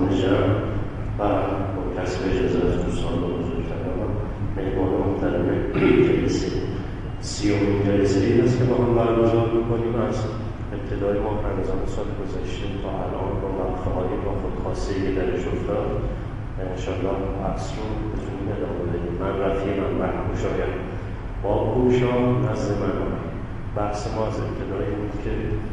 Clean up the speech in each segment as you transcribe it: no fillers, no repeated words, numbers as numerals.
جمع و با کسب اجازه از دوستان و بزرگتران مهمان محترم جلسه 30مین جلسه ای هست که با هم برگزار می‌کنیم. از ابتدای ماه رمضان سال گذشته تا الان با وقفه‌های با خودخواسته‌ای که درش افتاد انشاءالله عصر رو بتونیم ادامه بدیم. من رفیع منبع کوشایم با کوشا نزد منبع. بحث ما از ابتدای بود که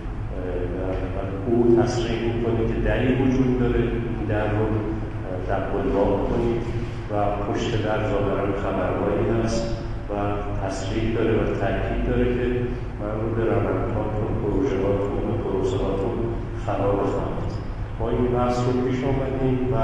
او تصریح می‌کنه که دری وجود داره، این در رو در بلواق کنید و پشت در ظاهراً خبرهایی هست و تصریح داره و تأکید داره که من رو به روندهاتون، پروژه‌هاتون و پروسه‌هاتون فرا بخواهید. ما این بحث رو پیش آمدیم و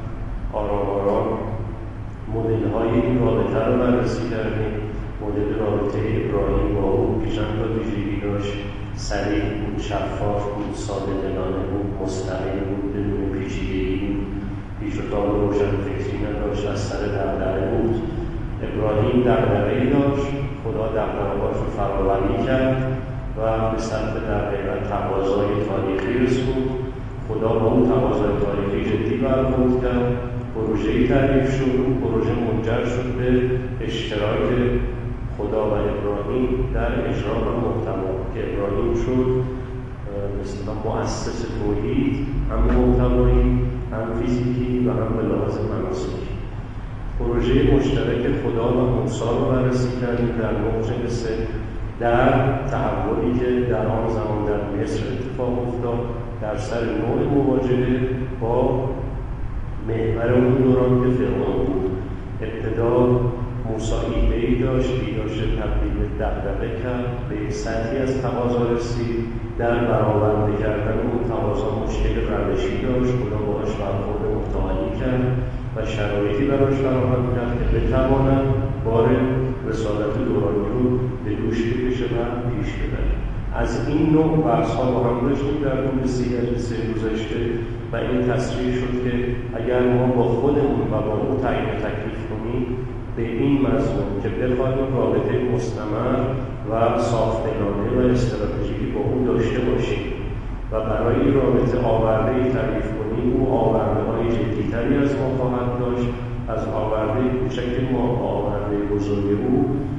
آرام مدل‌های این رابطه رو بررسی کردیم. مدل رابطه ابراهیم با او که چند تا ویژگی داشت: صریح بود، شفاف بود، ساده دلانه بود، مستقیم بود، بدون پیچیدگی بود، پیش و تاب روشن فکری نداشت، از سر دغدغه بود. ابراهیم دغدغه‌ای داشت، خدا دغدغه‌هاش رو فراوری کرد و به سمت در حقیقت تقاضای تاریخی رسوند. خدا با اون تقاضای تاریخی جدی برخورد کرد، پروژه‌ای تعریف شد. اون پروژه منجر شد به اشتراک خدا و ابراهیم در اجرا و محتوا که ابراهیم شد مثلا مؤسس توحید، هم محتوایی، هم فیزیکی و هم به لحاظ مناسکی. پروژه مشترک خدا و موسی رو بررسی کردیم در موج 3 در تحولی که در آن زمان در مصر اتفاق افتاد در سر نوع مواجهه با محور اون دوران که فرعون بود. ابتدا موسی ایده‌ای داشت، داشت تبدیل به دغدغه کرد، به یک سطحی از تقاضا رسید. در برآورده کردن اون تقاضا مشکل روشی داشت، خدا باهاش برخورد متعالی کرد و شرایطی براش فراهم کرد که بتواند بار رسالت دورانی رو به دوش بکشه و پیش ببره. از این نوع بحث‌ها با هم داشتیم در طول 30 جلسه گذشته و این تصریح شد که اگر ما با خودمون و با او تعیین تکلیف کنیم به این مضمون که بخواهیم رابطه مستمر و صاف‌دلانه و استراتژیکی با او داشته باشیم و برای این رابطه آورده‌ای تعریف کنیم، او آورده‌های جدی‌تری از ما خواهد داشت. از آورده کوچک ما آورده بزرگ او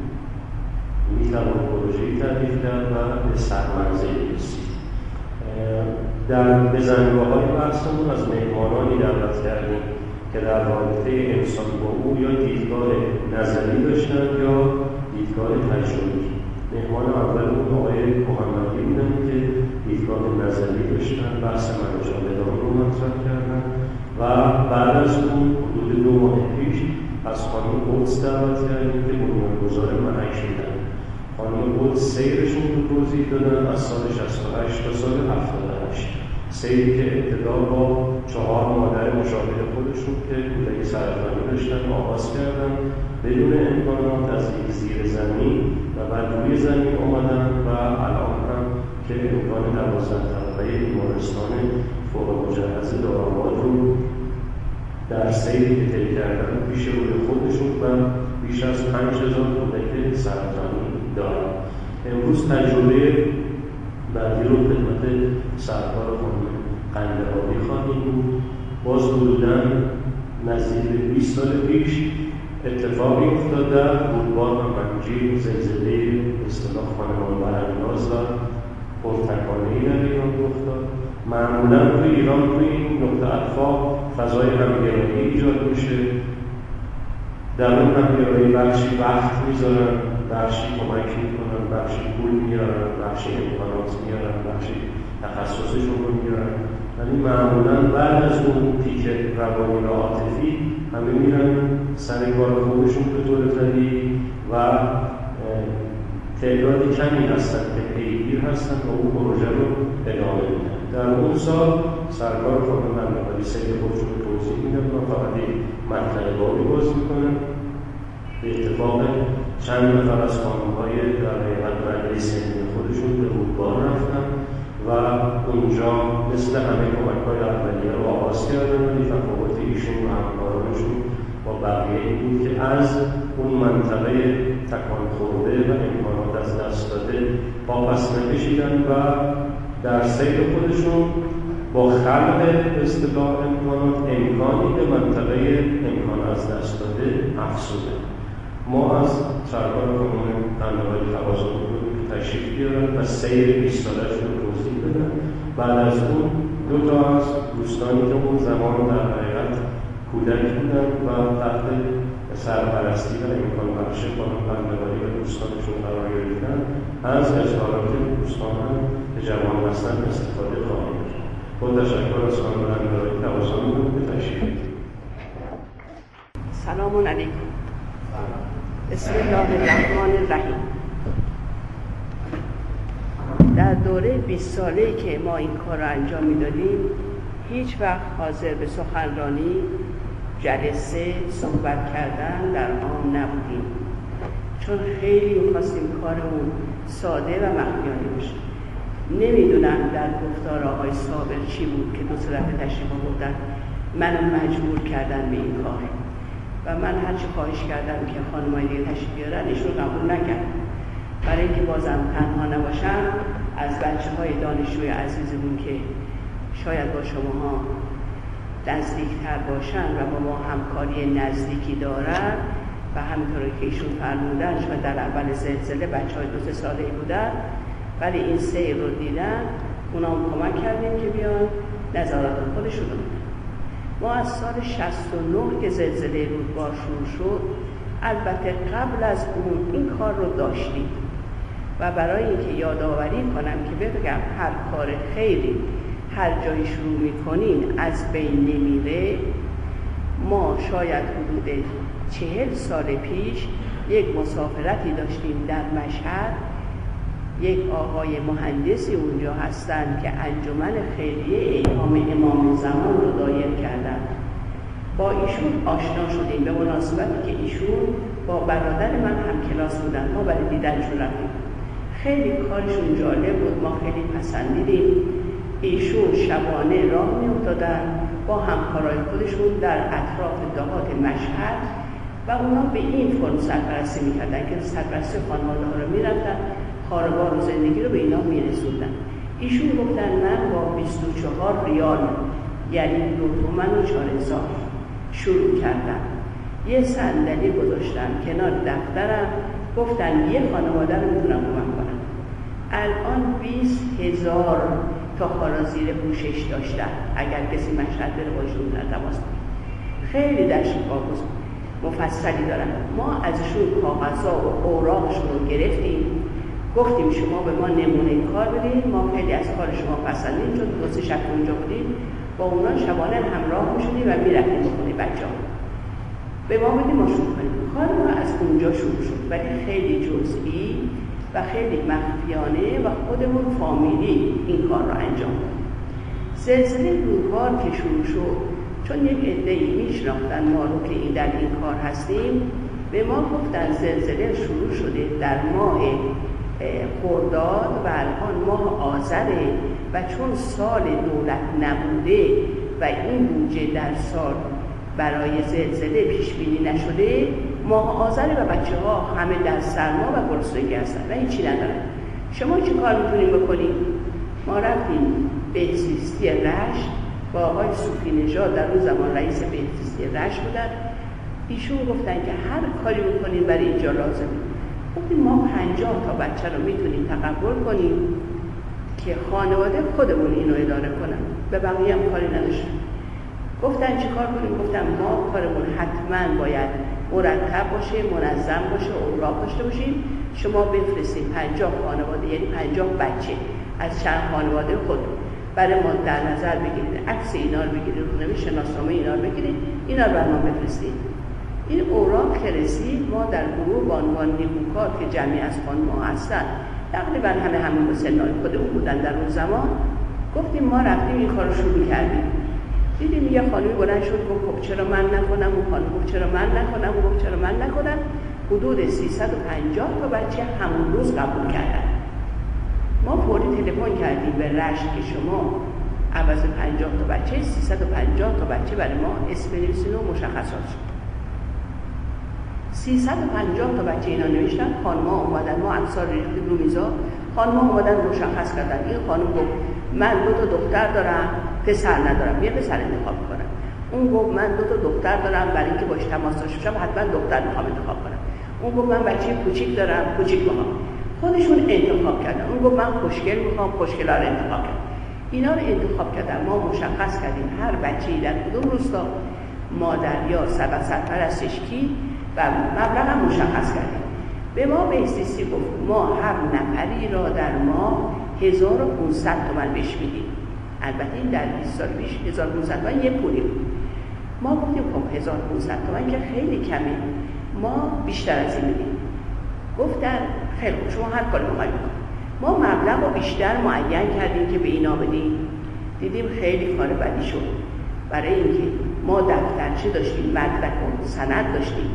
می‌توان پروژه‌ای تعریف کرد و به سرمنزلی رسید. در بزنگاه‌های بحثمون از مهمانانی دعوت کردیم که در رابطه انسان با او یا دیدگاه نظری داشتند یا دیدگاه تجربی. مهمان اولمون آقای محمدی بودن که دیدگاه نظری داشتن، بحث مناجابدان رو مطرح کردن و بعد از اون حدود 2 ماه پیش از خانم قدس دعوت کردیم که بنیانگذار محک شدن. خانم قدس سیرشون رو توضیح دادن از سال 68 تا سال 78. سیری که ابتدا با 4 مادر مشابه خودشون که کودک سرطانی داشتن آغاز کردن، بدون امکانات از یک زیر زمین و بعد روی زمین اومدن و الان هم که امکان 12 طبقه بیمارستان فوق مجهز دارآباد رو در سیری که طی کردن پیش روی خودشون و بیش از 5000 کودک سرطانی دارن. امروز تجربه بعدی رو خدمت سرکار خانم قنده‌آبی خواهیم بود. باز حدوداً نزدیک 20 سال پیش اتفاقی افتاد در رودبار و منجیل، زلزله اصطلاح خانمان برانداز و پرتکانه‌ای در ایران رخ داد. معمولاً تو ایران توی این نقطه اطفاق فضای همگرایی ایجاد میشه. در اون همگرایی بخشی وقت میذارن، بخشی کمک میکنن، بخشی پول میارن، بخشی امکانات میارن، بخشی تخصصشون رو میارن. ولی معمولاً بعد از اون پیک روانی و عاطفی همه میرن سر کار خودشون به طور طبیعی و تعداد کمی هستن که پیگیر هستن و اون پروژه رو ادامه میدن. در اون سال سرکار خانم قنده‌آبی سید خودشون رو توضیح میدن و فقط یک مطلع بابی باز میکنن. به اتفاق چند نفر از خانم‌های در حقیقت رده سنی خودشون به رودبار رفتن و اونجا مثل همه کمک‌های اولیه رو آغاز کردن، ولی تفاوت ایشون و همکارانشون با بقیه این بود که از اون منطقه تکان خورده و امکانات از دست داده پا پس نکشیدن و در سیر خودشون با خلق اصطلاح امکانات امکانی به منطقه امکان از دست داده افزوده. ما از سرکار کانون امن‌آوری تقاضا می‌کنیم که تشریف بیارن و سیر 20 سالش رو توضیح بدن. بعد از اون 2 تا از دوستانی که اون زمان در حقیقت کودک بودن و تحت سرپرستی و امکان بخش خانم امن‌آوری و دوستانشون قرار گرفتن از اظهارات دوستان هم که جوان هستن استفاده خواهیم کرد. با تشکر از خانم امن‌آوری تقاضا می‌کنم که تشریف بیارن. سلام علیکم. بسم الله الرحمن الرحیم. در دوره 20 ساله‌ای که ما این کار رو انجام می‌دادیم هیچ وقت حاضر به سخنرانی، جلسه، صحبت کردن در آن نبودیم، چون خیلی می‌خواستیم کارمون ساده و مخفیانه باشه. نمیدونم در گفتار آقای صابر چی بود که 2 دفعه تشریف آوردن منو مجبور کردن به این کار و من هرچی خواهش کردم که خانم‌های دیگه تشریف بیارن ایشون قبول نکرد. برای اینکه بازم تنها نباشم از بچه‌های دانشجوی عزیزمون که شاید با شماها نزدیکتر باشن و با ما همکاری نزدیکی دارن و همینطور که ایشون فرمودن شاید در اول زلزله بچه‌های 2-3 ساله‌ای بودن ولی این سیر رو دیدن، اونا هم کمک کردیم که بیان نظارت خودشون رو بدن. ما از سال 69 که زلزله رودبار شروع شد البته قبل از اون این کار رو داشتیم و برای اینکه یادآوری کنم که بگم هر کار خیری هر جایی شروع می‌کنین از بین نمیره، ما شاید حدود 40 سال پیش یک مسافرتی داشتیم در مشهد. یک آقای مهندسی اونجا هستن که انجمن خیریه ایهام امام زمان رو دایر کردن. با ایشون آشنا شدیم به مناسبتی که ایشون با برادر من هم کلاس بودن. ما برای دیدنشون رفتیم. خیلی کارشون جالب بود، ما خیلی پسندیدیم. ایشون شبانه راه می‌افتادن با همکارای خودشون در اطراف دهات مشهد و اونا به این فرم سرپرستی می‌کردن که سرپرستی خانواده‌ها رو می‌رفتن، کاروبار و زندگی رو به اینا می‌رسوندن. ایشون گفتن من با 24 ریال یعنی 2 تومن و 4,000 شروع کردم. یه صندلی گذاشتم کنار دفترم، گفتن یه خانواده رو میتونم کمک کنم. الان 20,000 تا خارازیر پوشش داشتن. اگر کسی مشهد بره باشون در تماس کنه. خیلی در شفاگوز مفصلی دارن. ما ازشون کاغذها و اوراقشون رو گرفتیم، گفتیم شما به ما نمونه کار بدید، ما خیلی از کار شما پسندیم چون 2-3 شب اونجا بودیم، با اونا شبانه همراه میشدیم و میرفتیم بخونه بچه‌ها. به ما بدیم ما شروع کنیم. کار ما از اونجا شروع شد ولی خیلی جزئی و خیلی مخفیانه و خودمون فامیلی این کار رو انجام دادیم. سلسله رودبار که شروع شد چون یک عده‌ای میشناختن ما رو که این در این کار هستیم، به ما گفتن زلزله شروع شده در ماه خرداد و الان ماه آذره و چون سال دولت نبوده و این بودجه در سال برای زلزله پیش بینی نشده، ماه آذر و بچه‌ها همه در سرما و گرسنگی هستن و هیچی ندارن. شما چه کار میتونیم بکنیم؟ ما رفتیم بهزیستی رشت با آقای صوفی نژاد، در اون زمان رئیس بهزیستی رشت بودن. ایشون گفتن که هر کاری بکنیم برای اینجا لازمه. گفتیم ما 50 تا بچه رو میتونیم تقبل کنیم که خانواده خودمون اینو اداره کنن، به بقیه هم کاری نداشتن. گفتن چی کار کنیم؟ گفتم ما کارمون حتما باید مرتب باشه، منظم باشه، اوراق داشته باشیم. شما بفرستید 50 خانواده یعنی 50 بچه از چند خانواده خود برای ما در نظر بگیرید، عکس اینا رو بگیرید، رونوشت شناسنامه اینا رو بگیرید، اینا رو برای ما بفرستید. این اوراق که رسید، ما در گروه با عنوان نیکوکار که جمعی از خانم‌ها هستن، تقریبا همون به سنای خودمون بودن در اون زمان، گفتیم ما رفتیم این کار رو شروع کردیم. دیدیم یه خانمی بلند شد گفت خب چرا من نکنم، اون خانم گفت چرا من نکنم، اون گفت چرا من نکنم. حدود 350 تا بچه همون روز قبول کردن. ما فوری تلفن کردیم به رشت که شما عوض 50 تا بچه 350 تا بچه برای ما اسم بنویسین و مشخصات شد. 350 تا بچه اینا نوشتن، خانم‌ها اومدن، ما عکس‌ها رو ریختیم رو میزا، خانم‌ها اومدن مشخص کردن. این خانم گفت من 2 دختر دارم، پسر ندارم، یه پسر انتخاب کنم. اون گفت من 2 دختر دارم، برای اینکه باش تماس داشته باشم حتما دختر میخوام انتخاب کنم. اون گفت من بچه کوچیک دارم، کوچیک میخوام. خودشون انتخاب کردن. اون گفت من خوشگل میخوام، خوشگلا رو انتخاب کردم. اینا رو انتخاب کردن. ما مشخص کردیم هر بچه‌ای در کدوم روستا مادر یا سرپرستش کی و مبلغ هم مشخص کردیم. به ما بهسیسی گفت ما هر نفری را در ماه 1500 تومان بهش میدیم. البته این در 20 سال پیش 1500 تومان یه پولی بود. ما گفتیم خب 1500 تومان که خیلی کمه، ما بیشتر از این میدیم. گفتن خیلی خوب، شما هر کاری می‌خواید بکنید. ما مبلغ رو بیشتر معین کردیم که به اینا بدیم. دیدیم خیلی کار بدی شد، برای اینکه ما دفترچه داشتیم، مدرک و سند داشتیم.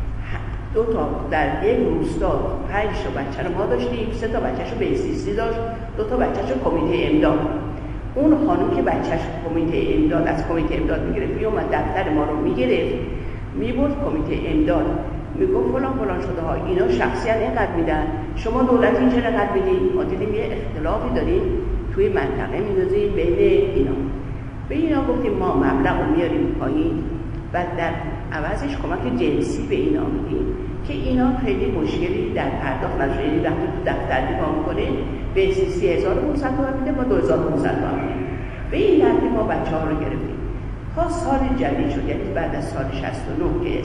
2 تا در یک روستا 5 تا بچه رو ما داشتیم، 3 تا بچه‌شو بهسیستی داشت، 2 تا بچه‌شو کمیته امداد. اون خانم که بچه‌ش کمیته امداد از کمیته امداد میگرفت، میومد دفتر ما رو میگرفت، میبرد کمیته امداد، میگفت فلان فلان شده ها اینا شخصیت اینقدر میدن، شما دولتی چقدر میدین؟ ما دیدیم یه اختلافی داریم توی منطقه میندازیم بین اینا. به اینا گفتیم ما مبلغ رو میاریم پایین و در عوضش کمک جنسی به اینا میدیم که اینا خیلی مشکلی در پرداخت نشه. یعنی وقتی تو دفتر نگاه میکنه بهسیسی 1500 تومان میده، ما 2500 تومان میدیم. به این ترتیب ما بچه‌ها رو گرفتیم تا سال جدید شد، یعنی بعد از سال 69 که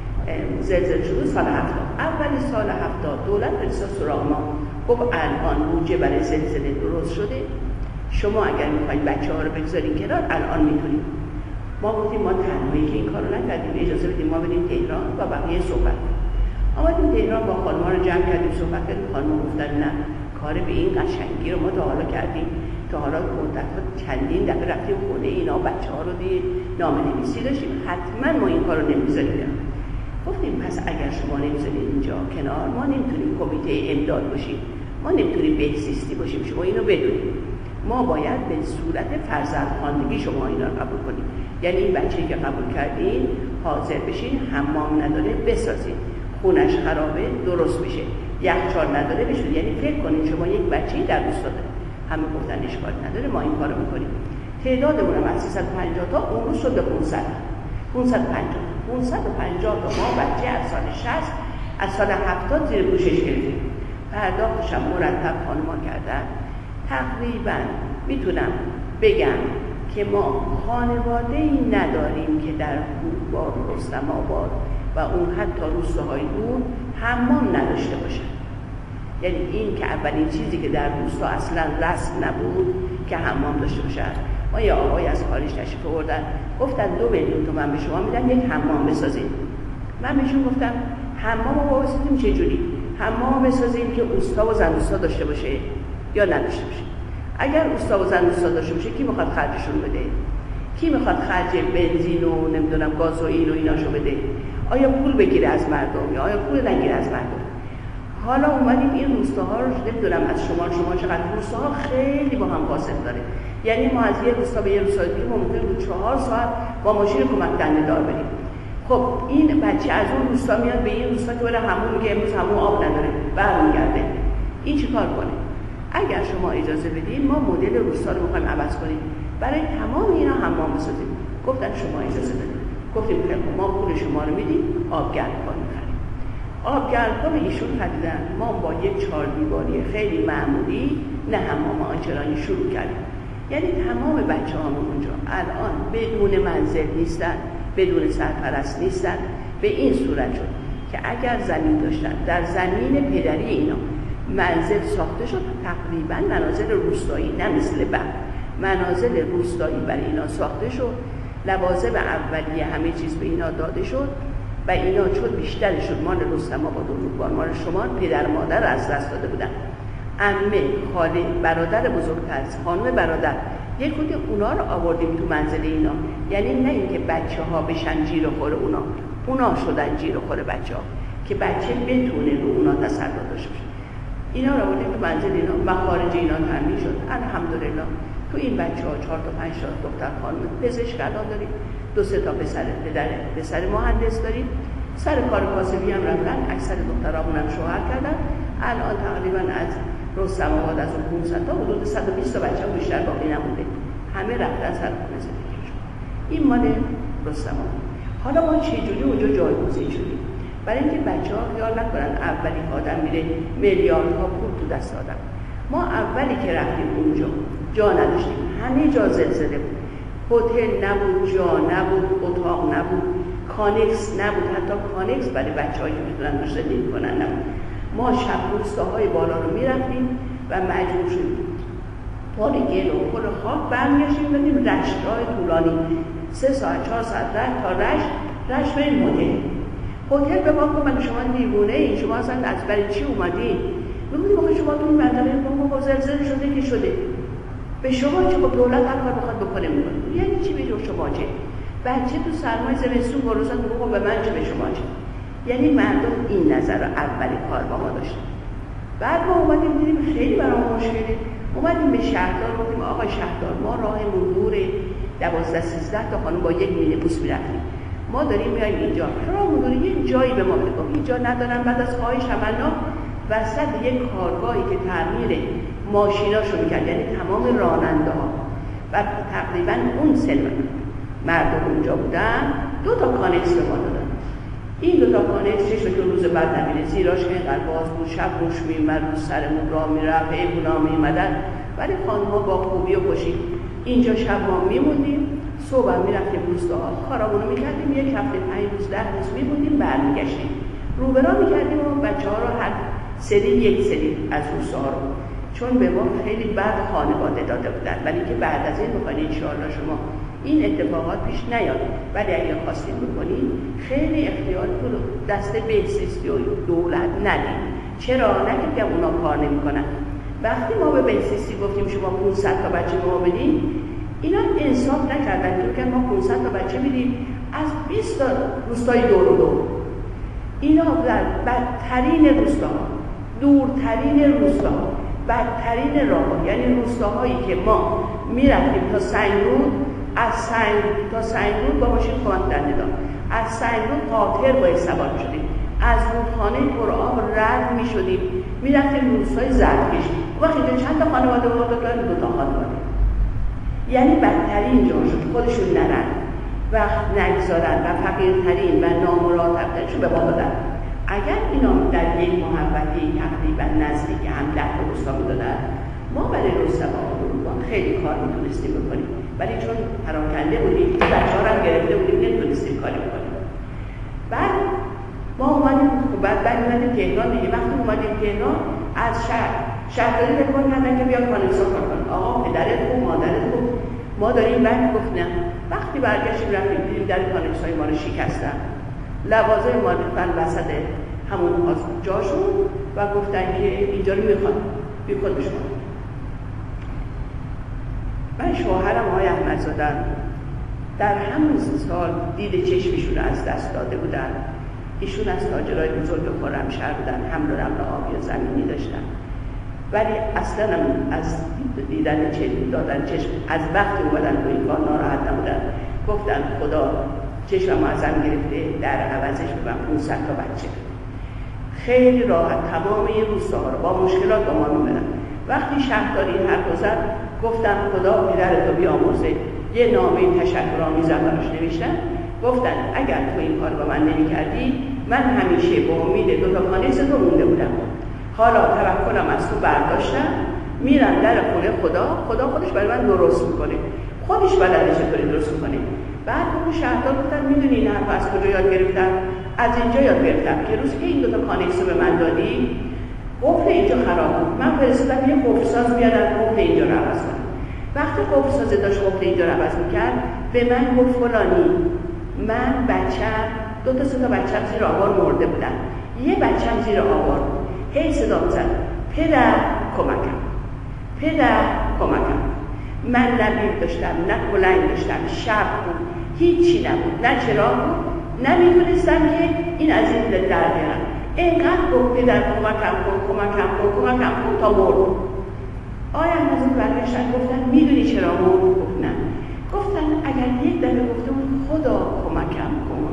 زلزله شد، سال 70. اول سال 70 دولت فرستاد سراغ ما، گفت الان بودجه برای زلزله درست شده، شما اگر میخواید بچه‌ها رو بگذارین کنار الان میتونید. ما گفتیم ما تنهایی که این کارو نکردیم، اجازه بدیم ما بریم تهران و بقیه صحبت کنیم. آمدیم تهران با خانم‌ها رو جمع کردیم، صحبت کردیم. خانم‌ها گفتن نه، کار به این قشنگی رو ما تا حالا کردیم، تا حالا مدت‌ها چندین دفعه رفتیم خونه اینا، بچه‌ها رو دید، نامه‌نویسی داشتیم، حتما ما این کارو نمی‌ذاریم. گفتیم پس اگر شما نمی‌ذارید اینجا کنار، ما نمیتونیم کمیته امداد باشیم، ما نمیتونیم بهزیستی باشیم، شما اینو بدونید. ما باید به صورت فرزندخواندگی شما اینا رو قبول کنیم. یعنی این بچه‌ای که قبول کردین حاضر بشین، حمام نداره بسازید، خونش خرابه درست بشه، یخچال نداره بشه. یعنی فکر کنید شما یک بچه‌ای در روستا داره، همه گفتن اشکال نداره ما این کارو می‌کنیم. تعدادمون هم از 350 تا اون روز شد به 550 تا ما بچه از سال 60 از سال 70 زیر پوشش گرفتیم. پرداختش هم مرتب خانم‌ها کردن. تقریبا میتونم بگم که ما خانواده‌ای نداریم که در بوبار و رستم آباد و اون حتی روستاهای دور حمام نداشته باشن. یعنی این که اولین چیزی که در روستا اصلا رسم نبود که حمام داشته باشن. ما یه آقای از خارج تشریف آوردن، گفتن 2 میلیون تومان به شما میدن یک حمام بسازید. من بهشون گفتم حمام رو بسازیم چجوری؟ حمام بسازیم که اوستا و زنوستا داشته باشه یا نداشته باشه. اگر اوستا و زنوستا داشته باشه کی میخواد خرجشون بده؟ کی میخواد خرج بنزین و نمیدونم گازوئیل و ایناشو بده؟ آیا پول بگیره از مردم یا آیا پول نگیره از مردم؟ حالا اومدیم این روستاها رو نمیدونم از شما چقدر، روستاها خیلی با هم فاصله داره. یعنی ما از یه روستا به یه روستا دیگه ممکنه بود 4 ساعت با ماشین کمک دنده دار بریم. خب این بچه از اون روستا میاد به این روستا که بره همون، میگه امروز همون آب نداره، برمیگرده. این چیکار کنه؟ اگر شما اجازه بدین ما مدل روستا رو می‌خوایم عوض کنیم، برای تمام اینا حمام بسازیم. گفتن شما اجازه بدید. گفتیم خب ما پول شما رو میدیم، آبگردکار می‌خریم. آبگردکار ایشون خریدن، ما با یک 4 دیواری خیلی معمولی نه حمام آنچنانی شروع کردیم. یعنی تمام بچه‌هامون اونجا الان بدون منزل نیستن، بدون سرپرست نیستن. به این صورت شد که اگر زمین داشتن در زمین پدری اینا منزل ساخته شد، تقریبا منازل روستایی، نه مثل بعد منازل روستایی برای اینا ساخته شد، لوازم اولیه همه چیز به اینا داده شد و اینا چون بیشتر شد مال رستم آباد و رودبار مال شما، پدر مادر از دست داده بودن، عمه، خاله، برادر بزرگتر، خانم برادر، یک کدی اونا رو آوردیم تو منزل اینا. یعنی نه اینکه بچه‌ها بشن جیر خور اونا شدن جیر خور بچه‌ها، که بچه بتونه رو اونا تسلط داشته باشه. اینا رو آوردیم تو منزل اینا، مخارج اینا تامین شد. الحمدلله تو این بچه‌ها 4 تا 5 تا دختر خانم پزشک الان داریم، 2-3 تا پسر مهندس داریم، سر کار کاسبی هم رفتن، اکثر دخترامون هم شوهر کردن. الان تقریبا از رستم آباد از اون 500 تا حدود 120 تا بچه بیشتر باقی نمونده، همه رفتن سرخونه زندگیشون. این مال رستم آباد. حالا ما چجوری اونجا جایگزین شدیم؟ برای اینکه بچه‌ها خیال نکنن اولی آدم میره میلیاردها پول تو دست آدم. ما اولی که رفتیم اونجا جا نداشتیم، همه جا زلزله بود، هتل نبود، جا نبود، اتاق نبود، کانکس نبود، حتی کانکس برای بچه‌هایی که میتونن روش زندگی کنن نبود. ما شب روستاهای بالا رو میرفتیم و مجبور شدیم پال گل و پل خاک برمیگشتیم بدیم رشت‌های طولانی 3 ساعت 4 ساعت تا رشت بریم هتل به ما گفت شما دیوونه این، شما اصلا از برای چی اومدین؟ میگفتیم آخه شما تو این منطقه ما زلزله شده که شده، به شما چه؟ با دولت هر کار بخواد بکنه میکنه. یعنی چی به شما چه؟ بچه تو سرمای زمستون گرسنه میگه به من چه به شما چه؟ یعنی مردم این نظر رو اولین کار با ما داشتن. بعد ما اومدیم دیدیم خیلی برام مشکله، اومدیم به شهردار گفتیم آقا شهردار ما راهمون دوره 12-13 تا خانم با یک مینیبوس میرفتیم، ما داریم میایم اینجا، راهمون دوره یه جایی به ما بده. گفت اینجا ندارن. بعد از خواهش تمنا وسط یک کارگاهی که تعمیر ماشیناشو میکرد، یعنی تمام راننده ها و تقریبا اون سن مردم اونجا بودن، 2 تا کانکس به ما دادن. این 2 تا کانکس چشم که روز بعد نمیره، زیراش اینقدر باز بود، شب روش میمد، رو سرمون راه میرفت، حیونا میمدن، ولی خانم‌ها با خوبی و خوشی اینجا شب ما میموندیم، صبح میرفتیم روستاها کارامونو میکردیم، یک هفته 5 روز 10 روز میموندیم، برمیگشتیم روبرا میکردیم و بچه‌ها رو هر سری یک سری از روستاها رو، چون به ما خیلی بعد خانواده داده بودن، ولی که بعد از این بخواید انشاءالله شما این اتفاقات پیش نیاد، ولی اگه خواستین بکنین خیلی اختیارتون رو دست بهزیستی و دولت ندید. چرا؟ نگید که اونا کار نمی‌کنن. وقتی ما به بهزیستی گفتیم شما 500 تا بچه ما بدین، اینا انصاف نکردن که ما 500 تا بچه میدیم از 20 تا روستای دور و دور. اینا در بدترین روستاها، دورترین روستاها، بدترین راه‌ها، یعنی روستاهایی که ما میرفتیم تا سنگرود، از سنگرود با ماشین کمک دنده داد، از سنگرود قاطر باید سوار شدیم، از رودخانه پرآب رد میشدیم میرفتیم روستای زردکش. وقتی چند تا خانواده بود دادن 2 تا خانواده، یعنی بدترین جا شد، خودشون نرن و نگذارن و فقیرترین و نامراتبترینشون به ما دادن. اگر اینا در یک محوطه تقریبا نزدیک هم 10 تا روستا میدادن، ما برای رستم آباد خیلی کار میتونستیم بکنیم، ولی چون پراکنده بودیم بچه‌ها رو هم گرفته بودیم نمیتونستیم کاری بکنیم. بعد ما اومدیم بعد تهران دیگه. وقتی اومدیم تهران از شهرداری تلفن کردن که بیا کانکسا کار کن. آقا پدرت خوب، مادرت خوب، ما داریم بعد گفتن. وقتی برگشتیم رفتیم دیدیم در کانکسای ما رو شکستن، لوازم ما ریختن وسط همون جاشون و گفتن که اینجا رو میخواد بی خود بشون. من شوهرم آقای احمدزاده در همون سال دید چشمشون از دست داده بودن. ایشون از تاجرای بزرگ خرمشهر بودن، حمل و نقل آبی و زمینی داشتن، ولی اصلا هم از دیدن چشم دادن چشم از وقت اومدن به این کار ناراحت نبودن. گفتن خدا چشمم ازم گرفته، در عوضش ببن 500 تا بچه. خیلی راحت تمام این روستاها رو با مشکلات با ما میبرن. وقتی شهرداری این حرف زد گفتم خدا پدرتو بیامرزه، یه نامه تشکرآمیزم براش نوشتن. گفتن اگر تو این کار با من نمی‌کردی من همیشه با امید 2 تا کانکس تو مونده بودم. حالا توکلم از تو برداشتم، میرم در خونه خدا خودش برای من درست میکنه، خودش بلده چطوری درست میکنه. بعد اون شهردار گفتن میدونی این حرف از کجا یاد گرفتم؟ از اینجا یاد گرفتم که روزی که این 2 تا کانکس رو به من دادی قفل اینجا خراب بود، من فرستادم یه قفل‌ساز بیارن قفل اینجا رو عوض کنه. وقتی قفل‌ساز داشت قفل اینجا رو عوض میکرد به من گفت فلانی من بچه‌م 2 تا 3 تا بچه‌م زیر آوار مرده بودن، یه بچه‌م زیر آوار بود، هی صدا می‌زد پدر کمکم، پدر کمکم. من نه بیل داشتم، نه کلنگ داشتم، شب بود، هیچی نبود، نه چراغ بود، نمیدونستم که این از این در بیارم. اینقدر گفت پدر کمکم کن تا مرد. آیم از این برگشتن گفتن میدونی چرا مرد؟ گفت نه. گفتن اگر یک دفعه گفته بود خدا کمکم کن،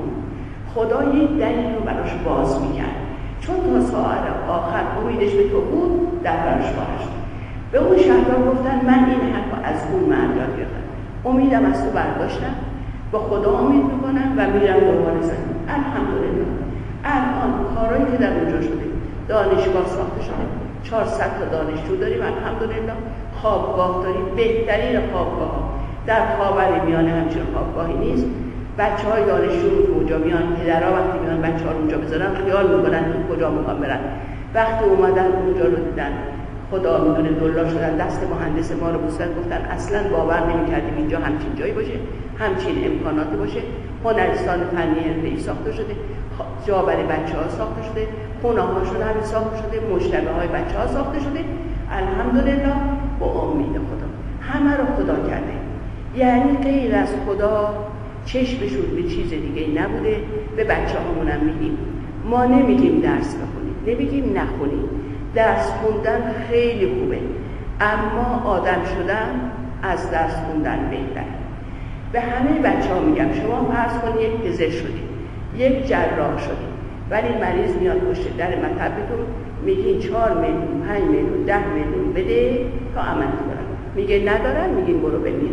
خدا یک دلیل رو براش باز میکرد، چون تا ساعت آخر امیدش به تو بود در دانشگاهش. به اون شهردار گفتن من این حرف از اون مرد یاد گرفتم، امیدم از تو برداشتم، با خدا امید میکنم و میرم دنبال زمین. الحمدلله الان کارهایی که در اونجا شده، دانشگاه ساخته شده، 400 تا دانشجو داریم الحمدلله، خوابگاه داریم، بهترین خوابگاه در خاورمیانه همچین خوابگاهی نیست. بچه‌های دانشجو اونجا میان، پدرها وقتی میان بچه‌ها رو اونجا بذارن خیال میکنن کجا میخوان برن. وقتی اومدن اونجا رو دیدن خدا میدونه دلا شدن، دست مهندس ما رو بوسن، گفتن اصلا باور نمی‌کردیم اینجا همچین جایی باشه، همچین امکاناتی باشه. هنرستان فنی حرفه‌ای ساخته شده، جا برای بچه‌ها ساخته شده، خونه‌هاشون هم ساخته شده، مجتمع‌های بچه‌ها ساخته شده. الحمدلله با امید خدا همه رو خدا کرده. یعنی غیر از خدا چشمشون به چیز دیگه نبوده. به بچه‌هامون هم میگیم ما نمیگیم درس بخونید، نمیگیم نخونید، درس خوندن خیلی خوبه، اما آدم شدن از درس خوندن بهتره. به همه بچه‌ها میگم شما فرض کنید یک پزشک شدید، یک جراح شدید، ولی مریض میاد پشت در مطبتون، میگین 4 میلیون 5 میلیون 10 میلیون بده تا عمل کنن، میگه ندارم، میگین برو بمیر.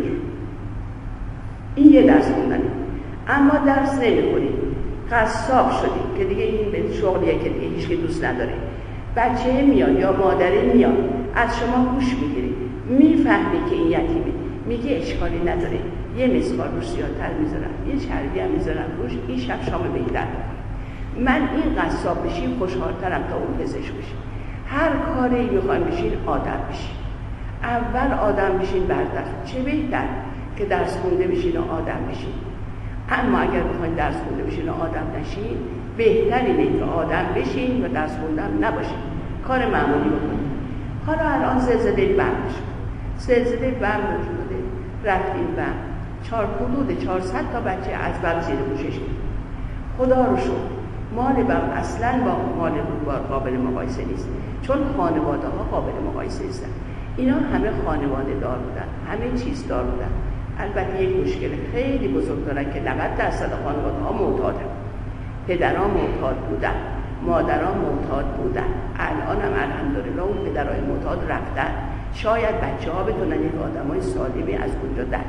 این یه درس خوندنه. اما درس نمی‌خونید، قصاب شدید که دیگه این به شغلیه که دیگه هیچ که دوست نداره. بچه میاد یا مادره میاد از شما گوش میگیری، میفهمی که این یتیمه، میگه اشکالی نداره، یه مسمار روش زیادتر میذارم، یه چربی هم میذارم روش، این شب شام بهتر. من این قصاب بشین خوشحالترم تا اون پزشک بشین. هر کاری میخوایم بشین آدم بشین. اول آدم بشین بردست، چه بهتر که درس خونده بشین و آدم بشین. اما اگر بخواید درس خونده بشین و آدم نشین، بهتر اینه که آدم بشین و درس خوندن نباشین، کار معمولی بکنید. حالا الان زلزله بم شد، زلزله بم شده، رفتیم بم، حدود 400 تا بچه از بم زیر پوشش. خدا رو شکر مال بم اصلا با مال روبار قابل مقایسه نیست، چون خانواده ها قابل مقایسه نیستن. اینا همه خانواده دار بودن، همه چیز دار بودن. البته یک مشکل خیلی بزرگ دارن که 90% خانواده ها معتادن. پدرها معتاد بودن، مادرها معتاد بودن. الان هم الحمدلله اون پدرهای معتاد رفتن. شاید بچه ها بتونن یک آدمای سالمی از اونجا در.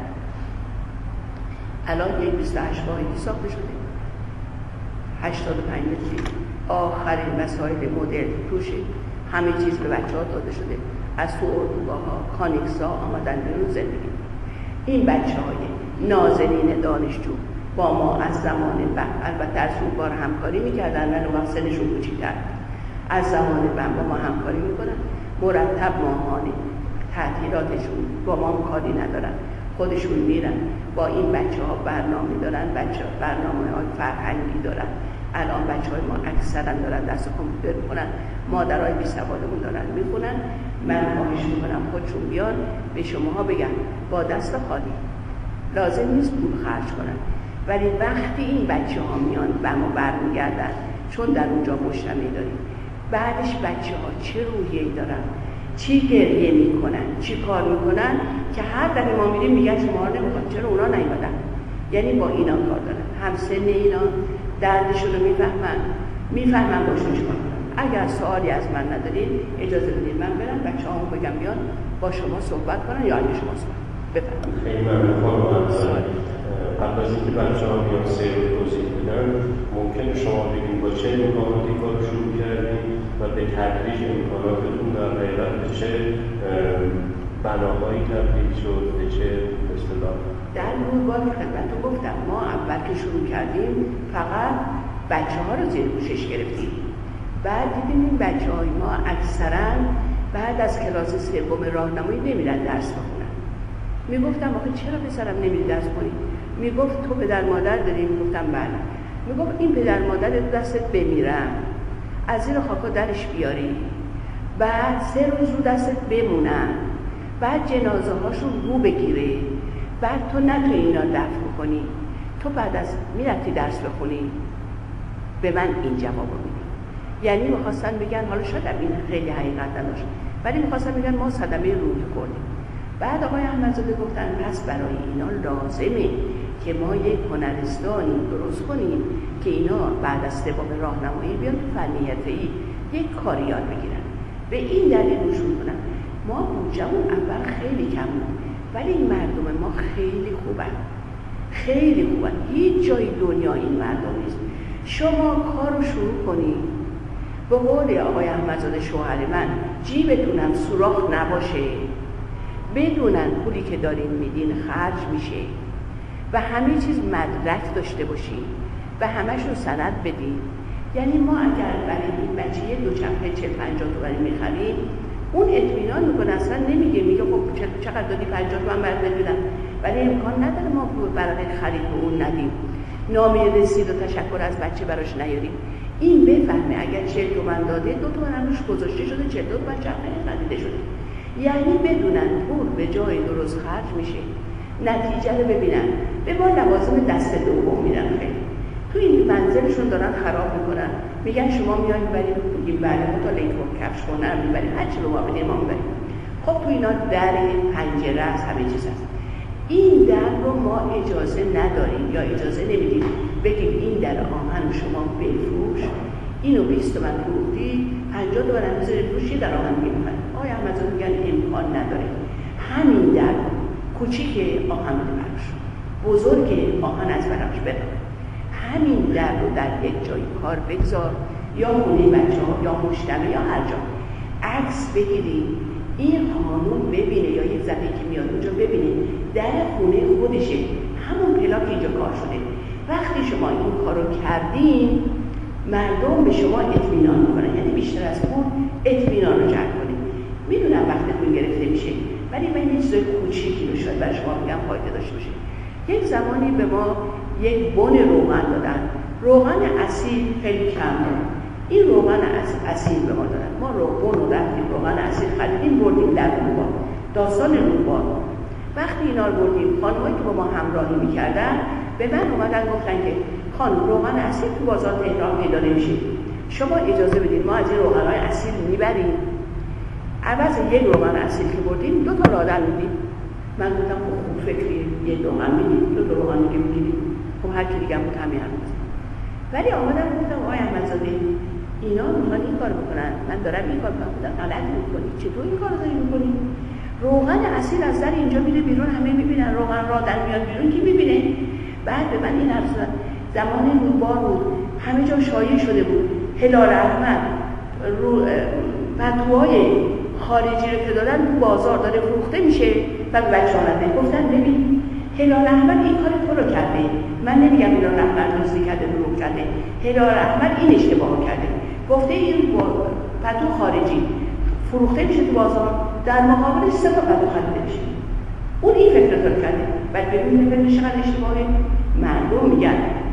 الان یک 28 واحدی ساخته شده، 85 متری، آخرین وسایل مدرن توشه، همه چیز به بچه ها داده شده. از تو اردوگاه‌ها کانکس‌ها آمدن بیرون زندگی. این بچه‌های نازنین دانشجو با ما از زمان بعد، البته از اون بار همکاری میکردن، ولی وقت سنشون کوچیک‌تر، از زمان بعد با ما همکاری میکنن، مرتب ماهانه تعطیلاتشون با ما کاری ندارن، خودشون میرن با این بچه‌ها برنامه دارن، برنامه‌های فرهنگی دارن. الان بچه‌های ما اکثرا دارن دست کامپیوتر میکنن، مادرای بی‌سوادمون دارن میخونن. من خواهش میکنم خودشون بیان به شماها بگن با دست خالی، لازم نیست پول خرج کنن، ولی وقتی این بچه‌ها میان و ما برمیگردن، چون در اونجا مجتمع داریم، بعدش بچه‌ها چه روحیه‌ای دارن، چی گریه میکنن، چی کار میکنن که هر دفعه ما میریم میگن شما رو نمیخوام، چرا اونا نیومدن؟ یعنی با اینا کار دارن، همسن اینا دردشون رو میفهمن باشون چیکار کنن. اگر سوالی از من ندارید اجازه بدید من برم بچه‌هامو بگم بیان با شما صحبت کنن یا اگه شما صحبت بفرمایید. خیلی ممنون خانم. قبل از اینکه بچه‌ها بیان سیر رو توضیح بدن، ممکنه شما بگید با چه امکاناتی کار شروع کردید و به تدریج امکاناتتون در حقیقت به چه بناهایی تبدیل شد، به چه اصطلاح؟ در روزگار خدمتتون گفتم ما اول که شروع کردیم فقط بچه‌ها رو زیر پوشش گرفتیم. بعد دیدیم این بچه‌های ما اکثرا بعد از کلاس سوم راهنمایی نمیرن درس بخونن. میگفتم آخه چرا پسرم نمیری درس خونی؟ میگفت تو پدر مادر داری؟ میگفتم بله. میگفت این پدر مادر دستت بمیرم، از زیر خاکا درش بیاری، بعد 3 روز رو دستت بمونن، بعد جنازه هاشون بو بگیره، بعد تو نتونی اینا دفن کنی، تو بعد از میرفتی درس بخونی؟ به من این جواب رو میدی. یعنی میخواستن بگن، حالا شاید این خیلی حقیقت نداشت، ولی میخواستن بگن ما صدمه روحی خوردیم. بعد آقای احمدزاده گفتن پس برای اینا لازمه که ما یک هنرستانی درست کنیم که اینا بعد از سوم راهنمایی بیان تو فنی حرفه‌ای یک کاری یاد بگیرن. به این دلیل رجوع کنن. ما بودجه‌مون اول خیلی کم بود، ولی این مردم ما خیلی خوبن، خیلی خوبن. هیچ جای دنیا این مردم نیست. شما کار رو شروع کنید، به قول آقای احمدزاده شوهر من، جیبتونم سوراخ نباشه، بدونن پولی که دارین میدین خرج میشه و همه چیز مدرک داشته باشین و همشون سند بدین. یعنی ما اگر برای این بچه یه دوچرخه 40-50 تومانی میخریم، اون اطمینان میکنه، اصلا نمیگه، میگه خب چقدر دادی؟ 50 تومن برات بدم، ولی امکان نداره ما برای خرید به اون ندیم، نامه رسید و تشکر از بچه براش نیاریم. این بفهمه اگر 40 تومن داده 2 تومن هم روش گذاشته شده، 42 تومن چرخه خریده شده. یعنی بدونن پول به جای درست خرج میشه، نتیجه رو ببینن. به ما لوازم دست دوم میدن، خیلی تو این منزلشون دارن خراب میکنن، میگن شما میایید برید میگیم بله ما تا لیکون کفش خونه میبریم، هر چی رو ما بدیم ما میبریم. خب تو اینا در پنجره است، همه چیز هست. این در رو ما اجازه نداریم یا اجازه نمیدیم بگیم این در آهن شما بفروش، اینو 20 تومن فروختی 50 تومن هم بذاری فروشی در آهن میگن. آقای احمدزاده میگن امکان نداره. همین در کوچیک آهن رو براش، بزرگ آهن از براش بدار، همین در رو در یک جای کار بگذار، یا خونه بچه ها یا مشتبه یا هر جا عکس بگیری، این خانوم ببینه یا یک زنی که میاد اونجا ببینه در خونه خودشه، همون پلاک اینجا کار شده. وقتی شما این کار رو کردین مردم به شما اطمینان میکنن، یعنی بیشتر از اون اطمینان رو جلب کنید. میدونم وقتتون گرفته میشه، ولی من یه چیزای کوچیکی رو شاید برای شما میگم فایده داشته باشه. یک زمانی به ما یک بن روغن دادن، روغن اصیل خیلی کم دارن، این روغن اصیل به ما دادن. ما بن رو رفتیم روغن اصیل خریدیم بردیم در روبان، داستان روبان. وقتی اینا رو بردیم، خانمایی که با ما همراهی میکردن به من اومدن گفتن که خانم روغن اصیل تو بازار تهران پیدا نمیشه، شما اجازه بدید ما از این روغن‌های اصیل میبریم، عوض یک روغن اصیل که بردیم 2 تا لادن میدیم. من گفتم خب خوب فکری، یه روغن میدیم 2 تا روغن دیگه میگیریم، خب هر کی دیگه هم بود همین هم بود. ولی آمدن گفتم آقای احمدزاده اینا میخوان این کار بکنن، من دارم این کار میکنم، غلط میکنی، چطور این کار داری میکنی؟ روغن اصیل از در اینجا میره بیرون، همه میبینن روغن را در میاد بیرون، کی میبینه؟ بعد به من این حرف زدن. زمان روبار بود، همه جا شایع شده بود هلال احمد پتوهای خارجی رو که دادن تو بازار داره فروخته میشه و به بچه ها گفتن ببین هلال احمد این کار تو رو کرده، من نمیگم هلال احمد دزدی کرده دروغ کرده، هلال احمد این اشتباه کرده، گفته این پتو خارجی فروخته میشه تو بازار، در مقابلش 3 تا پتو خریده میشه، اون این فکر رو کرده. بعد ببینید فکر چقدر اشتباهه. مردم میگن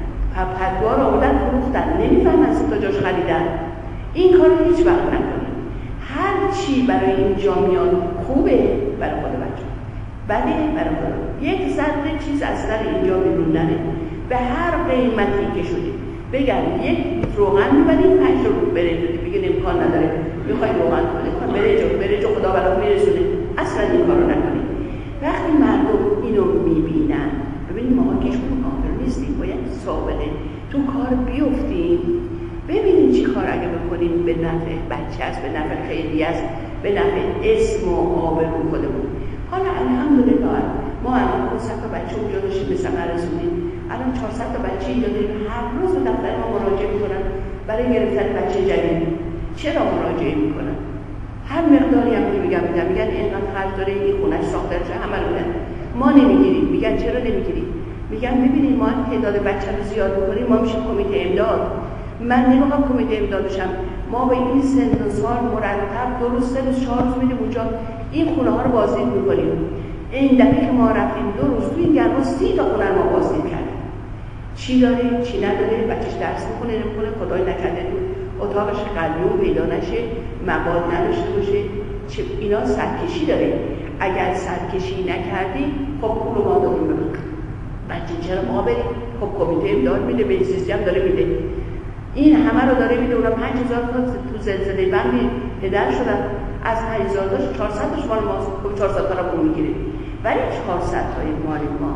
پتوها رو آوردن فروختن، نمیفهمن 3 تا جاش خریدن. این کار رو هیچ وقت نکنید. هر چی برای اینجا میاد خوبه برای خود بچه، ولی برای خود یک ذره چیز از سر اینجا بیرون نره. به هر قیمتی که شده بگن یک روغن میبریم 5 تا رو برنج رو بگن امکان نداره، میخوای روغن کنه برنج خدا برات میرسونه، اصلا این کارو نکنید. وقتی مردم اینو میبینن، ببینید ما که هیچ کافر نیستیم، باید سابقه تو کار بیفتیم، ببینید چی کار اگه بکنیم به نفع بچه است، به نفع خیلی است، به نفع اسم و آبرو خودمون. حالا الحمدلله ما الان 500 تا بچه اونجا داشتیم به ثمر رسونیم، الان 400 تا بچه اینجا داریم، هر روز به دفتر ما مراجعه میکنن برای گرفتن بچه جدید. چرا مراجعه میکنن؟ هر مقداری هم که میگن اینقدر خرج داره، این خونش ساخته شده، همه رو میگن ما نمیگیریم. میگن چرا نمیگیریم؟ میگن ببینید ما تعداد بچه رو زیاد بکنیم ما میشیم کمیته امداد. من نمیخوام کمیته امداد بشم، ما به این سن و سال مرتب 2 روز 3 روز 4 روز میدیم اونجا این خونه ها رو بازدید میکنیم. این دفعه که ما رفتیم 2 روز تو این گرما 30 تا خونه رو ما بازدید کردیم. چی داره چی نداره، بچهش درس میکنه نمیکنه، خدای نکرده تو اتاقش قلیون پیدا نشه، مواد نداشته باشه، اینا سرکشی داره. اگر سرکشی نکردی خب پول ما داریم ببین بچه چرا ما بریم؟ خب کمیته امداد میده، بهزیستی هم داره میده، این همه رو داره میده. اونم 5000 تا تو زلزله بندی هدر شدن، از 5000 تاش 400 تاش مال ماست، خب 400 تا رو پول میگیره، ولی 400 تای مال ما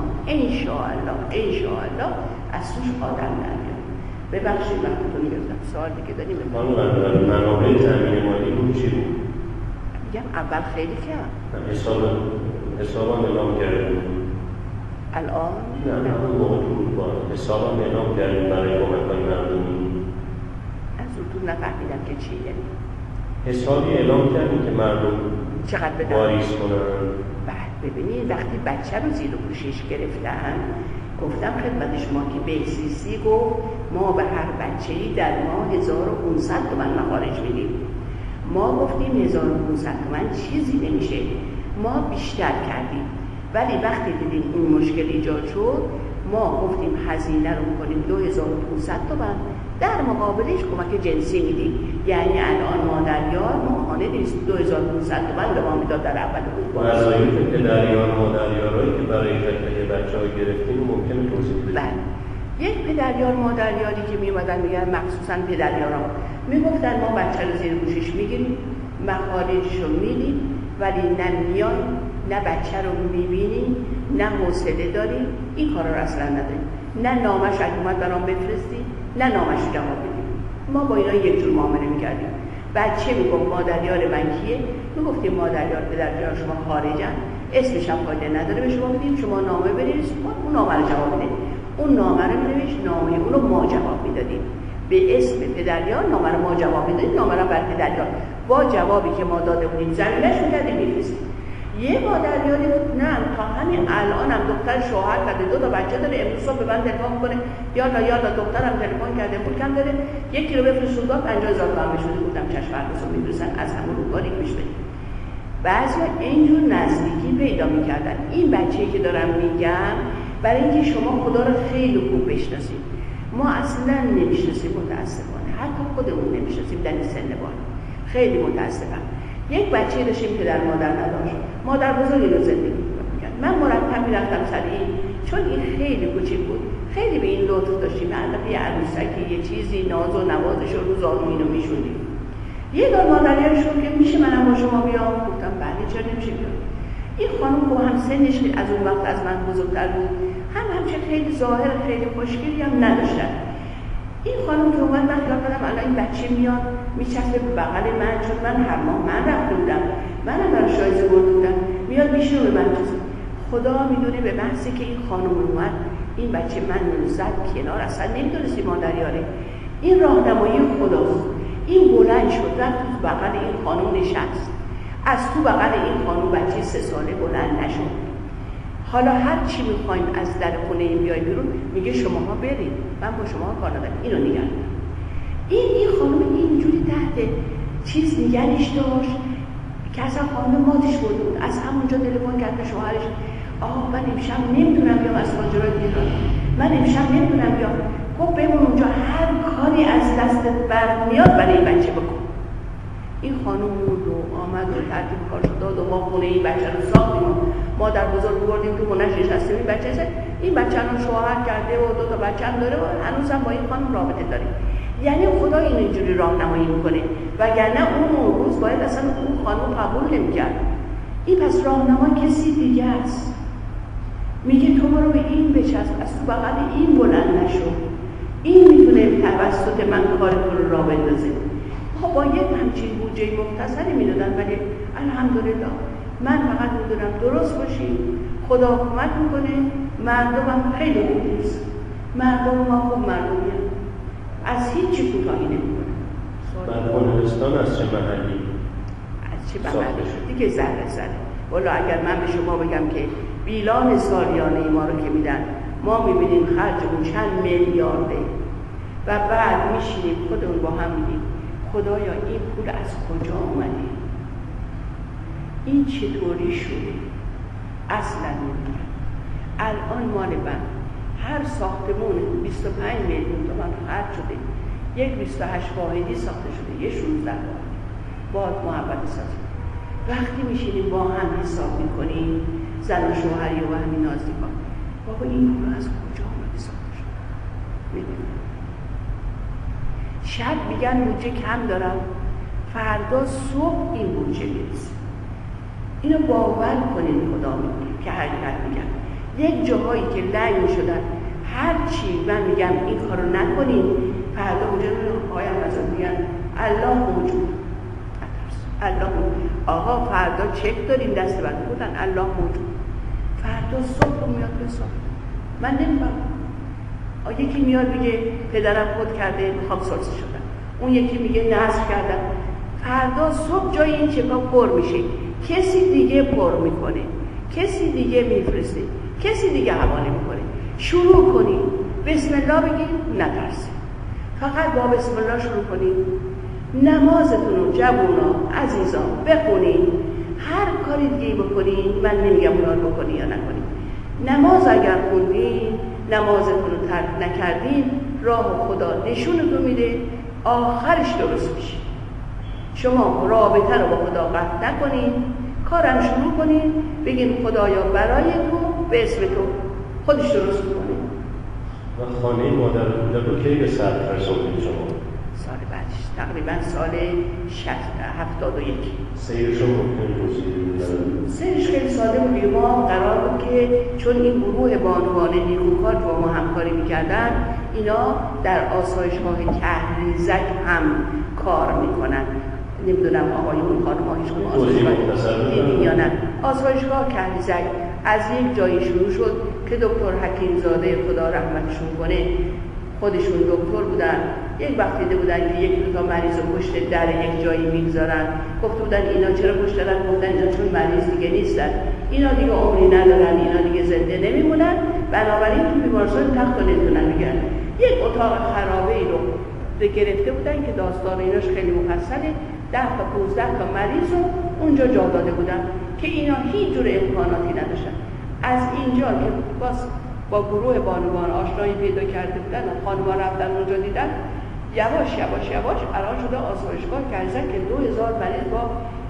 انشاءالله از توش آدم نمیاد. ببخشید وقتتون گرفتم، سوال دیگه داریم؟ منابع تامین مالی بود چی بود؟ میگم اول خیلی کرد. حسابم اعلام کردیم. الان؟ نه همون موقع تو بود حسابم اعلام کردیم برای کمک های مردمی. از اون تو نفهمیدم که چی یعنی. حسابی اعلام کردیم که مردم چقدر بدن؟ واریز کنن. بعد ببینید وقتی بچه رو زیر پوشش گرفتن گفتم خدمت شما که بیسیسی گفت ما به هر بچه‌ای در ماه 1500 تومن مخارج میدیم. ما گفتیم 1500 تومن چیزی نمیشه، ما بیشتر کردیم. ولی وقتی دیدیم این مشکل ایجاد شد ما گفتیم هزینه رو میکنیم 2500 تومن، در مقابلش کمک جنسی میدیم. یعنی الان مادریار ماهانه 2500 تومن به ما میداد در اول روز. وظایف پدریار مادریارایی که برای خدمت بچه‌ها گرفتیم ممکنه توضیح بدید؟ بله. یک پدریار مادریاری که میومدن میگن مخصوصا پدریارا میگفتن ما بچه رو زیر گوشش میگیریم، مخارجش رو میدیم، ولی نه میایم نه بچه رو میبینیم نه حوصله داریم، این کارا رو اصلا نداریم، نه نامش اومد برام بفرستیم نه نامش رو جواب بدیم. ما با اینا یک جور معامله میکردیم. بچه میگفت مادریار من کیه؟ میگفتیم مادریار پدریار شما خارجن، اسمش هم فایده نداره به شما بدیم، شما نامه بنویسید، ما اون نامه رو جواب بدیم. اون نامه رو می‌نوشت، نامه اون رو ما جواب میدادیم. به اسم پدریار نامه رو ما جواب میدادیم، نامه رو بر پدریار با جوابی که ما داده بودیم زمینش می‌کردیم می‌فرستیم. یه مادریاری نه تا همین الان هم دختر شوهر کرده، 2 تا بچه داره، امروز صبح به من تلفن کنه یالا دخترم تلفن کرده پولکم داره 1 کیلو بفرست سودا 50000 تومان بشه. گفتم چشم فردا می‌دوسن از همون روزگاری میشه. بعضیا اینجور نزدیکی پیدا می‌کردن. این بچه‌ای که دارم میگم برای اینکه شما خدا رو خیلی خوب بشناسید. ما اصلا نمی‌شناسیم متأسفانه، حتی خودمون نمی‌شناسیم در این سن بار. خیلی متأسفم. یک بچه داشتیم پدر مادر نداشت، مادر بزرگی رو زندگی می‌کرد. من مرتب می‌رفتم سر این، چون این خیلی کوچیک بود، خیلی به این لطف داشتیم، یه عروسکی یه چیزی ناز و نوازش رو زانو اینو می‌شوندیم. یه دار مادریارشون که میشه منم با شما بیام، گفتم بله چرا نمیشه بیام. این خانم با هم سنش از اون وقت از من بزرگتر بود، همچه خیلی ظاهر خیلی خوشگلی هم نداشتن. این خانم که اومد من خیال کردم الان این بچه میاد میچسبه به بغل من، چون من هر ماه من رفته بودم، منم برای شایزه برده بودم، میاد میشینه به من چیز. خدا میدونه به محضی که این خانم اومد این بچه من زد کنار، اصلا نمیدونستی مادریاره. این راهنمایی خداست. این بلند شد رفت تو بغل این خانم نشست، از تو بغل این خانم بچه 3 ساله بلند نشد. حالا هر چی میخواین از در خونه این بیای بیرون میگه شماها برید، من با شما کار ندارم، اینو نگن. این خانم اینجوری تحت چیز نگنش داشت که اصلا خانم ماتش برده بود. از همونجا تلفن کرد به شوهرش، آقا من امشب نمیتونم بیام از ماجرای ایران، من امشب نمیتونم بیام. گفت بمون اونجا، هر کاری از دستت برمیاد برای این بچه بکن. این خانم بود و آمد و ترتیب کار شد داد و ما خونه این بچه رو ساختیم و مادر بزرگ بردیم تو خونه‌اش نشستیم. این بچه رو شوهر کرده و 2 تا بچه هم داره و هنوز هم با این خانم رابطه داره. یعنی خدا اینجوری راهنمایی میکنه، وگرنه اون روز باید اصلا اون خانم قبول نمی‌کرد. این پس راهنمای کسی دیگه است. میگه تو برو به این بچسب، از تو بغل این بلند نشو، این میتونه توسط من کار تو رو راه بندازه. ما با یک همچین بودجه مختصری میدادن، ولی الحمدلله من فقط میدونم درست باشیم، خدا کمک میکنه، مردمم خیلی خوب نیست، مردم ما خوب مردمی هم. از هیچی کوتاهی نمیکنه. بعد هنرستان از چه محلی؟ از چه محلی؟ دیگه ذره والا اگر من به شما بگم که بیلان سالیانه ما رو که میدن، ما میبینیم خرجمون چند میلیارده و بعد میشینیم خودمون با هم میگیم خدایا این پول از کجا اومده، این چطوری شده، اصلا نمیدونم. الان مال من هر ساختمون 25 میلیون تومان خرج شده، یک 28 واحدی ساخته شده، یه 16 واحدی باید محبت سازی. وقتی میشینیم با هم حساب میکنیم زن و شوهری و همین نازدیکان، بابا این پول از کجا اومده ساخته شده میدونم. شب میگن بودجه کم دارم، فردا صبح این بودجه میرسه. اینو باور کنین، خدا میگه که حقیقت میگم. یک جاهایی که لنگ شدن، هر چی من میگم این کارو نکنین، فردا اونجا رو پایم ازم میگن الله موجود، الله موجود. آقا فردا چک داریم دست بنده بودن الله موجود فردا صبح میاد حساب من نمیفهمم. یکی میاد میگه پدرم خود کرده میخوام سلسه شدم، اون یکی میگه نصب کردم. فردا صبح جای این چکا پر میشه، کسی دیگه پر میکنه، کسی دیگه میفرسته، کسی دیگه حواله میکنه. شروع کنید بسم الله بگید، نترسید، فقط با بسم الله شروع کنید. نمازتون رو جوونا عزیزان بخونید، هر کاری دیگه بکنید، من نمیگم اونا رو بکنید یا نکنید. نماز اگر خوندید، نمازتون رو ترک نکردید، راه خدا نشونتون میده، آخرش درست میشه. شما رابطه رو با خدا قطع نکنید، کارم شروع کنید، بگید خدایا برای تو به اسم تو، خودش درست میکنه. و خانه مادر بودن رو کی به سر رسوندید شما؟ سال بعدش تقریبا سال 71. سیرش رو ممکن توضیح بدید؟ سیرش خیلی ساده بود. ما قرار بود که چون این گروه بانوان نیکوکار با ما همکاری میکردن، اینا در آسایشگاه کهریزک هم کار میکنن. نمیدونم آقایون خانم‌ها هیچ کدوم آسایشگاه دیدین یا نه. آسایشگاه کهریزک از یک جایی شروع شد که دکتر حکیمزاده خدا رحمتشون کنه، خودشون دکتر بودن، یک وقت دیده بودن که یک دو تا مریض رو پشت در یک جایی میگذارن، گفته بودن اینا چرا پشت درن؟ گفتن اینا چون مریض دیگه نیستن، اینا دیگه عمری ندارن، اینا دیگه زنده نمیمونن، بنابراین تو بیمارستان تخت رو نمیتونن میگن. یک اتاق خرابه ای رو گرفته بودن که داستان ایناش خیلی مفصله، 10 تا 15 تا مریض رو اونجا جا داده بودن که اینا هیچ جور امکاناتی نداشتن. از اینجا که با گروه بانوان آشنایی پیدا کرده بودن و خانم‌ها رفتن اونجا دیدن، یواش الان شده آسایشگاه کهریزک که 2000 مریض با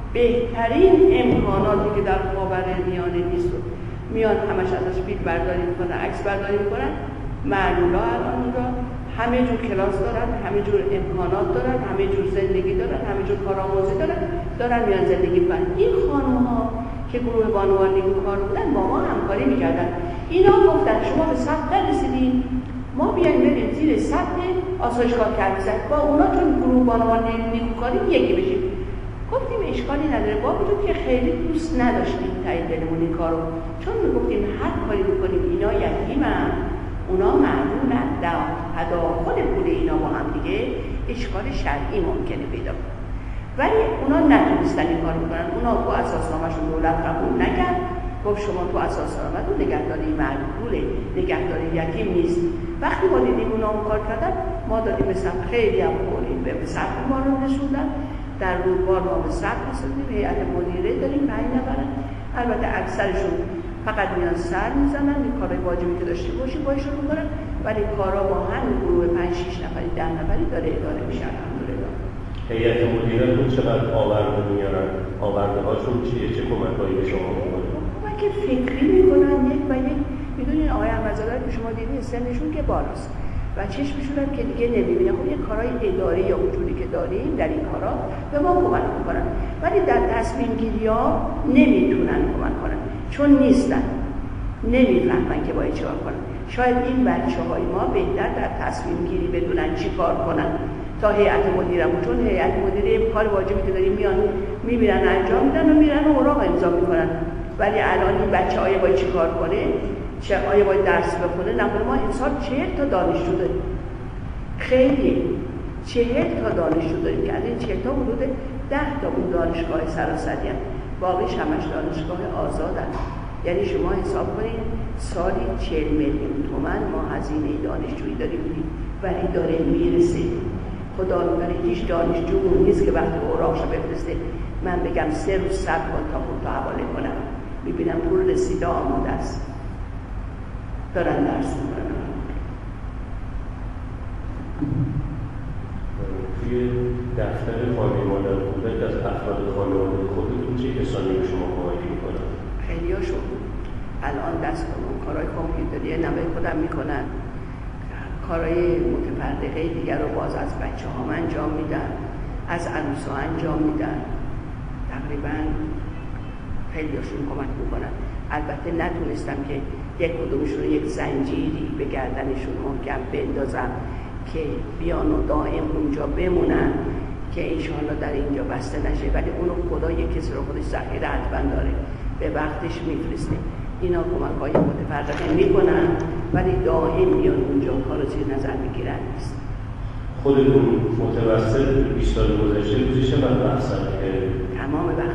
بهترین امکاناتی که در خاورمیانه نیست میان، همش ازش فیلم برداری میکنن، عکس برداری میکنن. معلولا الان اونجا همه جور کلاس دارن، همه جور امکانات دارن، همه جور زندگی دارن، همه جور کارآموزی دارن میان زندگی میکنن. این خانم‌ها که گروه بانوان نیکوکار بودن با ما همکاری میکردن. اینا گفتن شما به سطح رسیدین، ما بیایم بریم زیر سطح آسایشگاه کهریزک با اونا، چون گروه بانوان نیکوکاری یکی بشیم. گفتیم اشکالی نداره، با وجود که خیلی دوست نداشتیم تایید دلمون این کارو، چون میگفتیم هر کاری بکنیم اینا یتیمن، اونا معلولن، تداخل پول اینا با هم دیگه اشکال شرعی ممکنه پیدا کنه. ولی اونا نتونستن این کار بکنن. اونا تو اساسنامه‌شون دولت قبول نکرد، گفت شما تو اساسنامه‌تون نگهداری معلوله، نگهداری یتیم نیست. وقتی ما دیدیم اونا اون کار کردن، ما دادیم مثلا خیلی هم بولیم به سطح ما رو رسوندن، در روزگار ما به سطح رسوندیم، هیئت مدیره داریم 5 نفرن، البته اکثرشون فقط میان سر میزنن، این کارهای واجبی که داشته باشیم باشون میکنن، ولی کارا با همین گروه 5-6 نفری 10 نفری داره اداره میشه. الحمدلله. هیئت مدیره رو چقدر آورده میارن؟ آورده هاشون چیه؟ چه کمک‌هایی به شما میکنن؟ کمک فکری میکنن، یک و یک. میدونین آقای احمدزاده که شما دیدین سنشون که بالاست و چشمشون هم که دیگه نمیبینه. خب یه کارهای اداری یا وجودی که داریم در این کارا به ما کمک میکنن، ولی در تصمیم گیری ها نمیتونن کمک کنن، چون نیستن، نمیفهمن که باید چیکار کنن. شاید این بچه‌های ما بهتر در تصمیم گیری بدونن چی کار کنن تا هیئت مدیره، چون هیئت مدیره کار واجبی که داریم میان میبینن انجام میدن و میرن و اوراق امضا میکنن. ولی الان این بچه آیا باید چی کار کنه، چه آیا باید درس بخونه؟ نکنه ما امسال 40 تا دانشجو داریم، خیلی 40 تا دانشجو داریم که از این 40 تا حدود 10 تا اون دانشگاه سراسری هست، باقیش همش دانشگاه آزادن. یعنی شما حساب کنید سالی 40 میلیون تومان ما هزینه دانشجویی داریم ولی داره میرسه. خدا می‌دونه هیچ دانشجو نیست که وقتی اوراقشو بفرسته من بگم 3 روز صبر کن تا پول تو حواله کنم، می‌بینم پول رسیده آماده است، دارن درس می‌کنن. توی دفتر خانه مادر بودن از افراد خانواده خودتون چه کسانی به شما کمک می‌کنن؟ خیلیاشون الان دست اون کارهای کامپیوتری نوه خودم میکنن، کارهای متفرقه دیگر رو باز از بچه ها انجام میدن، از عروس ها انجام میدن. تقریبا خیلیاشون کمک میکنن. البته نتونستم که یک کدومشون یک زنجیری به گردنشون محکم بندازم که بیان و دائم اونجا بمونن. که انشاءالله در اینجا بسته نشه، ولی اونو خدا یک کسی رو خودش ذخیره حتما داره، به وقتش میفرسته. اینا کمک‌های متفرقه میکنن ولی دائم میان اونجا کارو زیر نظر میگیرن نیست. خودتون متوسط 20 سال گذشته روزی چقدر بحث کردید؟ تمام وقت.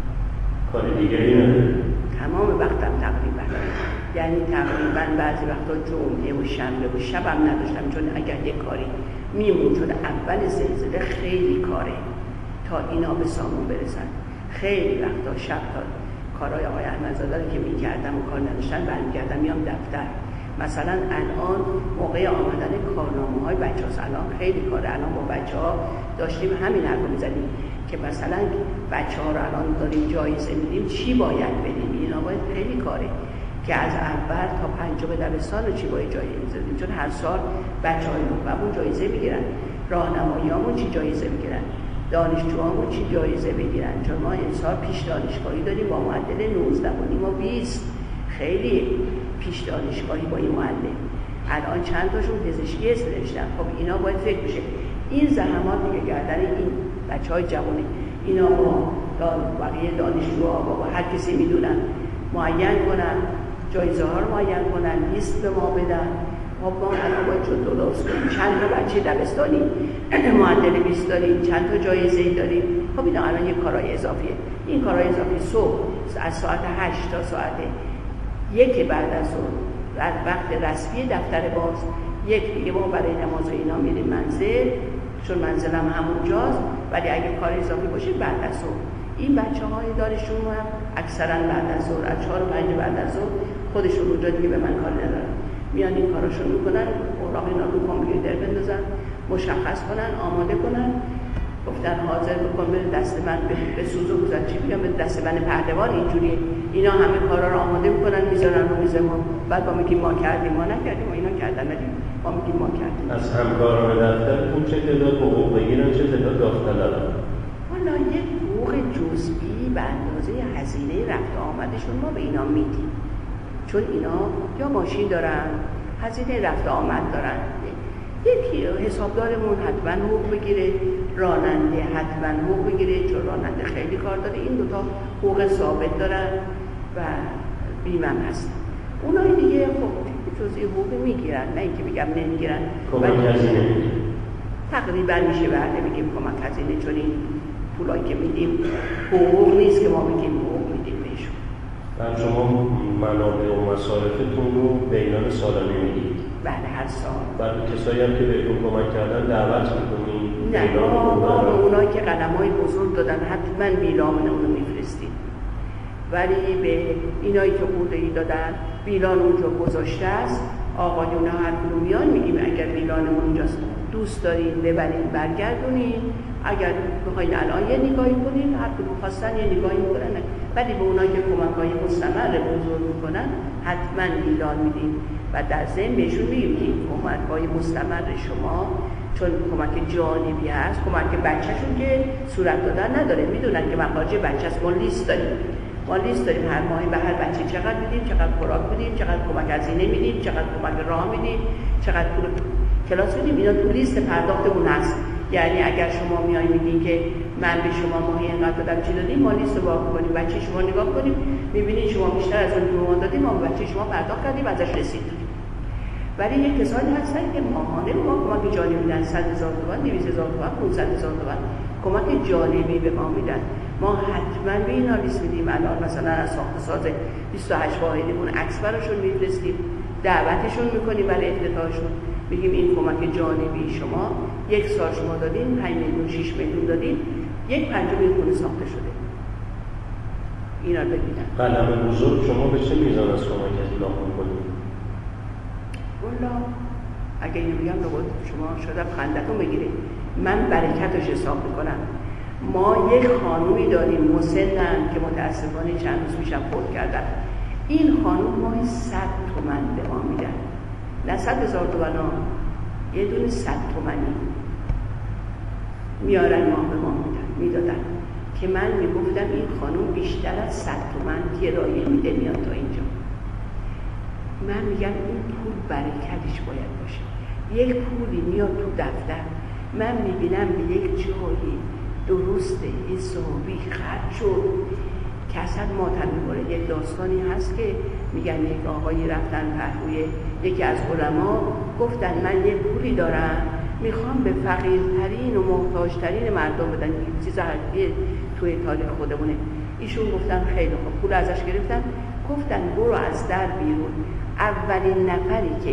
کار دیگری نداره؟ تمام وقتم تقریبا، یعنی تقریبا بعضی وقتا جمعه و شنبه و شبم نداشتم، چون اگر یک کاری میمون، چون اول زلزله خیلی کاره تا اینا به سامون برسن، خیلی وقتا شب تا کارهای آقای احمدزاده رو که میکردم و کار نداشتن برمیگردم میام دفتر. مثلا الان موقع آمدن کارنامه‌های بچه‌ها، الان خیلی کاره، الان با بچه‌ها داشتیم همین حرفو می‌زدیم که مثلا بچه‌ها رو الان داریم جایزه میدیم، چی باید بدیم، اینا باید خیلی کاره که از اول تا پنجم دبستان چی باید جایزه می‌دیم، چون هر سال بچه‌های نخبه‌مون جایزه می‌گیرن، راهنمایی‌هامون چی جایزه می‌گیرن، دانشجوهامون چی جایزه بگیرن، چون ما امسال پیش دانشگاهی داریم با معدل 19 و 20، خیلی پیش دانشگاهی با این معلم. الان چند تاشون پزشکی نوشتن. خب اینا باید فکر بشه این زحمات دیگه گردن این بچهای جوانی، اینا با بقیه دانشجوها با هر کسی میدونن، معین کنن جایزه ها رو معین کنن، لیست به ما بدن. خب ما الان باید چون درست کنیم چند تا بچه دبستانی معدل 20 داریم، چند تا جایزه داریم. خب اینا الان یک کارهای اضافیه. این کارهای اضافی صبح از ساعت 8 تا ساعت 1 بعد از ظهر وقت رسمی دفتر باز، یک دیگه ما برای نماز و اینا میریم منزل، چون منزلم همونجاست، ولی اگه کار اضافی باشه بعد از ظهر. این بچه‌های دانشجو هم اکثرا بعد از ظهر، از 4 و 5 بعد از ظهر خودشون اونجا دیگه به من کار ندارن، میان این کاراشون میکنن، اوراق اینا رو کامپیوتر بندازن، مشخص کنن، آماده کنن، گفتن حاضر بکن به دست من به سوز و گذر، چی میگم به دست من پهلوان. اینجوری اینا همه کارا رو آماده میکنن میذارن رو میز ما، بعد ما میگیم ما کردیم، ما نکردیم، ما اینا کردن ندیم، ما میگیم ما کردیم. از همکاران دفتر اون چه تعداد حقوق بگیرن، چه تعداد داوطلبن؟ والا یک حقوق جزئی به اندازه هزینه رفت آمدشون ما به اینا میدیم، چون اینا یا ماشین دارن، هزینه رفت آمد دارن. یکی حسابدارمون حتما حقوق بگیره، راننده حتما حقوق بگیره، چون راننده خیلی کار داره. این دوتا حقوق ثابت دارن و بیمه هست. اونایی دیگه خب جزئی حقوق میگیرن، نه اینکه بگم نمیگیرن. کمک هزینه تقریبا میشه بعد بگیم کمک هزینه، چون این پولایی که میدیم حقوق نیست که ما بگیم حقوق میدیم بهشون. بعد شما منابع و مصارفتون رو بیان سالانه میدید؟ بله هر سال. بعد کسایی هم که بهتون کمک کردن دعوت میکنید؟ نه ما به اونایی که قلم‌های بزرگ دادن حتما بیلان اونو میفرستیم، ولی به اینایی که خوده‌ای دادن بیلان اونجا گذاشته است. آقایون هر کدوم میان میگیم اگر بیلانمون اونجاست دوست دارین ببرین برگردونین، اگر بخواین الان یه نگاهی کنین، هر کدوم خواستن یه نگاهی میکنن، ولی به اونایی که کمک‌های مستمر بزرگ میکنن حتما بیلان میدیم و در ضمن بهشون میگیم که کمک‌های مستمر شما چون کمک جانبی هست، کمک بچه‌شون که صورت دادن نداره، میدونن که مخارج بچه‌ست، ما لیست داریم هر ماهی به هر بچه چقدر میدیم، چقدر خوراک میدیم، چقدر کمک هزینه میدیم، چقدر کمک راه میدیم، چقدر پول کلاس میدیم. اینا تو لیست پرداختمون هست. یعنی اگر شما میای میگین که من به شما ماهی اینقدر دادم چی دادیم، ما لیست رو باز کنیم، بچه شما نگاه کنیم، میبینید شما بیشتر از اون که ما دادیم، ما به بچه شما پرداخت کردیم، ازش رسید. ولی یک کسانی هستن که ماهانه ما کمک جانبی میدن، 100,000 تومان، 200,000 تومان، 500,000 تومان کمک جانبی به ما میدن. ما حتما به اینا لیست میدیم. الان مثلا از ساخت ساز 28 واحدیمون عکس براشون میفرستیم، دعوتشون میکنیم برای افتتاحشون، میگیم این کمک جانبی شما یک سال شما دادین 5 میلیون 6 میلیون دادین، 1/5 خونه ساخته شده. اینا رو ببینن. قلم بزرگ شما به چه میزان از کمک اطلاق میکنید؟ والا اگه اینو بگم رو شما شاید خندتون بگیره، من برکتش حساب میکنم. ما یک خانومی داریم مسنن که متاسفانه چند روز پیشم فوت کردن. این خانوم ماهی 100 تومن به ما میدن، نه 100,000 تومن ها، یه دونه 100 تومنی میارن ما به ما میدادن که من میگفتم این خانوم بیشتر از 100 تومن کرایه میده میاد تا اینجا. من میگم این پول برکتش باید باشه. یک پولی میاد تو دفتر من میبینم به یک جایی درسته حسابی خط شد که اصلا ماتم میباره. یک داستانی هست که میگن یک آقایی رفتن پهلوی یکی از علما، گفتن من یه پولی دارم میخوام به فقیرترین و محتاجترین مردم بدن، چیز حقیقی توی تاریخ خودمونه. ایشون گفتن خیلی خوب، پول ازش گرفتن، گفتن برو از در بیرون، اولین نفری که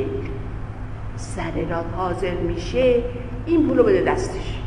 سر راه حاضر میشه این پولو بده دستش.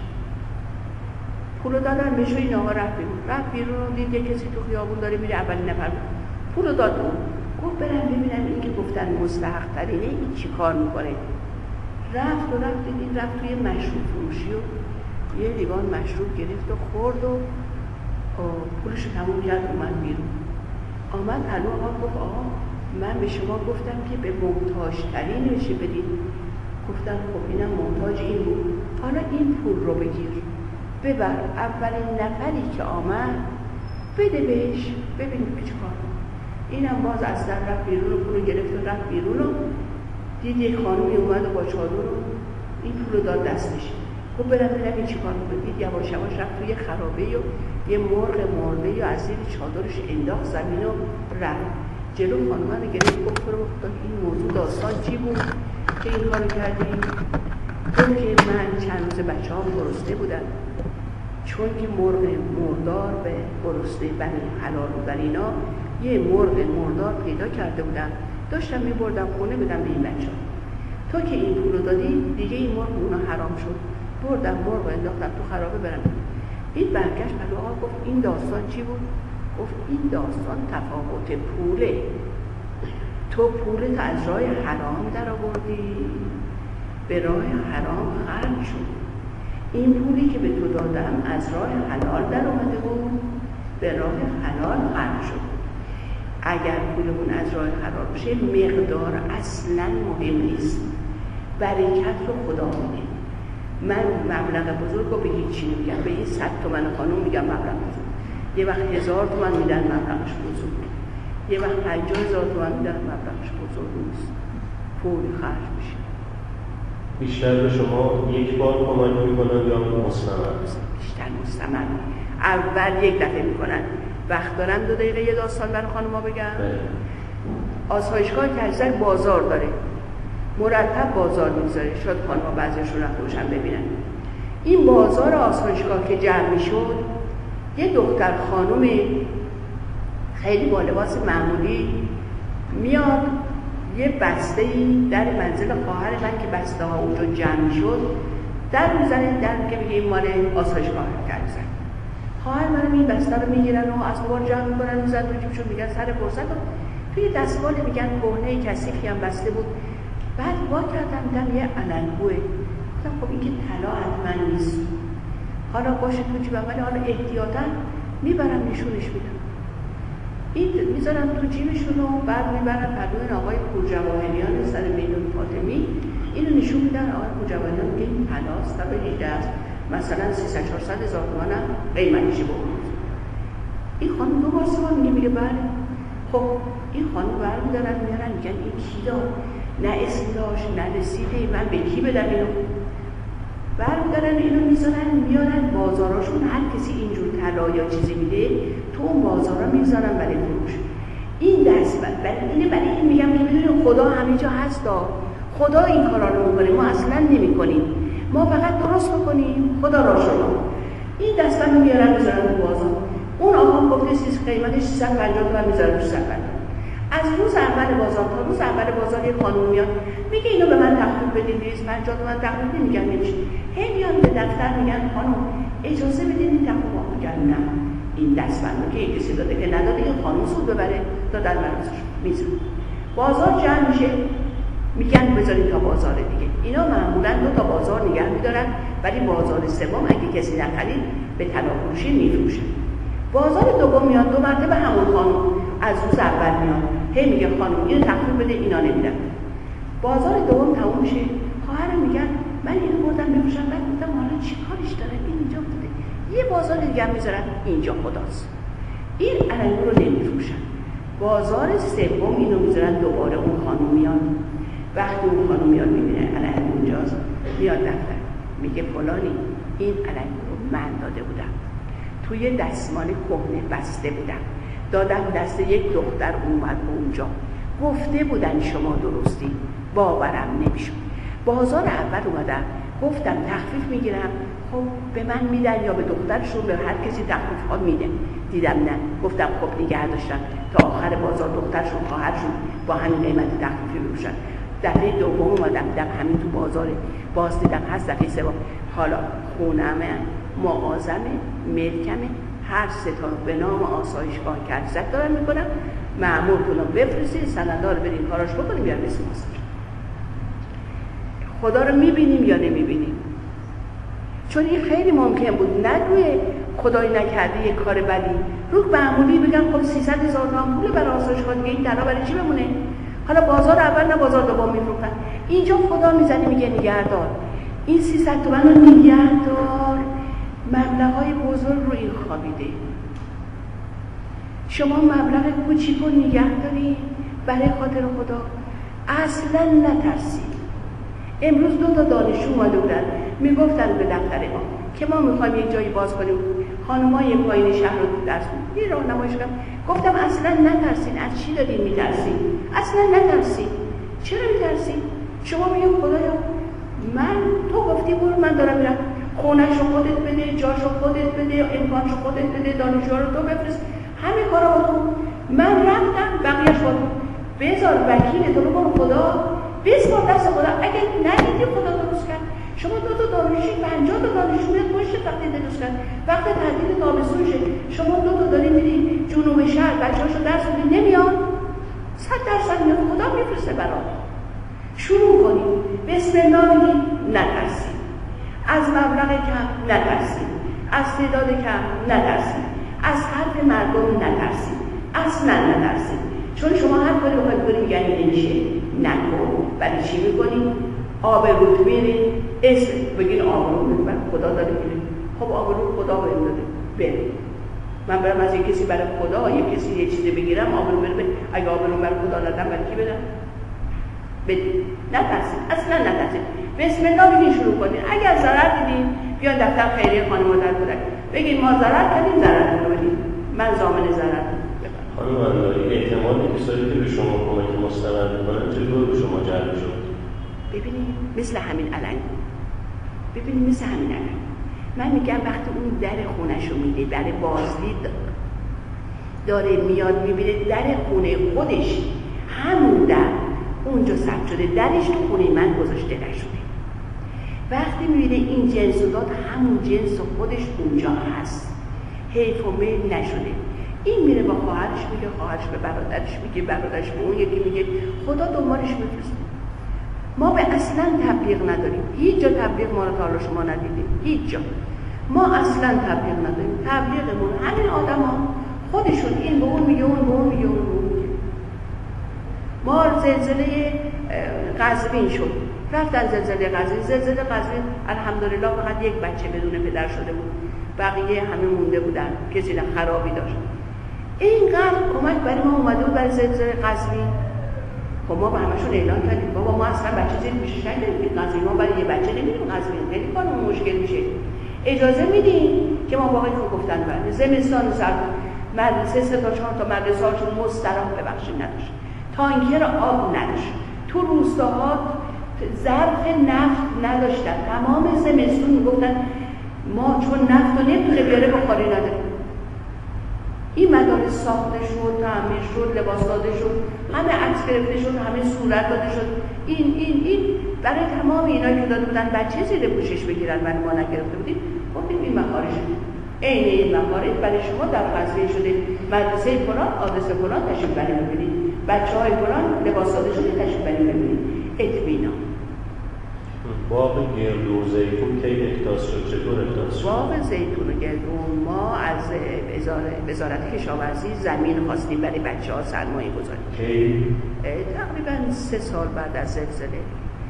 پولو دادن بهش، این آقا رفت بیرون دید یه کسی تو خیابون داره میره، اولین نفر پولو داد اون. گفت برم ببینم این که گفتن مستحق ترینه این چی کار میکنه. رفت دیدین رفت توی مشروب فروشی و یه لیوان مشروب گرفت و خورد و پولشو تموم کرد، اومد بیرون. آمد الو آقا گفت آقا من به شما گفتم که به محتاجترین بشه بدید. گفتن خب اینم محتاج این بود، حالا این پول رو بگیر ببر، اولین نفری که آمد بده بهش، ببینید چه کار. اینم باز از در رفت بیرون و پولو گرفت و رفت بیرون و دید یک خانومی اومد و با چادر این پولو داد دستش. خب برم ببینم این چی کار میکنه. دید یواش یواش رفت توی خرابه و یه مرغ مرده یا از زیر چادرش انداخت زمین و رفت. جلو خانومه رو گرفت گفت این موضوع داستان چی بود که این کارو کردی؟ گفت که من چند روز بچه‌هام گرسنه بودن، چون که مرغ مردار به گرسنه بنی حلال بودن اینا یه مرغ مردار پیدا کرده بودن، داشتم میبردم خونه بدم به این بچه‌ها. تو که این پولو دادی دیگه این مرغ اونا حرام شد، بردم مرغ رو انداختم تو خرابه برم. این برگشت بعد آقا گفت این داستان چی بود؟ گفت این داستان تفاوت پوله، تو پولت از راه حرام در آوردی به راه حرام خرج شد، این پولی که به تو دادم از راه حلال در اومده بود به راه حلال خرج شد. اگر پولمون از راه حلال بشه مقدار اصلا مهم نیست، برکت رو خدا میده. من مبلغ بزرگ رو به هیچی نمیگم، به این 100 تومن خانوم میگم مبلغ بزرگ، یه وقت 1000 تومن میدن مبلغش بزرگ، یه وقت 50,000 تومن میدن مبلغش بزرگ نیست، پولی خرج میشه. بیشتر به شما یک بار کمک میکنن یا مستمر؟ بیشتر مستمر. اول یک دفعه میکنن. وقت دارم 2 دقیقه یه داستان برای خانوما بگم؟ آسایشگاه کجزر بازار داره، مرتب بازار میذاره، شاید خانوما بعضیشون رفته باشن ببینن. این بازار آسایشگاه که جمع میشد، یه دختر خانوم خیلی با لباس معمولی میاد یه بسته‌ای در منزل خواهر من که بسته ها اونجا جمع شد در میزنه، در که میگه این مال آسایشگاه کجزر. خواهر منم این بسته رو میگیرن و از دوبار جمع میکنن میزن رو جیبشون، میگن سر فرصت و توی دستمال میگن کهنه کثیفی هم بسته بود. بعد وا کردم دیدم یه علنگوه، گفتم خب این که طلا حتما نیست، حالا باشه تو جیبم، ولی حالا احتیاطاً میبرم نشونش میدم. این میذارم تو جیبشون و بعد میبرن پدوین آقای پورجواهریان سر میدون فاطمی، اینو نشون میدن. آقای پورجواهریان میگه این طلاست، تا به دیده است، مثلا 300-400 هزار تومان هم قیمتش بود. این خانم 2 بار 3 بار میگه بله. خب این خانم برمیدارن میارن میگن این کی داد، نه اسم داشت نه رسیده، من به کی بدم اینو؟ برمیدارن اینو میذارن میارن بازاراشون، هر کسی اینجور طلا یا چیزی میده تو اون بازارا میذارن برای فروش. این دست برای این میگم که بدونید خدا همه جا هست، خدا این کارا رو میکنه، ما اصلا نمیکنیم، ما فقط درست بکنیم خدا را شما. این دستن رو میارن میذارن تو بازار. اون آقا گفته قیمتش 350 تومن میذاره رو 350. از روز اول بازار تا روز اول بازار یه خانم میاد میگه اینو به من تخفیف بدین 250 تومن تخفیف نمیگن نمیشه. هی میان به دفتر میگن خانم اجازه بدین این تخفیف میگن نه، این دستبندو که کسی داده که نداده این خانم سود ببره دادن برازش میذاره. بازار جمع میشه میگن بذارید تا بازار دیگه. اینا معمولا 2 تا بازار نگه میدارن، ولی بازار سوم اگه کسی نخرید به طلا فروشی میفروشن. بازار دوم میاد 2 مرتبه همون خانم از روز اول میاد هی میگه خانم اینو تخفیف بده، اینا نمیدن. بازار دوم تموم میشه، خواهر میگن من اینو بردم بفروشم، بعد گفتم حالا چیکارش داره این اینجا بوده، یه بازار دیگه هم میذارن اینجا خداست. این علنگو رو نمیفروشن. بازار سوم اینو میذارن، دوباره اون خانم میاد، وقتی اون خانم میاد میبینه علنگو اونجاست میاد دفتر میگه فلانی این علنگ رو من داده بودم، توی دستمال کهنه بسته بودم، دادم دست یک دختر اومد اونجا، گفته بودن شما درستی، باورم نمیشد. بازار اول اومدم گفتم تخفیف میگیرم، خب به من میدن یا به دخترشون، به هر کسی تخفیف ها میده. دیدم نه، گفتم خب نگه داشتم تا آخر بازار دخترشون خواهرشون با همین قیمت تخفیفی بروشن. دفعه دوم اومدم دیدم همین تو بازاره، باز دیدم هست. دفعه سوم حالا خونمه، معاظمه، ملکمه، هر سه تا به نام آسایشگاه کرجک دارم میکنم، مأمورتون رو بفرستید سندها رو بریم کاراش بکنیم یا رسیم آسایش. خدا رو میبینیم یا نمیبینیم؟ چون این خیلی ممکن بود نه روی خدای نکرده یک کار بدی، روح معمولی بگم خب 300,000 تومان پول برای آسایشگاه دیگه، این طلا برای چی بمونه؟ حالا بازار اول نه بازار دوم میفروختن، اینجا خدا میزنه میگه نگهدار این 300 تومان رو نگهدار. مبلغ‌های بزرگ رو این خوابیده، شما مبلغ کوچیک رو نگه دارید برای خاطر خدا. اصلا نترسید. امروز 2 تا دانشجو اومده بودن میگفتن به دفتر ما که ما میخوایم یک جایی باز کنیم، خانمای پایین شهر رو درس میدن، یه راهنماییش کردم، گفتم اصلا نترسین. از چی دارین میترسین؟ اصلا نترسین. چرا میترسین؟ شما میگید خدایا تو گفتی برو، من دارم میرم، خونه‌شو خودت بده، جاشو خودت بده، امکانشو خودت بده، دانشجوها رو تو بفرست، همه کارا با تو. من رفتم بقیه‌اش با تو. بذار وکیل تو رو برو خدا، بسپار دست خدا. اگه ندیدی خدا درست کرد. شما 2 تا دانشجو 50 تا دانشجو پشت وقتی درست کرد، وقت تعطیل تابستون شه، شما 2 تا دارین میرین جنوب شهر بچه‌هاشو درس میدین، نمیاد 100% میاد، خدا میفرسته برات. شروع کنید، بسم الله بگید، نترسید. از مبلغ کم نترسید، از تعداد کم نترسید، از حرف مردم نترسید، اصلا نترسید. چون شما هر کاری بخواید کنید میگن نمیشه، نکن. برای چی میکنید؟ آبروت میرید، اسم بگین آبرو میرید، خدا داره میرید. خب آبرو خدا بهم داده، برید. من برم از یک کسی برای خدا یک کسی یه چیزی بگیرم، آبرو برم. اگه آبرو برای خدا ندم برای کی بدم؟ بدید. نترسید، اصلا نترسید. بسم الله بگین شروع کنید. اگر ضرر دیدین بیان دفتر خیریه خانم مادر کودک بگین ما ضرر کردیم، ضررتون رو بدید، من ضامن ضرر. خانم انداری، احتمال کسایی که به شما کمک مستند میکنن چطور به شما جلب شد؟ ببینید مثل همین علنگ، ببینید مثل همین علنگ. من میگم وقتی اون در خونه‌شو میده، در بازدید داره میاد میبینه در خونه خودش همون در اونجا ثبت شده، درش تو خونه من گذاشته نشده. وقتی میبینه این جنس رو داد، همون جنس خودش اونجا هست، حیف و میل نشده. این میره با خواهرش میگه، خواهرش به برادرش میگه، برادرش به اون یکی میگه، خدا دنبالش میفرسته. ما به اصلا تبلیغ نداریم، هیچ جا تبلیغ ما رو تا حالا شما ندیدیم، هیچ جا ما اصلا تبلیغ نداریم. تبلیغمون همین آدما خودشون، این به اون میگه، اون به اون میگه، اون به اون میگه. ما زلزله قزوین شد، رفتن زلزله قزوین الحمدلله فقط یک بچه بدون پدر شده بود، بقیه همه مونده بودن، کسی نه خرابی داشت. اینقدر کمک برای ما اومده بود برای زلزله قزوین. خب ما به همشون اعلان کردیم بابا ما اصلا بچه زیر میشه نگیریم قزوین، ما برای یه بچه نمیریم قزوین، خیلی کارمون مشکل میشه، اجازه میدیم که ما واقعا گفتن بعد زمستان سرد مدرسه 3 تا 4 تا مدرسه هاشون مستراح ببخشید نداشت، تانکر آب نداشت، تو روستاها ظرف نفت نداشتن، تمام زمستون میگفتن ما چون نفت رو نمیتونه بیاره بخاری نداریم. این مدارس ساخته شد، تعمیر شد، لباس داده شد، همه عکس گرفته شد، همه صورت داده شد. این برای تمام اینا که داده بودن بچه زیر پوشش بگیرن و ما نگرفته بودیم، گفتیم این مخارج عین این مخارج برای شما در قضیه شده، مدرسه فلان آدرس فلان تشریف برید ببینید، بچه‌های فلان لباس داده شده تشریف برید ببینید. اطمینان. باغ گردو و زیتون کی احداث شد؟ چطور احداث شد؟ باغ زیتون و گردو ما از وزارت کشاورزی زمین خواستیم برای بچه‌ها سرمایه گذاری. کی؟ تقریبا 3 سال بعد از زلزله.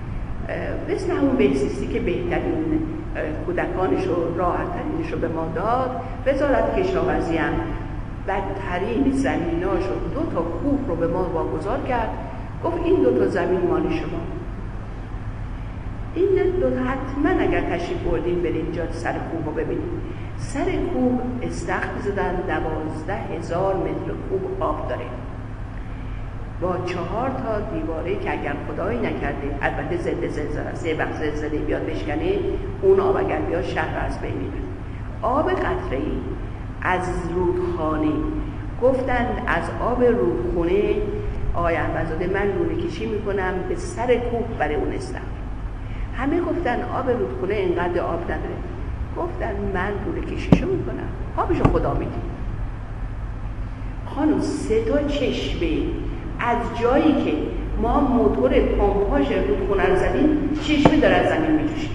مثل همون بهزیستی که بهترین کودکانش و راحت‌ترینش رو به ما داد، وزارت کشاورزی هم بدترین زمیناش رو 2 تا کوه رو به ما واگذار کرد، گفت این 2 تا زمین مال شما. این دو حتما اگر تشریف بردین برید اینجا سر کوه رو ببینید. سر کوه استخر زدن 12,000 متر کوب آب داره با 4 تا دیواره که اگر خدایی نکرده، البته زلزله است، یه وقت زلزله بیاد بشکنه اون آب اگر بیاد شهر از بین میبره. آب قطره‌ای از رودخانه، گفتن از آب رودخونه آقای احمدزاده من لوله کشی میکنم به سر کوه برای اون استخر. همه گفتن آب رودخونه اینقدر آب نداره، گفتن من لوله کشیشو میکنم، آبشو خدا میده. خانم 3 تا چشمه از جایی که ما موتور پمپاژ رودخونه رو زدیم چشمه داره از زمین میجوشه.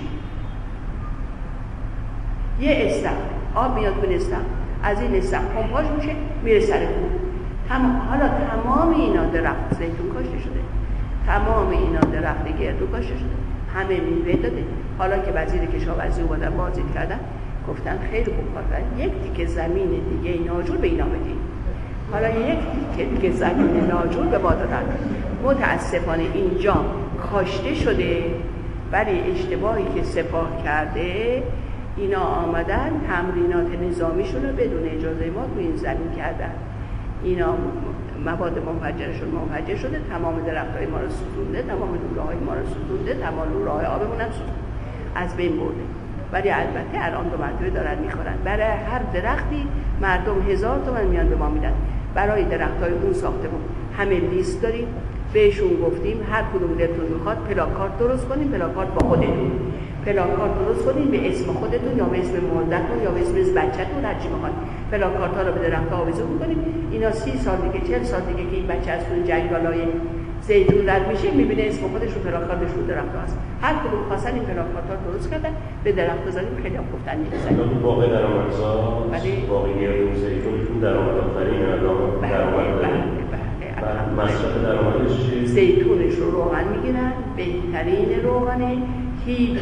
یه استخر آب میاد به استخر، از این استخر پمپاژ میشه میره سر کوه. حالا تمام اینا درخت زیتون کاشته شده، تمام اینا درخت گردو کاشته شده، همه میوه داده. حالا که وزیر کشاورزی اومدن بازدید کردن گفتن خیلی خوب کار کردن، یک تیکه زمین دیگه ناجور به اینا بدید. حالا یک تیکه دیگه زمین ناجور به ما دادن. متاسفانه اینجا کاشته شده، ولی اشتباهی که سپاه کرده اینا آمدن تمرینات نظامیشون رو بدون اجازه ما تو این زمین کردن. اینا مواد منفجرشون منفجر شده، تمام درخت‌های ما رو سوزونده، تمام لوله‌های ما رو سوزونده، تمام لوله‌های آبمون هم سوزونده، از بین برده. ولی البته الان 2 مرتبه دارن میخورن. برای هر درختی مردم 1000 تومان میان به ما میدن. برای درخت‌های اون ساختمون همه لیست داریم، بهشون گفتیم هر کدوم دلتون میخواد پلاکارت درست کنیم، پلاکارت با خودتون، پلاکارت درست کنیم به اسم خودتون یا به اسم مولدتون یا به اسم بچه‌تون، هر چی میخواید. پلاکارت‌ها رو به درخت‌ها آویزون می‌کنیم. اینا 30 سال دیگه 40 سال دیگه که این بچه از اون جنگالای زیتون رد میشه میبینه اسم خودش رو پلاکارتش رو درخت‌ها هست. هر کدوم خواستن این پلاکارت‌ها رو درست کردن به درخت بزنیم. خیلی هم گفتن می‌زنیم. الان واقع درآمدزا باقی گردو زیتون درآمد آفرین درآمد داره. مصرف درآمدش چیه؟ زیتونش رو روغن میگیرن، بهترین روغنه، هیچ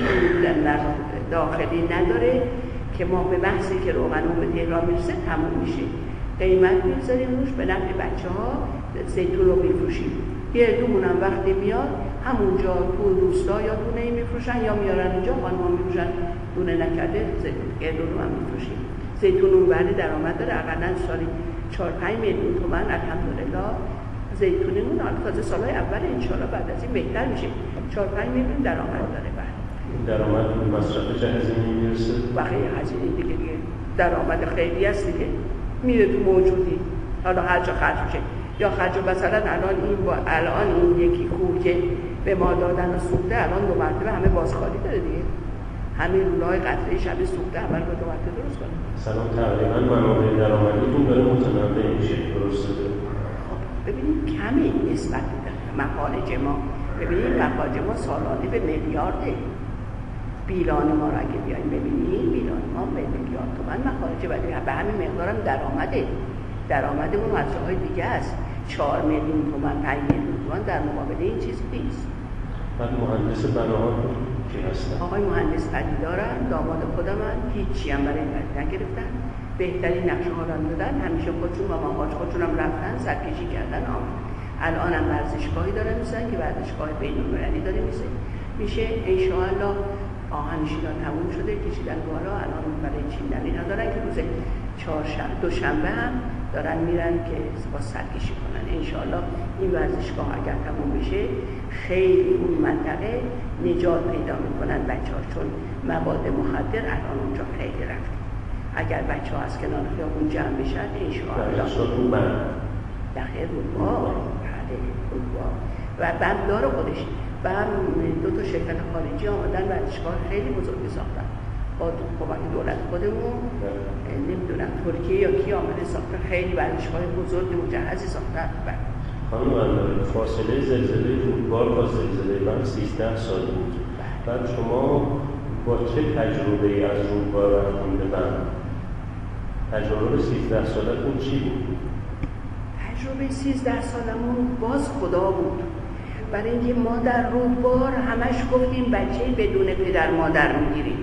داخلی نداره که ما به محضی که روغن اون به تهران میرسه تموم میشه. قیمت میذاریم روش به نفع بچه‌ها، زیتون رو میفروشیم. گردومون هم وقتی میاد همونجا تو روستا یا دونه میفروشن یا میارن اینجا خانم‌ها میفروشن، دونه نکرده گردو رو هم میفروشیم. زیتون اون بعد درآمد داره، اقلاً سالی 4-5 میلیون تومان الحمدلله. زیتونمون تازه سالهای اول انشالله بعد از این بهتر میشه. 4-5 میلیون درآمد داره. درآمد مصرف چه هزینه میرسه؟ بقیه هزینه دیگه درآمد خیلی هست دیگه، میره تو موجودی. حالا هر جا خرج میشه یا خرج مثلا الان این یکی کوه که به ما دادن و سوخته الان 2 مرتبه همه بازخوالی داره دیگه. همین رولای قطره شب سوخته اول رو 2 مرتبه درست کنه. سلام، تقریبا منابع درآمدیتون داره متنوع میشه، درسته؟ ببینید کمی نسبت مخارج ما، ببینید مخارج ما سالانه به میلیارده. بیلان ما رو اگه بیایم ببینیم بیلان ما به میلیارد تومان مخارج، ولی به همین مقدار هم درآمدمون از جاهای دیگه است. 4 میلیون تومان 5 میلیون تومان در مقابل این چیز نیست. بعد مهندس بناهاتون کی هستن؟ آقای مهندس پدیدارن، داماد خودمن، هیچی هم برای این نگرفتن، بهترین نقشه ها رو دادن، همیشه خودشون و ماماج خودشون هم رفتن سرکشی کردن. الان هم ورزشگاهی داره میسن که ورزشگاه بین‌المللی داره میشه انشاءالله. آهنشینا تموم شده، کشیدن بالا، الان برای چیندن اینا دارن که روز دوشنبه هم دارن میرن که با سرکشی کنن. انشاءالله این ورزشگاه اگر تموم بشه خیلی اون منطقه نجات پیدا میکنن بچه‌ها، چون مواد مخدر الان اونجا خیلی رفت. اگر بچه‌ها از کنار خیابون جمع بشن انشاءالله دقیقاً رودبار و بم داره خودش. بم 2 تا شرکت خارجی آمدن ورزشگاه خیلی بزرگی ساختن با کمک دولت خودمون، نمیدونم ترکیه یا کی آمده ساختن، خیلی ورزشگاه بزرگ مجهزی ساختن. خانم فاصله زلزله رودبار تا زلزله بم 13 سال بود. بعد شما با چه تجربه‌ای از رودبار رفتید به بم؟ تجربه 13 سالتون چی بود؟ تجربه 13 سالمون باز خدا بود. برای اینکه ما در رودبار همش گفتیم بچه بدون پدر مادر میگیریم،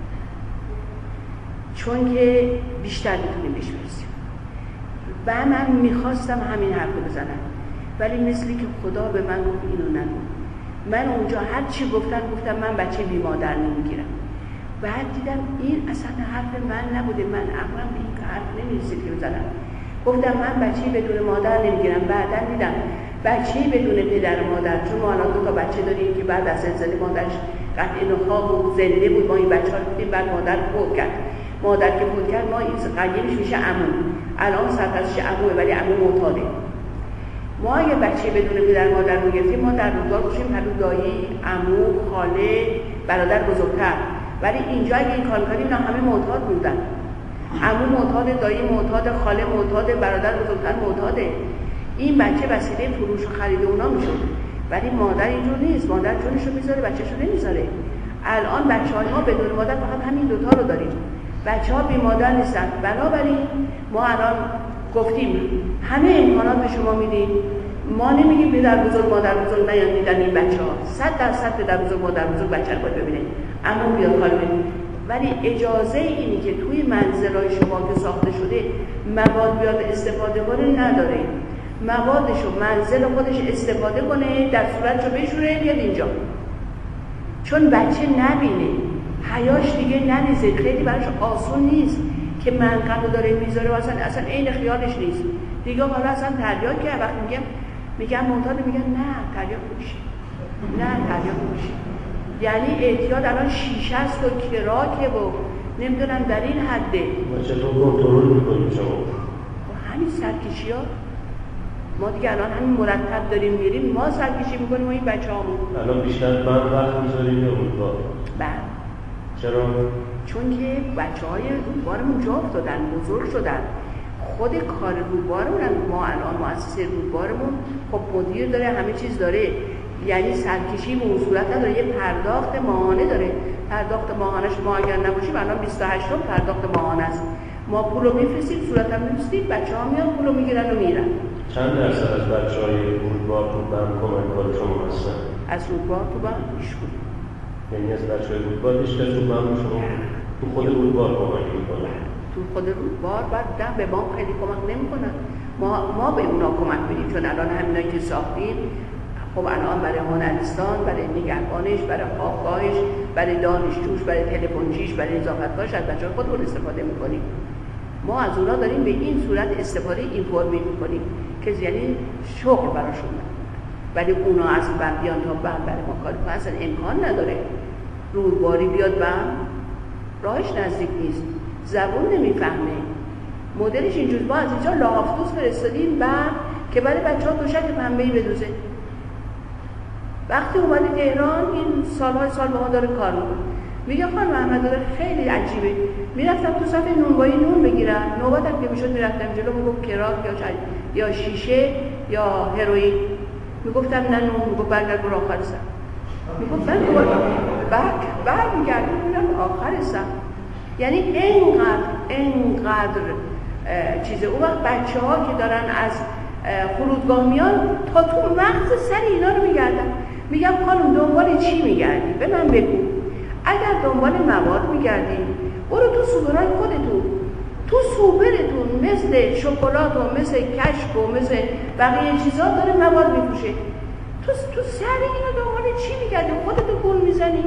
چون که بیشتر میتونیم بهش برسیم. و من میخواستم همین حرف رو بزنم، ولی مثلی که خدا به من گفت اینو نگو. من اونجا هر چی گفتم من بچه بی مادر نمیگیرم. بعد دیدم این اصلا حرف من نبوده، من عقلم به این حرف نمیرسید که بزنم. گفتم من بچه بدون مادر نمیگیرم. بعدا دیدم بچه بدون پدر و مادر، چون ما الان 2 تا بچه داریم که بعد از زلزله مادرش قطع نخاع بود، زنده بود، ما این بچه‌ها رو دیدیم، بعد مادر فوت کرد. مادر که فوت کرد ما این قدیمش میشه عمو، الان سرپرستش عموه ولی عمو معتاده. ما اگه بچه بدون پدر مادر رو گرفتیم ما در روزگار باشیم هلو دایی، عمو، خاله، برادر بزرگتر. ولی اینجا اگه این کار کنیم نه همه معتاد بودن. عمو معتاد، دایی معتاد، خاله معتاد، برادر بزرگتر معتاده. این بچه وسیله فروش و خرید اونا میشد. ولی مادر اینجور نیست، مادر جونشو میذاره بچه‌شو نمیذاره. الان بچه‌های ما بدون مادر فقط همین 2 تا رو داریم. بچه‌ها بی مادر نیستن. بنابراین ما الان گفتیم همه امکانات به شما میدیم. ما نمیگیم پدر بزرگ مادر بزرگ نیان دیدن این بچه‌ها. 100% پدر بزرگ مادر بزرگ بچه رو باید ببینه. اما بیاد کار ببینه. ولی اجازه اینی که توی منزل‌های شما که ساخته شده مواد بیاد استفاده کنه نداره. موادشو منزل خودش استفاده کنه، در صورتشو بشوره بیاد اینجا. چون بچه نبینه، حیاش دیگه نریزه، خیلی براش آسون نیست که منقبو داره میذاره و اصلا عین خیالش نیست. دیگه حالا اصلا تریاک که وقتی میگم معتاد، میگن نه تریاک میشه، نه تریاک میشه. یعنی اعتیاد الان شیشه است و کراکه و نمیدونم در این حده. ما چطور کنترل میکنیم شما؟ همین سرکشی‌ها ما دیگه الان همین مرتب داریم میریم، ما سرکشی میکنیم و این بچه‌هامون. الان بیشتر من وقت میذاریم یا روزگار؟ بله. چرا؟ چون که بچه‌های روزگارمون جا افتادن، بزرگ شدن. خود کار روزگارمون ما الان مؤسسه روزگارمون خب مدیر داره، همه چیز داره. یعنی سرکشی به صورت نداره، یه پرداخت ماهانه داره. پرداخت ماهانه‌اش ما اگر نباشیم الان 28 پرداخت ماهانه است. ما پولو میفرستیم، صورتم میفرستیم، بچه‌ها میان پولو میگیرن و میرن. چند درصد از بچه‌های رودبار تو برم کمک کار شما هستن؟ از رودبار تو برم ایشون. یعنی از بچه‌های رودبار هیچ کس تو برم شما تو خود رودبار کمک میکنه؟ تو خود رودبار بعد به ما خیلی کمک نمیکنن. ما به اونا کمک میدیم، چون الان همینایی که ساختیم خب الان برای هنرستان، برای نگهبانش، برای خوابگاهش، برای دانشجوش، برای تلفنچیش، برای نظافتکارش از بچه‌ها خودمون استفاده میکنیم. ما از اونا داریم به این صورت استفاده اینفورمی میکنیم که یعنی شغل براشون. ولی اونا از بیان تا برای ما کار کنن اصلا امکان نداره. رودباری بیاد راهش نزدیک نیست، زبون نمیفهمه. مدلش اینجور با از اینجا لافتوس فرستادیم که برای بچه‌ها دوشک پنبه‌ای بدوزه. وقتی اومدی تهران این سالهای سال با ما داره کار میکنه. میگه خانم احمد داره خیلی عجیبه. میرفتم تو صف نونوایی نون بگیرم، نوبتم که میشد میرفتم جلو میگفت کراک یا شیشه یا هروئین. میگفتم نه نون، میگفت برگرد برو آخر سر. میگفت من برمیگردم میرم آخر سر. یعنی اینقدر چیزه. اون وقت بچه‌ها که دارن از فرودگاه میان تا تو مغز سر اینا رو میگردن. میگم خانم دنبال چی میگردی؟ به من بگو. اگر دنبال مواد میگردی برو تو سوپرهای خودتون، تو سوپرتون مثل شکلات و مثل کشک و مثل بقیه چیزا داره مواد میفروشه. تو سر اینا دنبال چی میگردی؟ خودتو پول میزنی.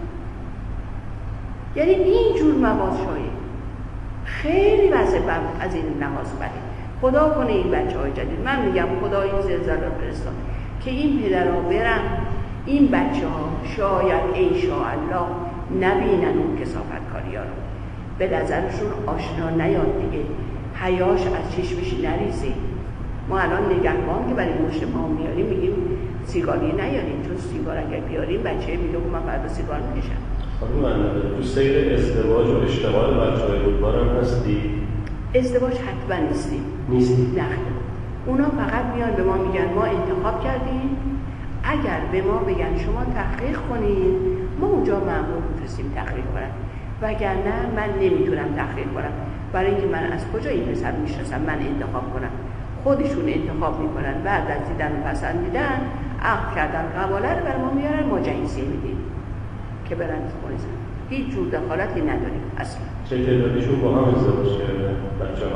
یعنی اینجور مواد شایع خیلی وضع از این لحاظ بده. خدا کنه این بچه‌های جدید، من میگم خدا این زلزله رو فرستاد که این پدرها برن، این بچه‌ها شاید انشاءالله نبینن اون کثافتکاری‌ها رو، به نظرشون آشنا نیاد دیگه، حیاش از چشمش نریزه. ما الان نگهبان که برای مشت ما میاریم میگیم سیگاری نیاریم، چون سیگار اگر بیاریم بچه میگه من فردا سیگار میکشم. خانم تو سیر ازدواج و اشتغال بچه‌های رودبار هم هستی؟ ازدواج حتما نیستیم. نه. اونا فقط میان به ما میگن ما انتخاب کردیم، اگر به ما بگن شما تحقیق کنید ما اونجا مأمور می‌فرستیم تحقیق کنن، وگرنه من نمیتونم تحقیق کنم، برای اینکه من از کجا این پسر میشناسم من انتخاب کنم. خودشون انتخاب میکنن، بعد از دیدن و پسندیدن عقد کردن قواله رو بر ما میارن، ما جهیزیه میدیم که برن خونیزن. هیچ جور دخالتی نداریم اصلا. چه تعدادیشون با هم ازدواج کردن بچه‌ها؟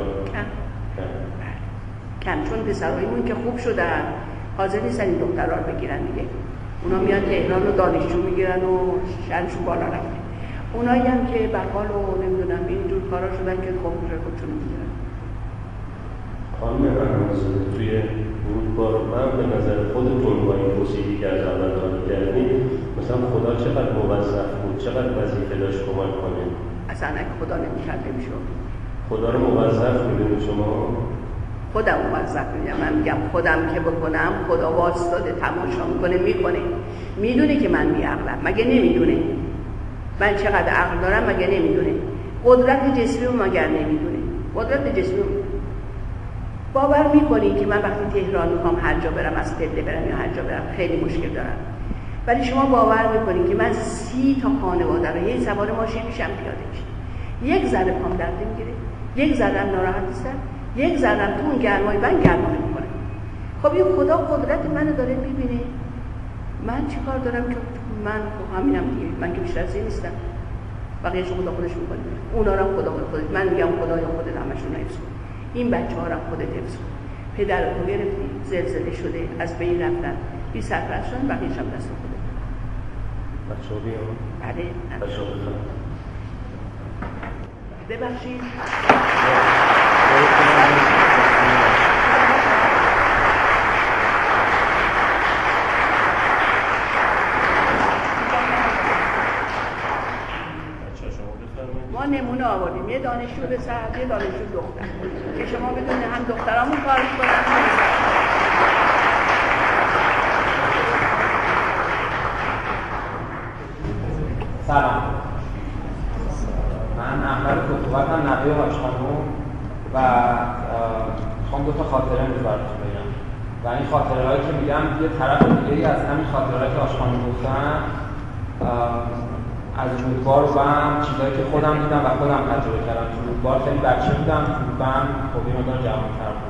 کم چون پسرهایمون که خوب شدن حاضر نیستن این دخترها رو بگیرن دیگه. اونا میان تهران رو دانشجو میگیرن و شنشون بالا رفته. اونایی هم که بقال و نمیدونم اینجور کارا شدن که خودشون میگیرن. خانم رحمت‌زاده توی رودبار من به نظر خودتون با این توصیفی که از اول کردید مثلا خدا چقدر موظف بود، چقدر وظیفه داشت کمک کنه؟ اصلا اگه خدا نمی‌کرد نمی‌شد. خدا رو موظف می‌دونید شما؟ خودم موظف می‌دونم. من میگم خودم که بکنم خدا واسطاده تماشا میکنه میدونه که من بی‌عقلم. مگه نمیدونه؟ من چقدر عقل دارم مگه نمیدونه؟ قدرت جسمی رو مگر نمیدونه؟ قدرت جسمی باور میکنی که من وقتی تهران میخوام هر جا برم، از پله برم یا هر جا برم خیلی مشکل دارم، ولی شما باور میکنی که من 30 تا خانواده رو یه سوار ماشین میشم پیاده میشم، یک ذره پام درد نمیگیره، یک ذره ناراحت نیستم، یک ذره تو اون گرمای من گرما نمیکنه. خب این خدا قدرت منو داره میبینه. من چیکار دارم که من همینم دیگه، من که بیشتر از این نیستم. بقیه خدا خودش میکنه، اونا رو خدا خودش. من میگم خدایا خودت همشون حفظ کن، این بچه‌ها رو خودت حفظ کن. پدرتون گرفتی، زلزله شده، از بین رفتن، بی سرپرست شدن، بقیه‌ش هم دست خودت. بچه‌ها بیان. بله. بچه‌ها بخوام. ببخشید. ما نمونه آوردیم، یه دانشجو به سر، یه دانشجو دختر که شما بدونید هم دخترامون کار می‌کنن. سلام، من احمد کتوبتم، نوه حاج خانوم و میخوام 2 تا خاطره براتون بگم و این خاطرهایی که میگم یه طرف دیگه‌ای از همین خاطرهایی که حاج خانوم گفتن از رودبار و هم چیزایی که خودم دیدم و خودم تجربه کردم. تو رودبار خیلی بچه بودم، تو رودبار خب یه مقدار جوان‌تر بود.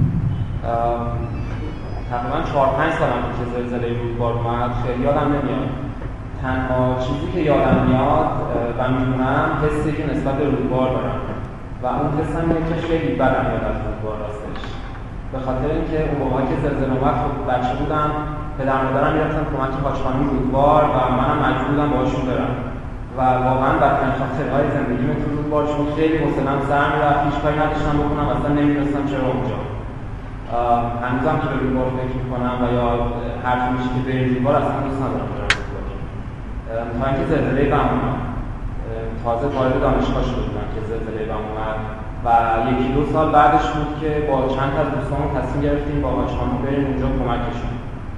تقریبا 4-5 سالم بود که زلزله رودبار اومد، خیلی یادم نمیاد. تنها چیزی که یادم میاد و میدونم حسی که نسبت به رودبار دارم و اون حسم اینه که خیلی بدم میاد از رودبار راستش. به خاطر اینکه اون موقعی که زلزله اومد خب بچه بودم، پدر مادرم میرفتن کمک حاج خانوم رودبار و منم مجبور بودم باهاشون برم و واقعا بدترین خاطرهای زندگیم تو رودبار، چون خیلی حوصله‌ام سر میرفت، هیچ کاری نداشتم بکنم، اصلا نمیدونستم چرا اونجا. هنوزم که به رودبار فکر میکنم و یا حرفی میشه که بریم رودبار اصلا دوست ندارم برم رودبار. تا اینکه زلزله بم اومد، تازه وارد دانشگاه شده بودم که زلزله بم اومد و 1-2 سال بعدش بود که با چند تا از دوستامون تصمیم گرفتیم با حاج خانوم بریم اونجا کمکشون.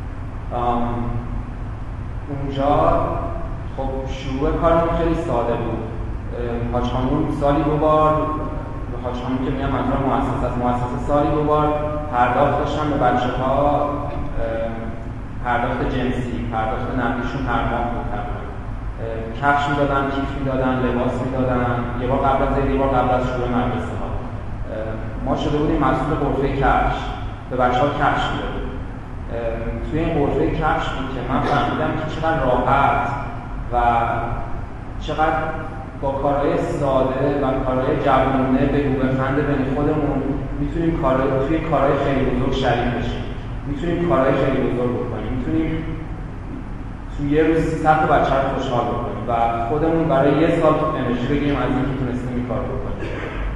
اونجا خب شروع کارمون خیلی ساده بود. حاج خانوم سالی 2 بار، حاج خانوم که میگم منظورم مؤسسه سالی 2 بار پرداخت داشتن به بچه‌ها، پرداخت جنسی، پرداخت نقدیشون هر ماه بود. کفش میدادن، کیف میدادن، لباس میدادن، یه بار قبل از یه بار قبل از شروع مدرسه ها. ما شده بودیم مسئول غرفه کفش، به بچه‌ها کفش میدادیم. توی این غرفه کفش بود که من فهمیدم که چقدر راحت و چقدر با کارهای ساده و کارهای جوانانه بگو بخنده بین خودمون میتونیم توی کارهای خیلی بزرگ شریک بشیم، میتونیم کارهای خیلی بزرگ بکنیم، میتونیم توی یه روز 300 تا بچه رو خوشحال بکنیم و خودمون برای 1 سال انرژی بگیریم از اینکه تونستیم این کار بکنیم.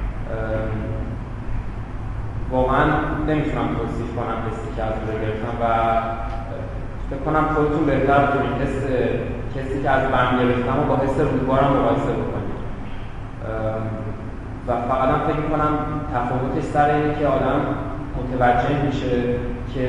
واقعا نمیتونم توصیف کنم حسی که از اونجا گرفتم و فکر کنم خودتون بهتر بتونید کسی که از بم گرفتم و با حس رودبارم مقایسه بکنید و فقط هم فکر میکنم تفاوتش سر اینه که آدم متوجه میشه که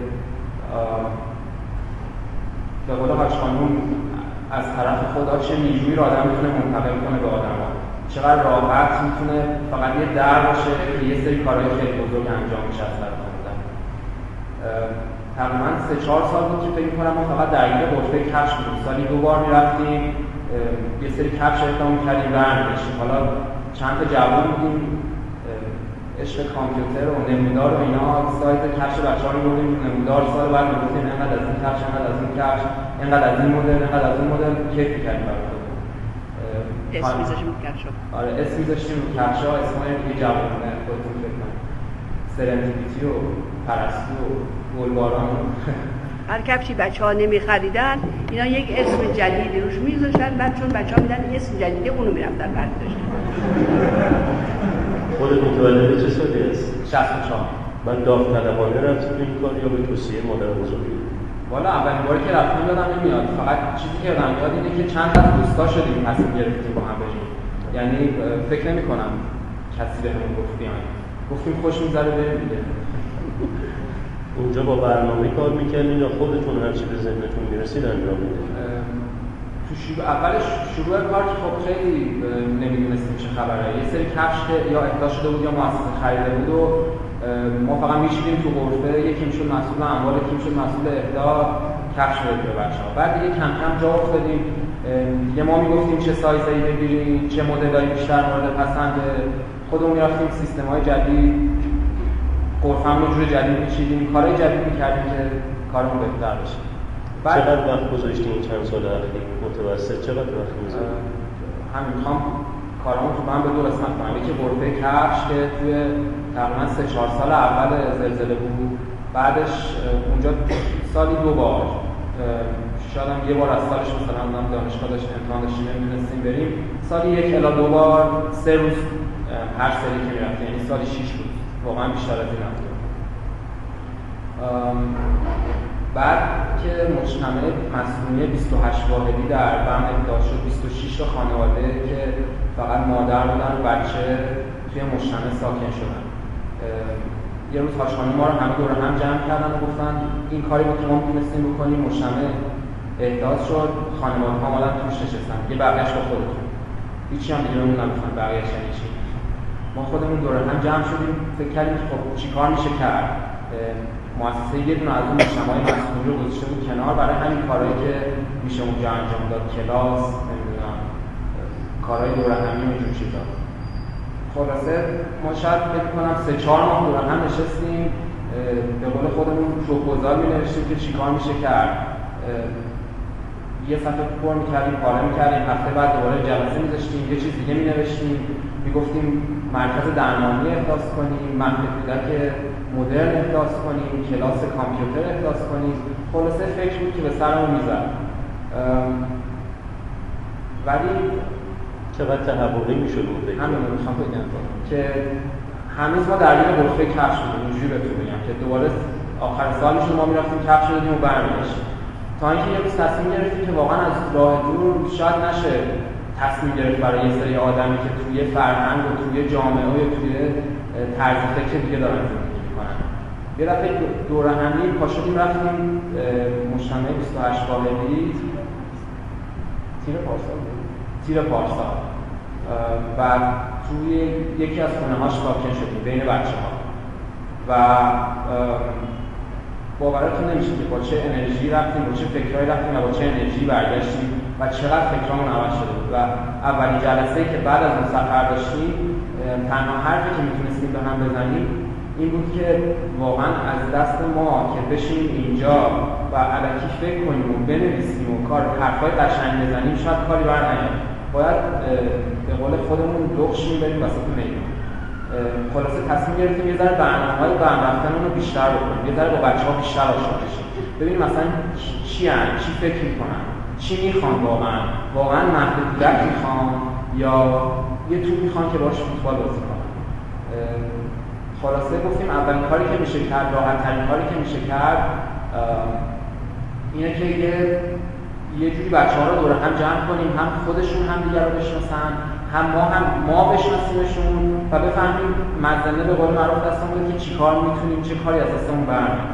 به قول حاج خانوم از طرف خدا چه نیرویی رو آدم میتونه منتقل کنه به آدم‌ها، چقدر راحت میتونه فقط یه در باشه که یه سری کارهای خیلی بزرگ انجام میشه از طرف خدا. تقریبا 3-4 سال بود که فکر می‌کنم ما فقط درگیر غرفه کفش بودیم، سالی 2 بار میرفتیم یه سری کفش اقدام می‌کردیم برمی‌داشتیم. حالا چند تا جوان بودیم، عشق کامپیوتر و نمودار و اینا، سایت کفش بچه‌ها رو بردیم نمودار، سال بعد می‌گفتیم اینقدر از این کفش، اینقدر از این کفش، اینقدر از این مدل، اینقدر از اون مدل، کیف می‌کردیم برای خودمون. اسم می‌ذاشتیم رو کفش‌ها. آره اسم می‌ذاشتیم رو کفش‌ها، اسمای دیگه جوانانه خودتون فکر کنید. سرندیپیتی و پرستو و گلباران هر کفشی بچه‌ها نمی‌خریدن اینا یک اسم جدیدی روش می‌ذاشتن، بعد چون بچه‌ها میدن اسم جدیده اونو می‌رفتن برداشتن. خودت متولد چه سالی هستی؟ 64. من داوطلبانه رفتی تو این کار یا به توصیه مادر بزرگی؟ والا اولین باری که رفتیم یادم نمیاد، فقط چیزی که یادم میاد اینه که چند تا دوستا شدیم تصمیم گرفتیم با هم بریم. یعنی فکر نمی‌کنم کسی بهمون گفت بیاین. گفتیم خوش می‌گذره بریم دیگه. اونجا با برنامه کار می‌کردین یا خودتون هر چی به ذهنتون می‌رسید انجام میدید؟ تو اولش شروع کار که خب خیلی نمیدونستیم چه خبره. یه سری کفش که یا اهدا شده بود یا مؤسسه خریده بود و ما فقط می‌چیدیم تو غرفه، یکی میشد مسئول اموال، یکی میشد مسئول اهدا کفش بده به بچه‌ها. بعد دیگه کم کم جا افتادیم. دیگه ما میگفتیم چه سایزی بگیریم، چه مدلایی بیشتر مورد پسند خودمون، می‌رفتیم سیستم‌های جدید، غرفه‌مون جور جدید می‌چیدیم، کارهای جدید می‌کردیم که کارمون بهتر بشه. چقدر وقت گذاشتین این چند سال اخیر متوسط چقدر وقت می‌ذارید؟ همین می‌خوام کارامو تو من به دو قسمت کنم. یکی غرفه کفش که توی تقریبا 3-4 سال اول زلزله بود، بعدش اونجا سالی 2 بار، شاید هم یه بار از سالش مثلا اونم دانشگاه داشت امتحان داشتیم نمی‌تونستیم بریم، سالی 1 الی 2 بار 3 روز هر سری که می‌رفتیم، یعنی سالی 6 روز، واقعا بیشتر از این نبود. بعد که مجتمع مسئولیت 28 واحدی در بند ابداع شد، 26 تا خانواده که فقط مادر بودن و بچه توی مجتمع ساکن شدن. یه روز هاشخانی ما رو همه دور هم جمع کردن و گفتن این کاری بود که ما میتونستیم بکنیم. مجتمع احداث شد، خانواده‌ها اومدن توش نشستن، یه بقیه‌اش با خودتون، هیچی هم دیگه نمی‌گفتن بقیه‌اش یعنی چی. ما خودمون دور هم جمع شدیم، فکر کردیم خب چیکار میشه کرد. مؤسسه یه دونه از اون مجتمع‌های مسئول رو گذاشته بود کنار برای همین کارهایی که میشه اونجا انجام داد، کلاس، نمیدونم کارهای دور همی و اینجور چیزا. خلاصه ما شاید فکر کنم 3-4 ماه دور هم نشستیم، به قول خودمون پروپوزال می‌نوشتیم که چیکار میشه کرد. یه صفحه پر می‌کردیم، پاره می‌کردیم، هفته بعد دوباره جلسه می‌ذاشتیم، یه چیز دیگه می‌نوشتیم، میگفتیم مرکز درمانی احداث کنیم، مهد کودک مدرن احداث کنیم، کلاس کامپیوتر احداث کنیم. خلاصه فکر بود که به سرمون میزد. ولی چقدر تحولی میشد اون فکر؟ همین رو میخوام بگم که هنوز ما درگیر غرفه کفش بودیم، اینجوری بهتون بگم که دوباره آخر سالش ما میرفتیم کفش دادیم و برمی‌گشتیم، تا اینکه یه روز تصمیم گرفتیم که واقعا از راه دور شاید نشه تصمیم گرفت برای یه سری آدمی که توی فرهنگ و توی جامعه و توی طرز فکر دیگه دارن زندگی میکنن. یه دفعه دور همی پا شدیم رفتیم مجتمع 28 واحدی تیر پارسال و توی یکی از خونه‌هاش ساکن شدیم بین بچه‌ها و باورتون نمیشه که با چه انرژی رفتیم، با چه فکرایی رفتیم و با چه انرژی برگشتیم و چقدر فکرامون عوض شده بود. و اولین جلسه‌ای که بعد از اون سفر داشتیم، تنها حرفی که میتونستیم به هم بزنیم این بود که واقعا از دست ما که بشینیم اینجا و الکی فکر کنیم و بنویسیم و حرفای قشنگ بزنیم شاید کاری برنمیاد. باید به قول خودمون لغشیم بریم وسط میدون. خلاصه تصمیم گرفتیم یه ذره برنامه‌های برم رفتنمون رو بیشتر بکنیم، یه ذره با بچه‌ها بیشتر آشنا بشیم، ببینیم مثلا چی فکر می‌کنن، چی می‌خوان، واقعا مهد کودک می‌خوان یا یه توپ می‌خوان که باهاش فوتبال بازی کنن. خلاصه گفتیم اولین کاری که میشه کرد، راحت‌ترین کاری که میشه کرد اینه که یه جوری بچه‌ها رو دور هم جمع کنیم، هم خودشون هم دیگر رو بشناسن، هم ما بشناسیمشون و بفهمیم مزنه به قول معروف دستمون که چی کار میتونیم، چه کاری از دستمون برمیاد.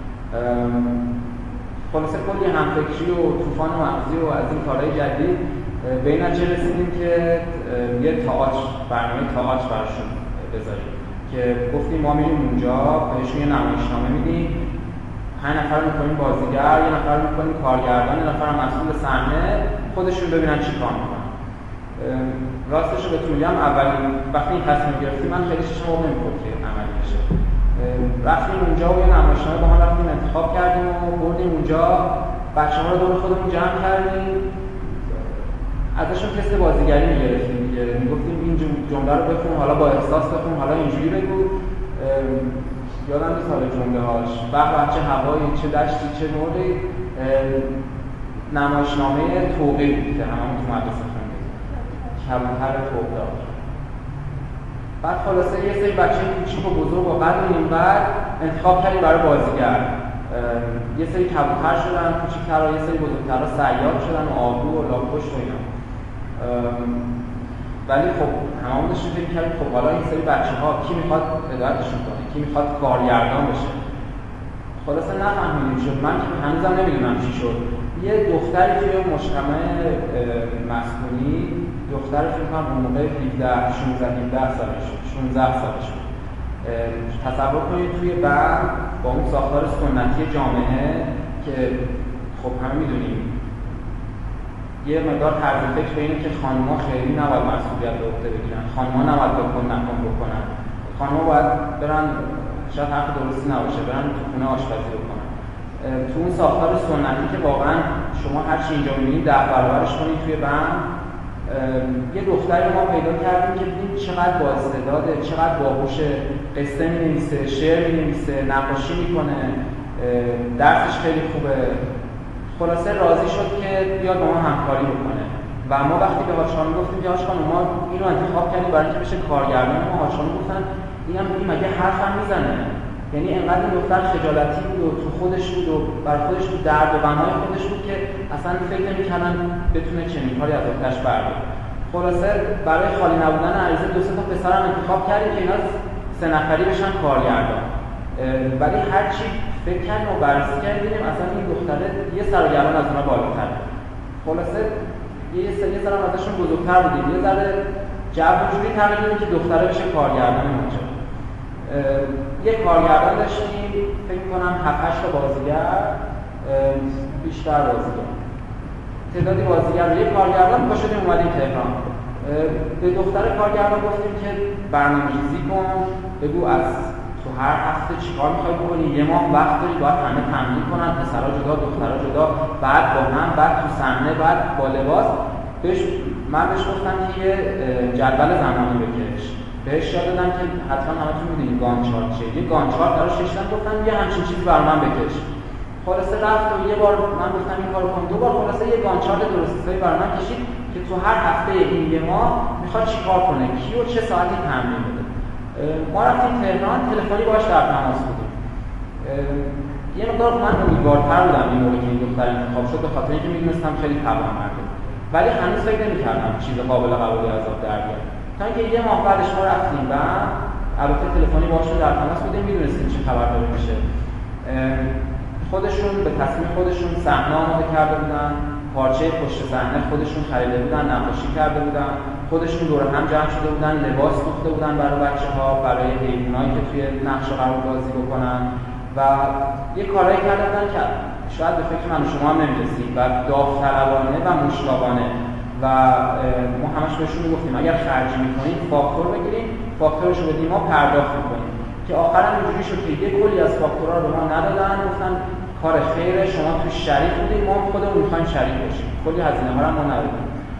خلاصه کلی همفکری و طوفان مغزی و از این کارهای جدید به این نتیجه رسیدیم که یه برنامه تئاتر براشون بذاریم که گفتیم ما میریم اونجا بهشون یه نمایشنامه میدیم، 5 نفر رو میکنیم بازیگر، یه نفر رو میکنیم کارگردان، یه نفر رو مسئول صحنه، خودشون ببینن چی کار میکنن. راستش رو بهتون میگم اولین وقتی این تصمیم گرفتیم من خیلی چشمم آب نمی‌خورد که عملی بشه. رفتیم اونجا و یه نمایشنامه با هم رفتیم انتخاب کردیم و بردیم اونجا، بچه‌ها رو دور خودمون جمع کردیم، ازشون تست بازیگری می‌گرفتیم دیگه، میگفتیم این جمله رو بخون، حالا با احساس بخون، حالا اینجوری بگو. یادم نیست حالا جمله هاش چه هوایی، چه دشتی، چه موردی، نمایشنامه توقی بود که همون تو مدرسه خوندیم، کبوتر توقدار. بعد خلاصه یه سری بچه کوچیک و بزرگ و قد و اینور انتخاب کردیم برای بازیگر. یه سری کبوتر شدن کوچیک‌ترها، یه سری بزرگترها سیاد شدن و آهو و لاک‌پشت و اینا. ولی خب هممون داشتیم فکر کردیم خب حالا این سری بچه‌ها کی میخواد هدایتشون کنه، کی میخواد کارگردان بشه. خلاصه نفهمیدیم شد. من که هنوزم نمیدونم چی شد. یه دختری توی مجتمع مسکونی، دختر فکر کنم اون موقع 16 سالش بود. تصور کنید توی بعد با اون ساختار سنتی جامعه که خب همه میدونیم یه مقدار طرز فکر به اینه که خانم‌ها خیلی نباید مسئولیت به عهده بگیرن، خانم‌ها نباید بکنن، خانم‌ها باید برن، شاید حرف درستی نباشه، برن تو خونه آشپزی بکنن. تو اون ساختار سنتی که واقعا شما هر چی اینجا می‌بینید 10 برابرش کنید توی بند، یه دختری ما پیدا کردیم که ببین چقدر بااستعداده، چقدر باهوشه، قصه می‌نویسه، شعر می‌نویسه، نقاشی می‌کنه، درسش خیلی خوبه. خلاصه راضی شد که بیاد با ما همکاری بکنه و ما وقتی به هاچخانم گفتیم که هاچخانم ما اینو انتخاب کردیم برای اینکه بشه کارگردان، ما هاچخانم گفتن این مگه حرف هم میزنه؟ یعنی انقدر این دختر خجالتی بود و تو خودش بود و برای خودش تو درد و بنای خودش بود که اصلا فکر نمی‌کردن بتونه چنین کاری از عهده‌اش برداره. خلاصه برای خالی نبودن عریضه 2 تا پسرم انتخاب کردیم که اینا 3 نفری بشن کارگردان. ولی هر چی فکر کردیم و بررسی کردیم اصلا این دختره یه سرگردان از اونها بالاتره. خلاصه یه سری ازشون بزرگتر بودیم، یه ذره جو جوری تغییر دادیم که دختره بشه کارگردان اونجا. یه کارگردان داشتیم، فکر کنم 7-8 تا بازیگر، بیشتر بازیگر، تعدادی بازیگر و یه کارگردان پا شدیم اومدیم تهران. به دختر کارگردان گفتیم که برنامه‌ریزی کن، بگو از تو هر هفته چیکار می‌خوای بکنی، یه ماه وقت داری، باید همه تمرین کنن، پسرا جدا دخترا جدا، بعد با هم، بعد تو صحنه، بعد با لباس. من بهش گفتم که یه جدول زمانی بکش. بهش یاد دادم که حتما همتون می‌دونید گان چارت چیه. یه گان چارت براش کشیدم، گفتم یه همچین چیزی برام من بکش. خلاصه رفت و یه بار من گفتم این کارو کن، 2 بار خلاصه یه گان چارت درست حسابی برام من کشید که تو هر هفته این یه ماه می‌خواد چیکار کنه، کی و چه ساعتی تمرین بده. ما رفتیم تهران، تلفنی باهاش در تماس بودیم. یه مقدار من امیدوارتر بودم این موقع که این دختر انتخاب شد، به خاطر اینکه می‌دونستم خیلی توانمنده. ولی هنوز فکر نمی‌کردم چیز قابل قبولی از آب در بیاد. تا اینکه یه ماه بعدش ما رفتیم و البته تلفنی باهاش در تماس بودیم، می‌دونستیم چه خبر داره میشه. خودشون به تصمیم خودشون صحنه آماده کرده بودن، پارچه پشت صحنه خودشون خریده بودن، نقاشی کرده بودن، خودشون دور هم جمع شده بودن، لباس دوخته بودن برای بچه‌ها، برای حیوانایی که توی نقش قرار بازی بکنن و یه کارایی کرده بودن که شاید به فکر من و شما هم نمی‌رسید و داوطلبانه و مشتاقانه و ما همش بهشون میگفتیم اگر خرجی می‌کنید فاکتور بگیرید، فاکتورش رو بدیم ما پرداخت می‌کنیم. که آخرام اینجوری شد که یه کلی از فاکتورها رو ما ندادن، گفتن کار خیره، شما تو شریک بودید، ما خودمون می‌خوایم شریک بشیم. کلی هزینه‌ها رو ما ندادیم.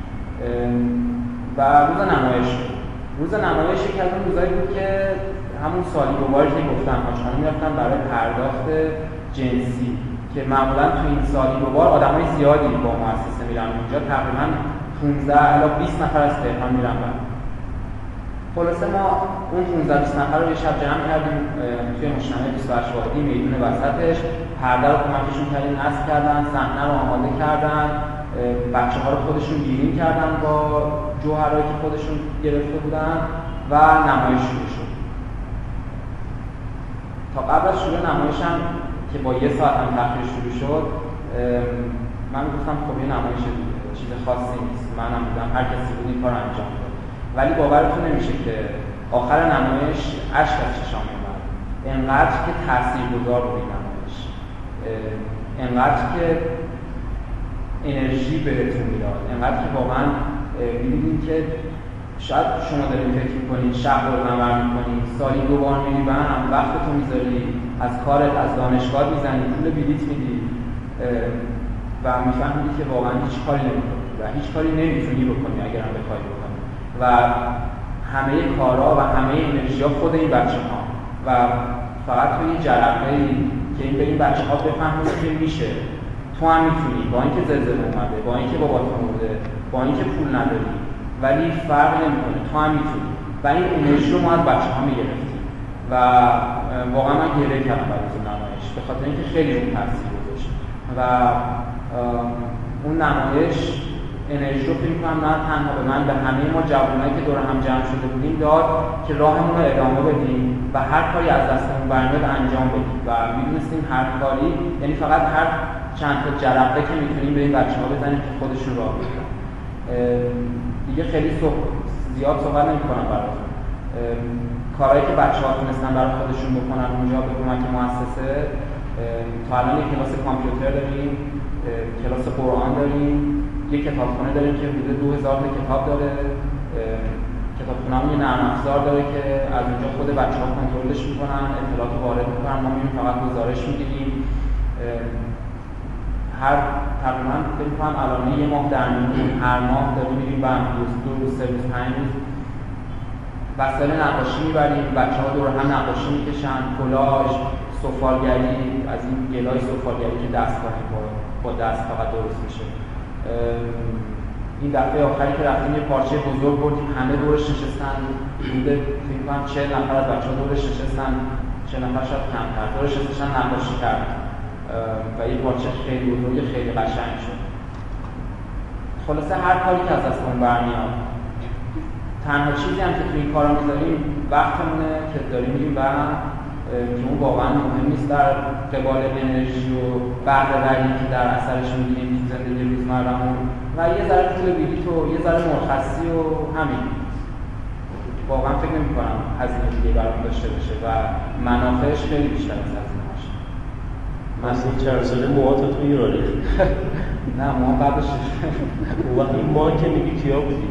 و روز نمایش یکی از اون روزایی بود که همون سالی گواری که گفتم هاچخانم می‌رفتن برای پرداخت جنسی که معمولاً تو این سالی گوار آدمای زیادی با مؤسسه میرن اونجا، تقریباً 15 الی 20 نفر از تهران میرن. خلاصه ما اون 15-20 نفر رو یه شب جمع کردیم توی مجتمع 28 واحدی میدون وسطش، پرده رو کمکشون کردیم نصب کردن، صحنه رو آماده کردن، بچه‌ها رو خودشون گیریم کردن با جوهرایی که خودشون گرفته بودن و نمایش شروع شد. تا قبل از شروع نمایش هم که با 1 ساعت هم تأخیر شروع شد، من گفتم خب یه نمایش چیز خاصی نیست، منم بودم، هر کسی بود این کار انجام داد. ولی باورتون نمیشه که آخر نمایش اشک از چشام میومد. انقدر که تاثیرگذار بود این نمایش، انقدر که انرژی بهتون میداد، انقدر که واقعا می‌بینید که شاید شما دارید فکر می‌کنید، شب رو نمر می‌کنید، سالی 2 بار می‌ری هم وقتتون می‌ذاری، از کارت، از دانشگاه می‌زنی، پول بلیط میدی و می‌فهمید که واقعا هیچ کاری نمی‌کنی و هیچ کاری نمی‌تونی بکنی اگر هم بخوای بکنی و همه کارها و همه انرژی‌ها خود این بچه‌ها و فقط توی یه جرقه‌ای که این به این بچه‌ها بفهمونه که میشه، تو هم میتونی، با اینکه زلزله اومده، با اینکه بابات مرده، با اینکه پول نداری، ولی فرق نمیکنه، تو هم میتونی. و این انرژی رو ما از بچه‌ها میگرفتیم و واقعا من گریه کردم برای اون نمایش، به خاطر اینکه خیلی اون تاثیر گذاشت و اون نمایش انرژی رو فکر کنم نه تنها به من، به همه ما جوانایی که دور هم جمع شده بودیم داد که راهمون رو ادامه بدیم و هر کاری از دستمون برمیاد انجام بدیم و میدونستیم هر کاری، یعنی فقط هر چند تا جرقه که میتونیم به این بچه‌ها بزنیم که خودشون راه بگیرن. دیگه خیلی زیاد صحبت نمی‌کنم براتون. کارهایی که بچه‌ها تونستن برای خودشون بکنن اونجا به کمک مؤسسه، تا الان یک کلاس کامپیوتر داریم، کلاس قرآن داریم، یک کتابخونه داریم که حدود 2000 تا کتاب داره، کتابخونه‌مون یه نرم افزار داره که از اونجا خود بچه‌ها کنترلش می‌کنن، اطلاعات وارد می‌کنن، ما می‌ریم فقط گزارش می‌گیریم. هر تقریباً فکر کنم الان یه ماه در میون هر ماه داریم می‌ریم و 2 روز 3 روز 5 روز وسایل نقاشی می‌بریم، بچه‌ها دور هم نقاشی می‌کشن، کلاژ، سفالگری، از این گلای سفالگری که دستگاهی با دست فقط درست میشه. این دفعه آخری که رفتیم یه پارچه بزرگ بردیم، همه دورش نشستن، حدود فکر کنم 40 نفر از بچه‌ها دورش نشستن، 40 نفر شاید کمتر دورش نشستن نقاشی کردن و یه پارچه خیلی بزرگ خیلی قشنگ شد. خلاصه هر کاری که از دستمون برمیاد، تنها چیزی هم که توی این کارا می‌ذاریم وقتمونه که داریم می‌ریم و که اون واقعا مهم نیست در قبال انرژی و بهره‌وری که در اثرش می‌گیریم تو زندگی روزمره‌مون و یه ذره پول بلیط و یه ذره مرخصی و همین. واقعا فکر نمی‌کنم هزینه دیگه برام داشته باشه و منافعش خیلی بیشتر از هزینه‌اش. مثلا چند ساله موهاتو تو ایرانی؟ نه موها بعدش و این ماه که میگی کیا بودی؟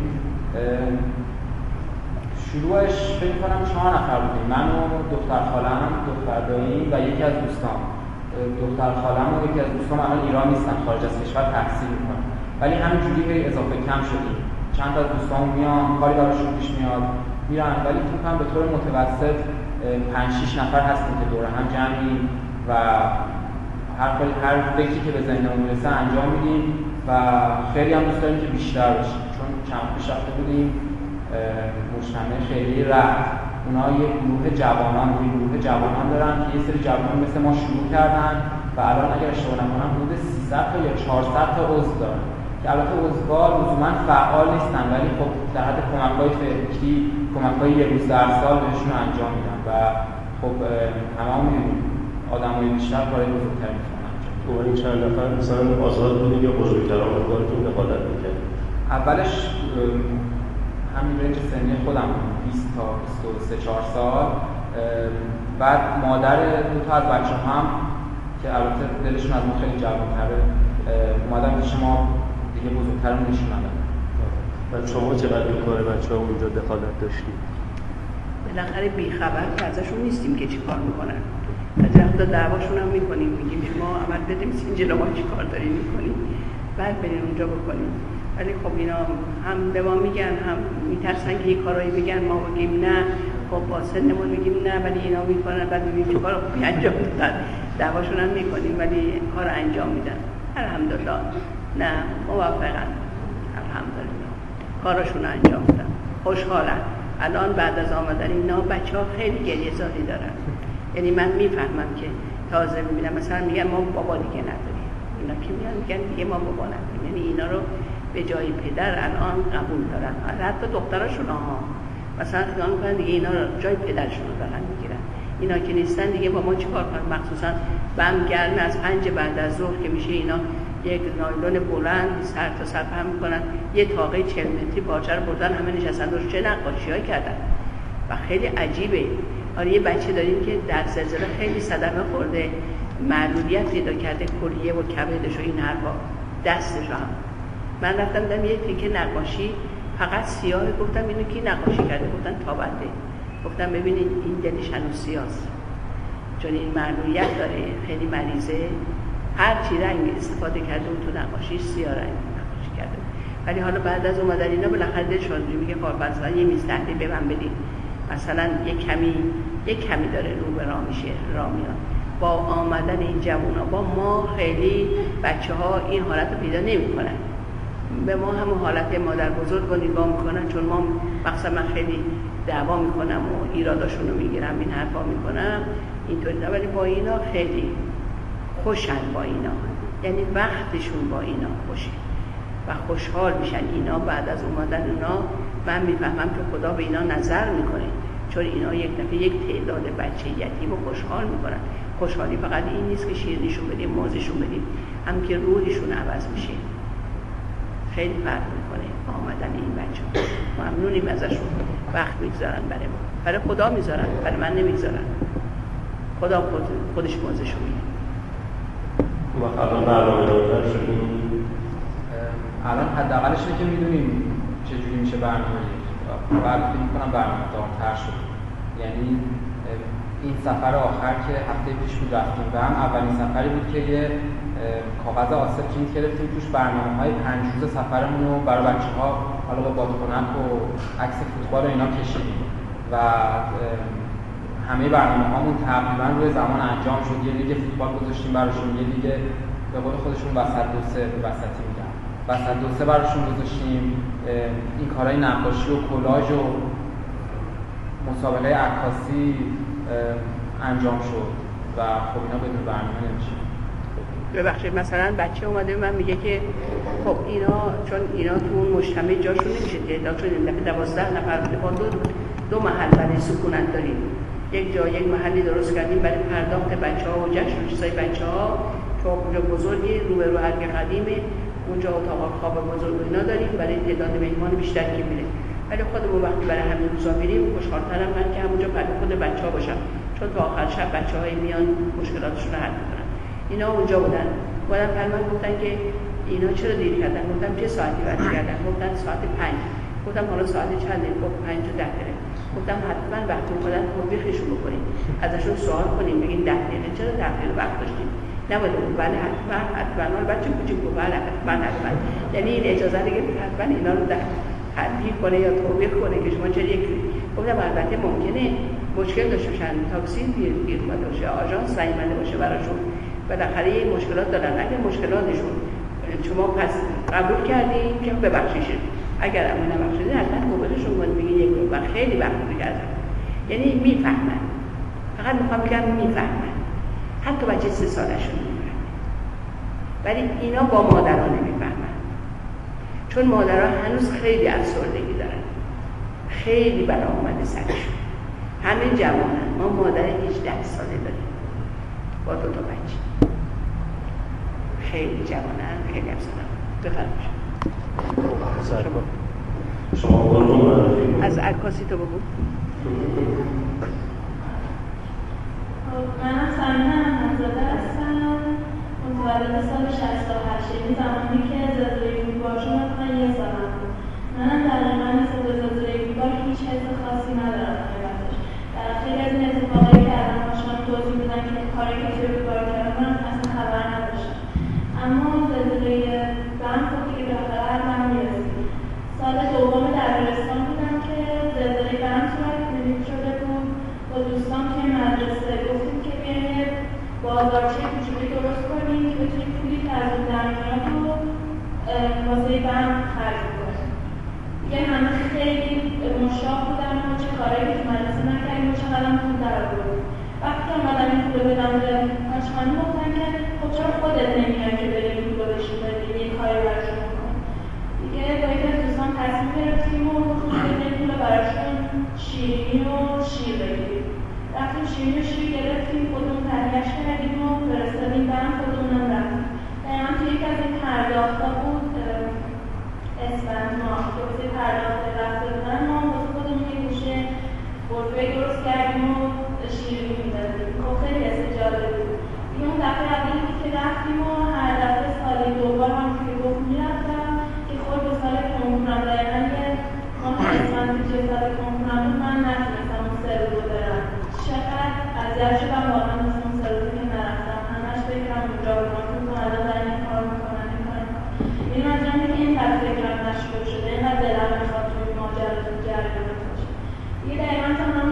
شروعش فکر کنم 4 نفر بودیم، من و دختر خالم، دختر داییم و یکی از دوستان. دختر خالم و یکی از دوستان الان ایران نیستن، خارج از کشور تحصیل میکنن، ولی همینجوری هی اضافه کم شدیم. چند تا از دوستان میان، کاری براشون پیش میاد میرن، ولی فکر کنم به طور متوسط 5-6 نفر هستیم که دور هم جمعیم و هر فکری که به ذهنمون میرسه انجام میدیم و خیلی هم دوست داریم که بیشتر بشیم، چون چند پیش رفته بودیم مجتمع خیلی رفت، اونا یه گروه جوانان دارن که یه سری جوانان مثل ما شروع کردن و الان اگر اشتباه نکنم حدود 300 تا یا 400 تا عضو دارن که البته عضوها لزوما فعال نیستن، ولی خب در حد کمک‌های فکری، کمک‌های یه روز در سال بهشون انجام میدن و خب هممون می‌دونیم آدمای بیشتر کارهای بزرگتری می‌کنن انجام میدن. تو این چند نفر مثلا آزاد بودین یا بزرگتران به کارتون دخالت می‌کردن؟ اولش همین رنج سنی خودم 20 تا 23-4 سال. بعد مادر 2 تا از بچه‌ها هم که البته دلشون از ما خیلی جوان‌تره اومدن پیش ما دیگه بزرگترمون نشون ندادن. و شما چقدر به کار بچه‌ها اونجا دخالت داشتید؟ بالاخره بیخبر که ازشون نیستیم که چی کار میکنن. بعضی وقتا دعواشون هم میکنیم، میگیم شما عمل بدیم اینجا ما چی کار داریم میکنیم، بعد بریم اونجا بکنیم. ولی خب اینا هم به ما میگن، هم میترسن که یه کارایی بگن ما بگیم نه، خب با سنمون میگیم نه، ولی اینا میکنن، بعد میبینیم چه کار خوبی انجام دادن. دعواشون هم میکنیم ولی کار انجام میدن. الحمدلله نه موفقن، الحمدلله کارشون انجام میدن، خوشحالن. الان بعد از آمدن اینا بچه‌ها خیلی گریه‌زاری دارن، یعنی من میفهمم که تازه میبینم مثلا میگن ما بابا دیگه نداریم، اینا که میگن دیگه ما بابا نداریم، یعنی اینا رو به جای پدر الان قبول دارن. حتی دختراشون ها مثلا خیال میکنن دیگه اینا رو جای پدرشون رو دارن میگیرن، اینا که نیستن دیگه با ما چی کار کنن. مخصوصا بم گرم از 5 بعد از ظهر که میشه اینا یک نایلون بلند سر تا سر پهن میکنن، یه تاقه 40 متری پارچه رو بردن همه نشستن روش، چه نقاشی‌هایی کردن و خیلی عجیبه. آره یه بچه داریم که در زلزله خیلی صدمه خورده، معلولیت پیدا کرده، کلیه و کبدش و این حرفا، دستش هم. من رفتم دیدم یه تیکه نقاشی فقط سیاه، گفتم اینو کی نقاشی کرده؟ گفتن تابنده. گفتم ببینید این دلش هنوز سیاهه، چون این معلولیت داره، خیلی مریضه، هر چی رنگ استفاده کرده اون تو نقاشی سیاه رنگ نقاشی کرده. ولی حالا بعد از اومدن اینا بالاخره دلش میگه کاربرسان یه میز تحریر به من بدین، مثلا یک کمی داره رو به راه میشه راه میاد. با آمدن این جوونا با ما خیلی بچه‌ها این حالت رو پیدا نمی‌کنن. به ما همون حالت مادر بزرگ رو نگاه میکنن، چون ما مقصد من خیلی دعوا میکنم و ایراداشون رو میگیرم، این حرفا میکنم اینطوری، ولی با اینا خیلی خوشن، با اینا یعنی وقتشون با اینا خوشه و خوشحال میشن. اینا بعد از اومدن اونا من میفهمم که خدا به اینا نظر میکنه، چون اینا یک دفعه یک تعداد بچه یتیم رو خوشحال میکنن. خوشحالی فقط این نیست که شیرینیشون بدیم، موزشون بدیم، هم که روحشون عوض میشه. خیلی فرق میکنه آمدن این بچه‌ها. ممنونیم ازشون، وقت میگذارن برای ما، برای خدا میذارن، برای من نمیذارن. خدا خودش موزشون میده. و الان برنامه دار شدیم. الان حداقلش اینه که میدونیم چجوری میشه برنامه بعد فکر میکنم برنامه دارتر شد. یعنی این سفر آخر که هفته پیش بود رفتیم و هم اولین سفری بود که یه کاغذ آسه پرینت گرفتیم توش برنامه‌های 5 روز سفرمون رو برای بچه‌ها حالا با بادکنک و عکس فوتبال و اینا کشیدیم و همه برنامه‌هامون تقریبا روی زمان انجام شد. یه لیگ فوتبال گذاشتیم براشون، یه لیگ به قول خودشون وسط دو سه وسطی میگن وسط دو سه براشون گذاشتیم. این کارهای نقاشی و کلاژ و مسابقه عکاسی انجام شد و خب اینا بدون برنامه نمیشه. ببخشید مثلا بچه اومده من میگه که خب اینا چون اینا تو اون مجتمع جاشون نمیشه تعداد شد، این دفعه 12 نفر بوده، با دو محل برای سکونت داریم. یک محلی درست کردیم برای پرداخت بچه‌ها و جشن و چیزای بچه‌ها که اونجا بزرگی روبرو ارگ قدیمه، اونجا اتاق خواب بزرگ اینا داریم برای تعداد مهمان بیشتر که میره. ولی خودمون وقتی برای همین روزا میریم خوشحال‌ترم من که همونجا برای خود بچه‌ها باشم، چون تا آخر شب بچه‌های میان مشکلاتشون رو حل می‌کنن. اینا اونجا بودن من گفتن که اینا چرا دیر کردن؟ گفتم چه ساعتی وقت کردن؟ گفتن ساعت 5. گفتم حالا ساعت چنده؟ گفت 5 تا 10 دقیقه. گفتم حتما وقتی اومدن توبیخشون بکنیم، ازشون سوال کنیم، بگین 10 دقیقه چرا 10 دقیقه وقت داشتیم؟ نباید اون بله حتما بچه کوچیک گفت بله حتما یعنی این اجازه دیگه حتما اینا رو تنبیه کنه یا توبیخ کنه که شما چرا یک. گفتم البته ممکنه مشکل داشته باشن، تاکسی گیر اومده باشه، آژانس نیامده باشه براشون، بالاخره این مشکلات دارن. اگه مشکلاتشون شما پس قبول کردین که ببخشید، اگر امون نبخشیدین حتما قبولشون کنید، بگید یک رو و خیلی وقت می‌گذره. یعنی میفهمن، فقط میخوام بگم میفهمن، حتی بچه 3 سالشون میفهمن، ولی اینا با مادرها نمیفهمن، چون مادرها هنوز خیلی افسردگی دارن، خیلی بلا اومده سرشون. همه جوانن، ما مادر 18 ساله داریم با 2 تا بچه، خیلی جوانن، خیلی افسردن. بفرمایید شما از عکاسی تو بگو. منم سمینا احمدزاده هستم، متولد سال 68. این زمانی که زلزله بودبار شد من 1 سالم بود. منم دقیقا مثل زلزله بودبار هیچ حس خاصی ندارم حقیقتش. در خیلی از این اتفاقایی که الان شما توضیح میدن که کاری که توی بودبار کردن اصلا خبر نداشتم. اما زلزله بم خب دیگه بالاخره هر بم میرسید. سال دوم دبیرستان بودم که زلزله بم صورت شده بود. با دوستان توی مدرسه گفتیم که بیایم بازارچه کوچولی درست کنیم که بتونیم پولی که از اون در میاد رو واسه بم خرج کنیم. دیگه همه خیلی مشتاق بودن و چه کارهایی که تو مدرسه نکردیم و چقدر پول در آوردیم. وقتی که اومدم این پول بدم به آشخانی گفتن که خب چرا خودت نمیای که بری این پول رو بهشون بدی یه کاری براشون کن. دیگه با یکی از دوستان تصمیم گرفتیم و گفتیم این پول رو براشون شیرینی و شیر بگیریم. رفتیم شیرینی و شیر گرفتیم، خودمون تهیه‌اش کردیم و فرستادیم بم، خودمونم رفتیم. دقیقا توی یکی از این پرداخت‌ها بود اسفند ماه که واسه پرداخت رفته بودن ما واسه خودمون یه گوشه غرفه‌ای درست کردیم و شیرینی می‌دادیم. خب خیلی حس جالب بود. دیگه اون دفعه اولی که رفتیم و هر دفعه سالی دوبار همونجور که گفت میرفتم که خود به سال کنکورم دقیقا که ماه اسفند که سال کنکورم بود من نتونستم اون 3 روز برم. چقدر اذیت شدم واقعا مثل اون 3 روزی که نرفتم، همش فکرم اونجا بودم که الان دارن این کار میکنن این مجموعی که این طرف فکرم مشغول شده اینقدر دلم میخواد توی ماجرا تو جریان باشه. دیگه دقیقا تا من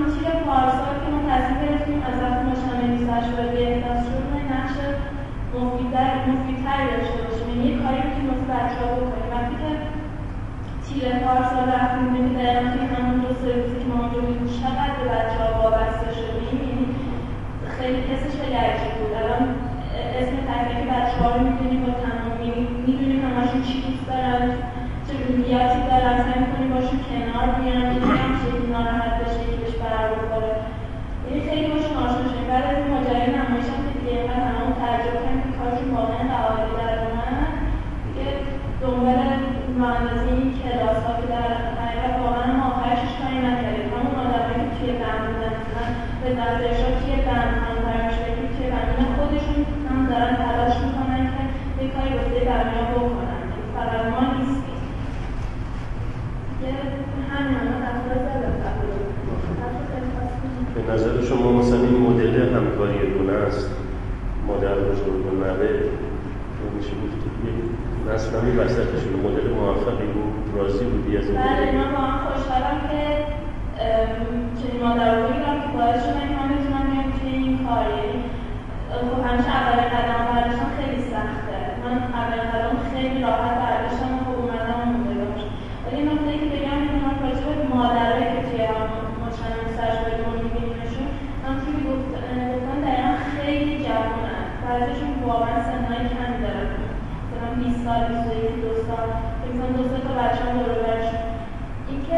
خیلی حسش خیلی عجیب بود. الان اسم تک تک بچه‌ها رو می‌دونیم با تمام می‌دونیم همشون چی دوست دارن، چه روحیاتی دارن، سعی می‌کنیم باشون کنار بیان، یکی هم چیزی ناراحت بشه، یکی بهش بر بخوره. یعنی خیلی باشون آشنا شدیم. بعد از این ماجرای نمایش هم که دیگه اینقدر هممون تعجب کردیم که کارشون واقعا قواعدی در اومد. دیگه دنبال راه‌اندازی این کلاس‌ها که در حقیقت واقعا ما آخرش کاری نکردیم. همون آدمایی که توی بند بودن مثلا به نظرشا توی بند هم فرمایشگری توی بند اینا خودشون هم دارن تلاش میکنن که یه کاری واسه برنامه بکنن. فقط ما نیستیم. دیگه همین هم تفاوت داره. به نظر شما مثلا این مدل همکاری گونه است، مدل بزرگ و نوه میشه بود مثلا این وسطشون مدل موفقی بود، راضی بودی از این مدل؟ بله، من واقعا خوشحالم که چنین مادربزرگی دارم که باعث شده که من بتونم بیام توی این کار. یعنی خب همیشه اولین قدم برداشتن خیلی سخته. من اولین قدم خیلی راحت برداشتم و خب اومدم و مونده داشت. ولی نکته‌ای که بگم اینه من راجع به مادرایی که توی مجتمع سرشبه‌مون می‌بینیمشون همونطوری که گفتن دقیقا خیلی جوانن. بعضیشون واقعا سن‌های کمی دارن. مثلا 20 سال، 21، 2 سال، مثلا 2-3 تا بچه‌ها دور و برشون. اینکه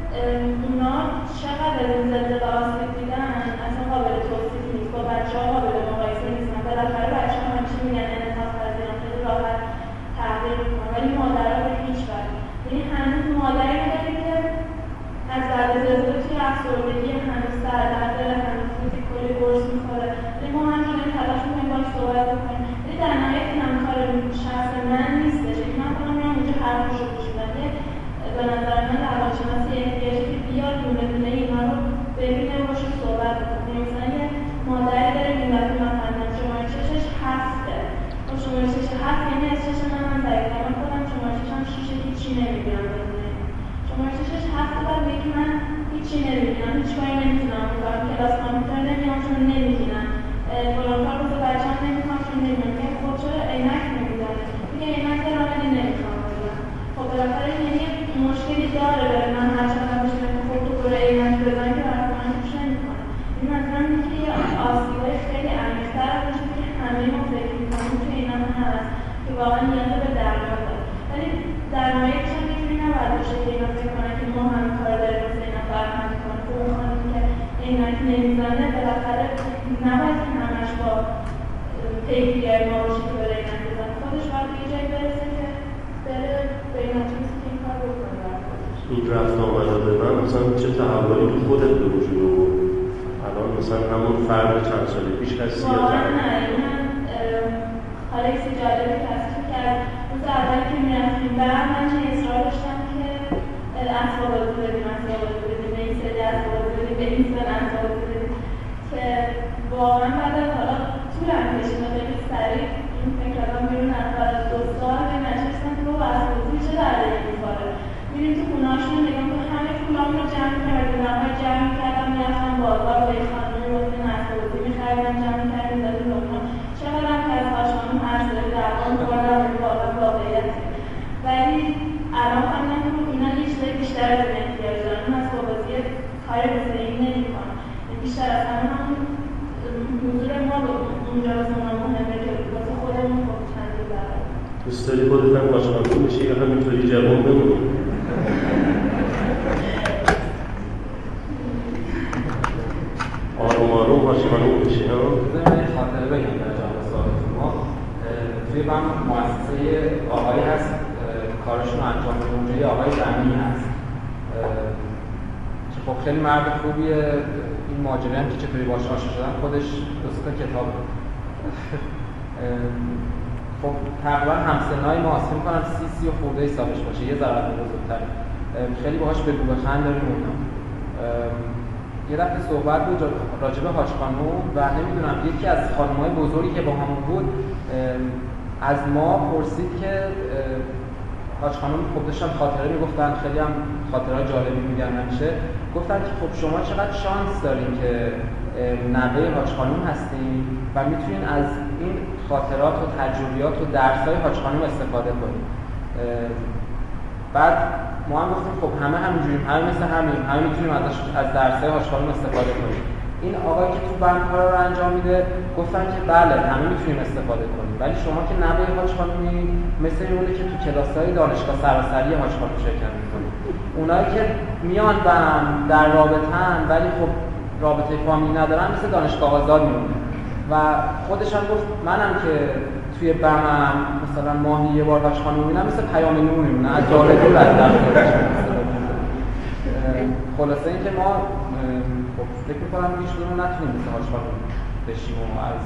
اونا چقدر از این زلزله آسیب دیدن اصلا قابل توصیف نیست. با بچه‌ها قابل مقایسه نیستن. بالاخره بچه‌ها همیشه میگن انعطاف پذیرن، خیلی راحت تغییر می‌کنن، ولی مادرها به هیچ وجه. یعنی هنوز مادری داریم که از درد زلزله توی افسردگی، هنوز سر درد داره، هنوز روزی کلی قرص می‌خوره. ولی ما همچنان تلاش می‌کنیم باهاش صحبت بکنیم. ولی در نهایت این هم کار شخص من نیستش. من خودم میام اونجا حرفشو گوش میدم. به نظر من روانشناسی احتیاجی که بیاد دونه دونه اینا رو ببینه و باشون صحبت بکنه. مثلا یه مادری داره این دفعه مثلا شماره چشش 7 و شماره چش 7 یعنی از چش من ضعیف‌تره. من خودم شماره چشم 6 هیچی نمی‌بینم بدونه. شماره چشش 7 بعد بگی من هیچی نمی‌بینم، هیچ کاری نمی‌تونم بکنم، کلاس کامپیوتر نمیام چون نمی‌بینم، فلان کار واسه بچه‌م نمی‌کنم چون نمی‌بینم. میگم خب چرا عینک نمی‌زنی؟ میگه عینک دارم ولی نمی‌خوام بزنم. خب بالاخره یعنی مشکلی داره برای من هرچند بشه که خب تو برای عینک بزن که برای من هیچ نمی‌کنه. این مثلا میگه یه آسیبای خیلی عمیق‌تر از اون چیزی که همه ما فکر می‌کنیم که اینا هست که واقعا نیاز به درمان داره. ولی در نهایتش هم اینجوری نباید باشه که اینا فکر کنن که ما همین کار داریم واسه اینا فرهنگ می‌کنیم. خب اون خانمی که عینک نمی‌زنه بالاخره نباید که همش با پیگیری ما باشه که بره عینک بزنه. خودش باید به یه جایی برسه که بره به این نتیجه که این کار بکنه برای خودش. این رفت آمده من مثلا چه تحولی تو خودت به وجود آورد؟ الان مثلا همون فرد چند سال پیش هستی یا واقعا نه. من حالا یه چیز جالبی تصفیه کرد. روز اولی که میرفتیم بعد من چه اصرار داشتم که اسباب‌بازی بدیم، به این سری اسباب‌بازی بدیم، به این سری اسباب‌بازی بدیم که واقعا بعد از حالا طولم کشید و خیلی سریع این فکر کردم بیرون از بعد از 2 سال به نشستم که بابا اسباب‌بازی چه دردی می‌خوره. میریم تو خونه‌هاشون رو نگاه می‌کنم همه پولام رو جمع کردیم، نهایت جمع می‌کردم می‌رفتم بازار با یه خانمی واسه اسباب‌بازی می‌خریدم، جمع می‌کردیم دادیم به اونا. چقدر هم که از خانم هر سری دعوا می‌کردم واقعا واقعیته. ولی الان فهمیدم که اینا یه چیزای بیشتر از این احتیاج دارن. اون اسباب‌بازی کاری واسه این نمی‌کنه. بیشتر از همه همون حضور ما اونجا واسه ما مهمه که واسه خودمون خب چندی برای دوست داری خودت هم باشنامون بشی یا همینطوری جوان بمونی؟ آروم آروم باشنامون بشی ها؟ بذاریم یه خاطره بگیم در جواب سوالتون. ما توی من مؤسسه آقایی هست کارشون رو انجام میدیم. اونجا یه آقای زمینی هست که خب خیلی مرد خوبیه. این ماجرا هم که چطوری باهاش آشنا شدن خودش 2 تا کتاب خب تقریبا همسنای ما هست. فکر کنم 30 و خورده حسابش باشه، یه ذره بزرگتره. خیلی باهاش بگو بخند داریم اونا. یه دفعه صحبت بود راجع به حاج خانوم و نمیدونم یکی از خانم‌های بزرگی که با همون بود از ما پرسید که حاج خانوم خب داشتن خاطره میگفتن، خیلی هم خاطرهای جالبی میگن همیشه. گفتن که خب شما چقدر شانس دارین که نوه حاج خانوم هستین و میتونین از این خاطرات و تجربیات و درس‌های حاج خانوم استفاده کنین. بعد ما هم گفتیم خب همه همینجوریم، همه مثل همین، همه میتونیم از درس‌های حاج خانوم استفاده کنیم. این آقایی که تو بند کارا رو انجام میده گفتن که بله همه میتونیم استفاده کنیم، ولی شما که نوه حاج خانومی مثل اونه که تو کلاس‌های دانشگاه سراسری حاج خانوم شرکت میکنید. اونایی که میان بم در رابطه‌ان ولی خب رابطه فامیلی ندارن مثل دانشگاه آزاد میمونه. و خودش هم گفت منم که توی بمم مثلا ماهی یه بار حاج خانوم میبینم مثل پیام نور میمونه، از دور دور از دست. خلاصه اینکه ما خب فکر می‌کنم هیچ کدوم نتونیم مثل حاج خانوم بشیم و از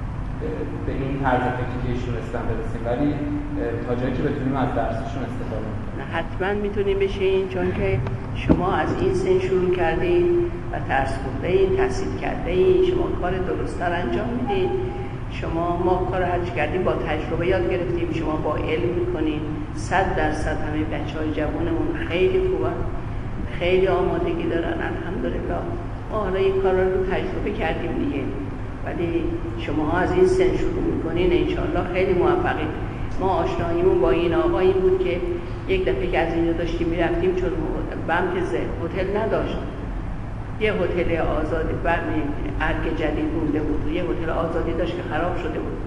به این طرز فکری که ایشون رسیدن برسیم، ولی تا جایی که بتونیم از درسشون استفاده کنیم. حتما میتونیم بشین، چون که شما از این سن شروع کردین و درس خوندین، تحصیل کردین، شما کار درست‌تر انجام میدین. ما کار هرچی کردیم با تجربه یاد گرفتیم، شما با علم میکنین. 100% همه بچه‌های جوانمون خیلی خوبن، خیلی آمادگی دارن، الحمدلله. ما حالا این کارا رو تجربه کردیم دیگه، ولی شما از این سن شروع میکنین انشالله خیلی موفقین. ما آشناییمون با این آقا این بود که یک دفعه که از اینجا داشتیم میرفتیم، چون بم که هتل نداشت، یه هتل آزادی ارگ جدید مونده بود، یه هتل آزادی داشت که خراب شده بود.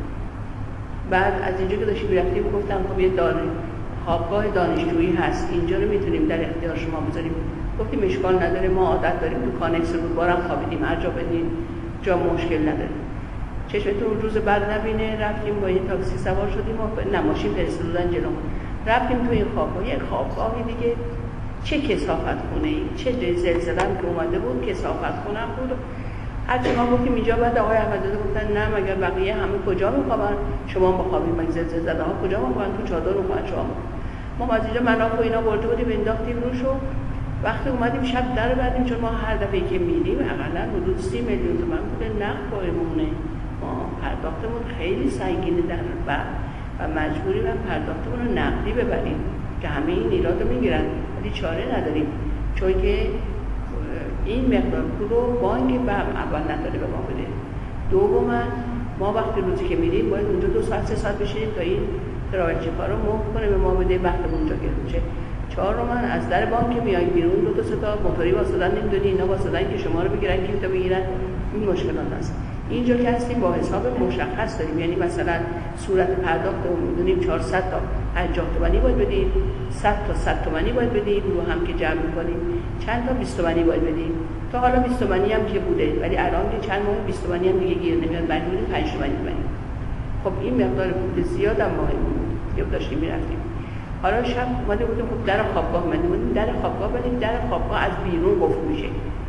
بعد از اینجا که داشتیم میرفتیم گفتم خب یه خوابگاه دانشجویی هست، اینجا رو میتونیم در اختیار شما بذاریم. گفتیم اشکال نداره، ما عادت داریم تو کانکس رودبارم خوابیدیم، هر جا بدین جا مشکل نداره. چشمتون روز بعد نبینه، رفتیم با این تاکسی سوار شدیم و ماشین فرستادن جلو، رفتیم تو این خوابگاه. یک خوابگاهی دیگه چه کثافت خونه‌ای، چه زلزله که اومده بود کثافت خونه بود. هرچی ما گفتیم اینجا بعد آقای احمدزاده گفتن نه مگر بقیه همه کجا میخوابن، شما بخوابید، مگر زلزله زده ها کجا میخوابن، تو چادر میخوابن شما. ما از اینجا مناف و اینا برده بودیم انداختیم روشو. وقتی اومدیم شب در بعدیم، چون ما هر دفعه که میریم حداقل حدود 30 میلیون تومان بوده نقد بایمونه، ما پرداختمون خیلی سنگینه در بعد و مجبوریم هم پرداختمون رو نقدی ببریم که همه این ایراد رو میگیرن، ولی چاره نداریم، چون که این مقدار پول رو بانک بم اول نداره به ما بده. دوما ما وقتی روزی که میریم باید اونجا 2 ساعت 3 ساعت بشینیم تا این تراولچی کارو مهر کنه به ما بده، وقتمون اونجا گرفته میشه. 4 از در بانک میایین بیرون 2 تا موتوری واسدن، نمیدونی اینا واسدن که شما رو بگیرن کیف بگیرن، این مشکلات هست. اینجا که هستیم با حساب مشخص داریم، یعنی مثلا صورت پرداخت رو میدونیم 400 تا 50 تومانی باید بدیم، 100 تا 100 تومانی باید بدیم، رو هم که جمع می‌کنیم چند تا 20 تومانی باید بدیم. تا حالا 20 تومانی هم که بوده، ولی الان که چند ماه 20 تومانی هم دیگه گیر نمیاد، مجبوریم 5 تومانی بدیم. خب این مقدار پول زیاد هم ما داشتیم می‌رفتیم. حالا شب اومده بودیم خب در خوابگاه اومدیم، در خوابگاه بدیم، در خوابگاه از بیرون قفل میشه،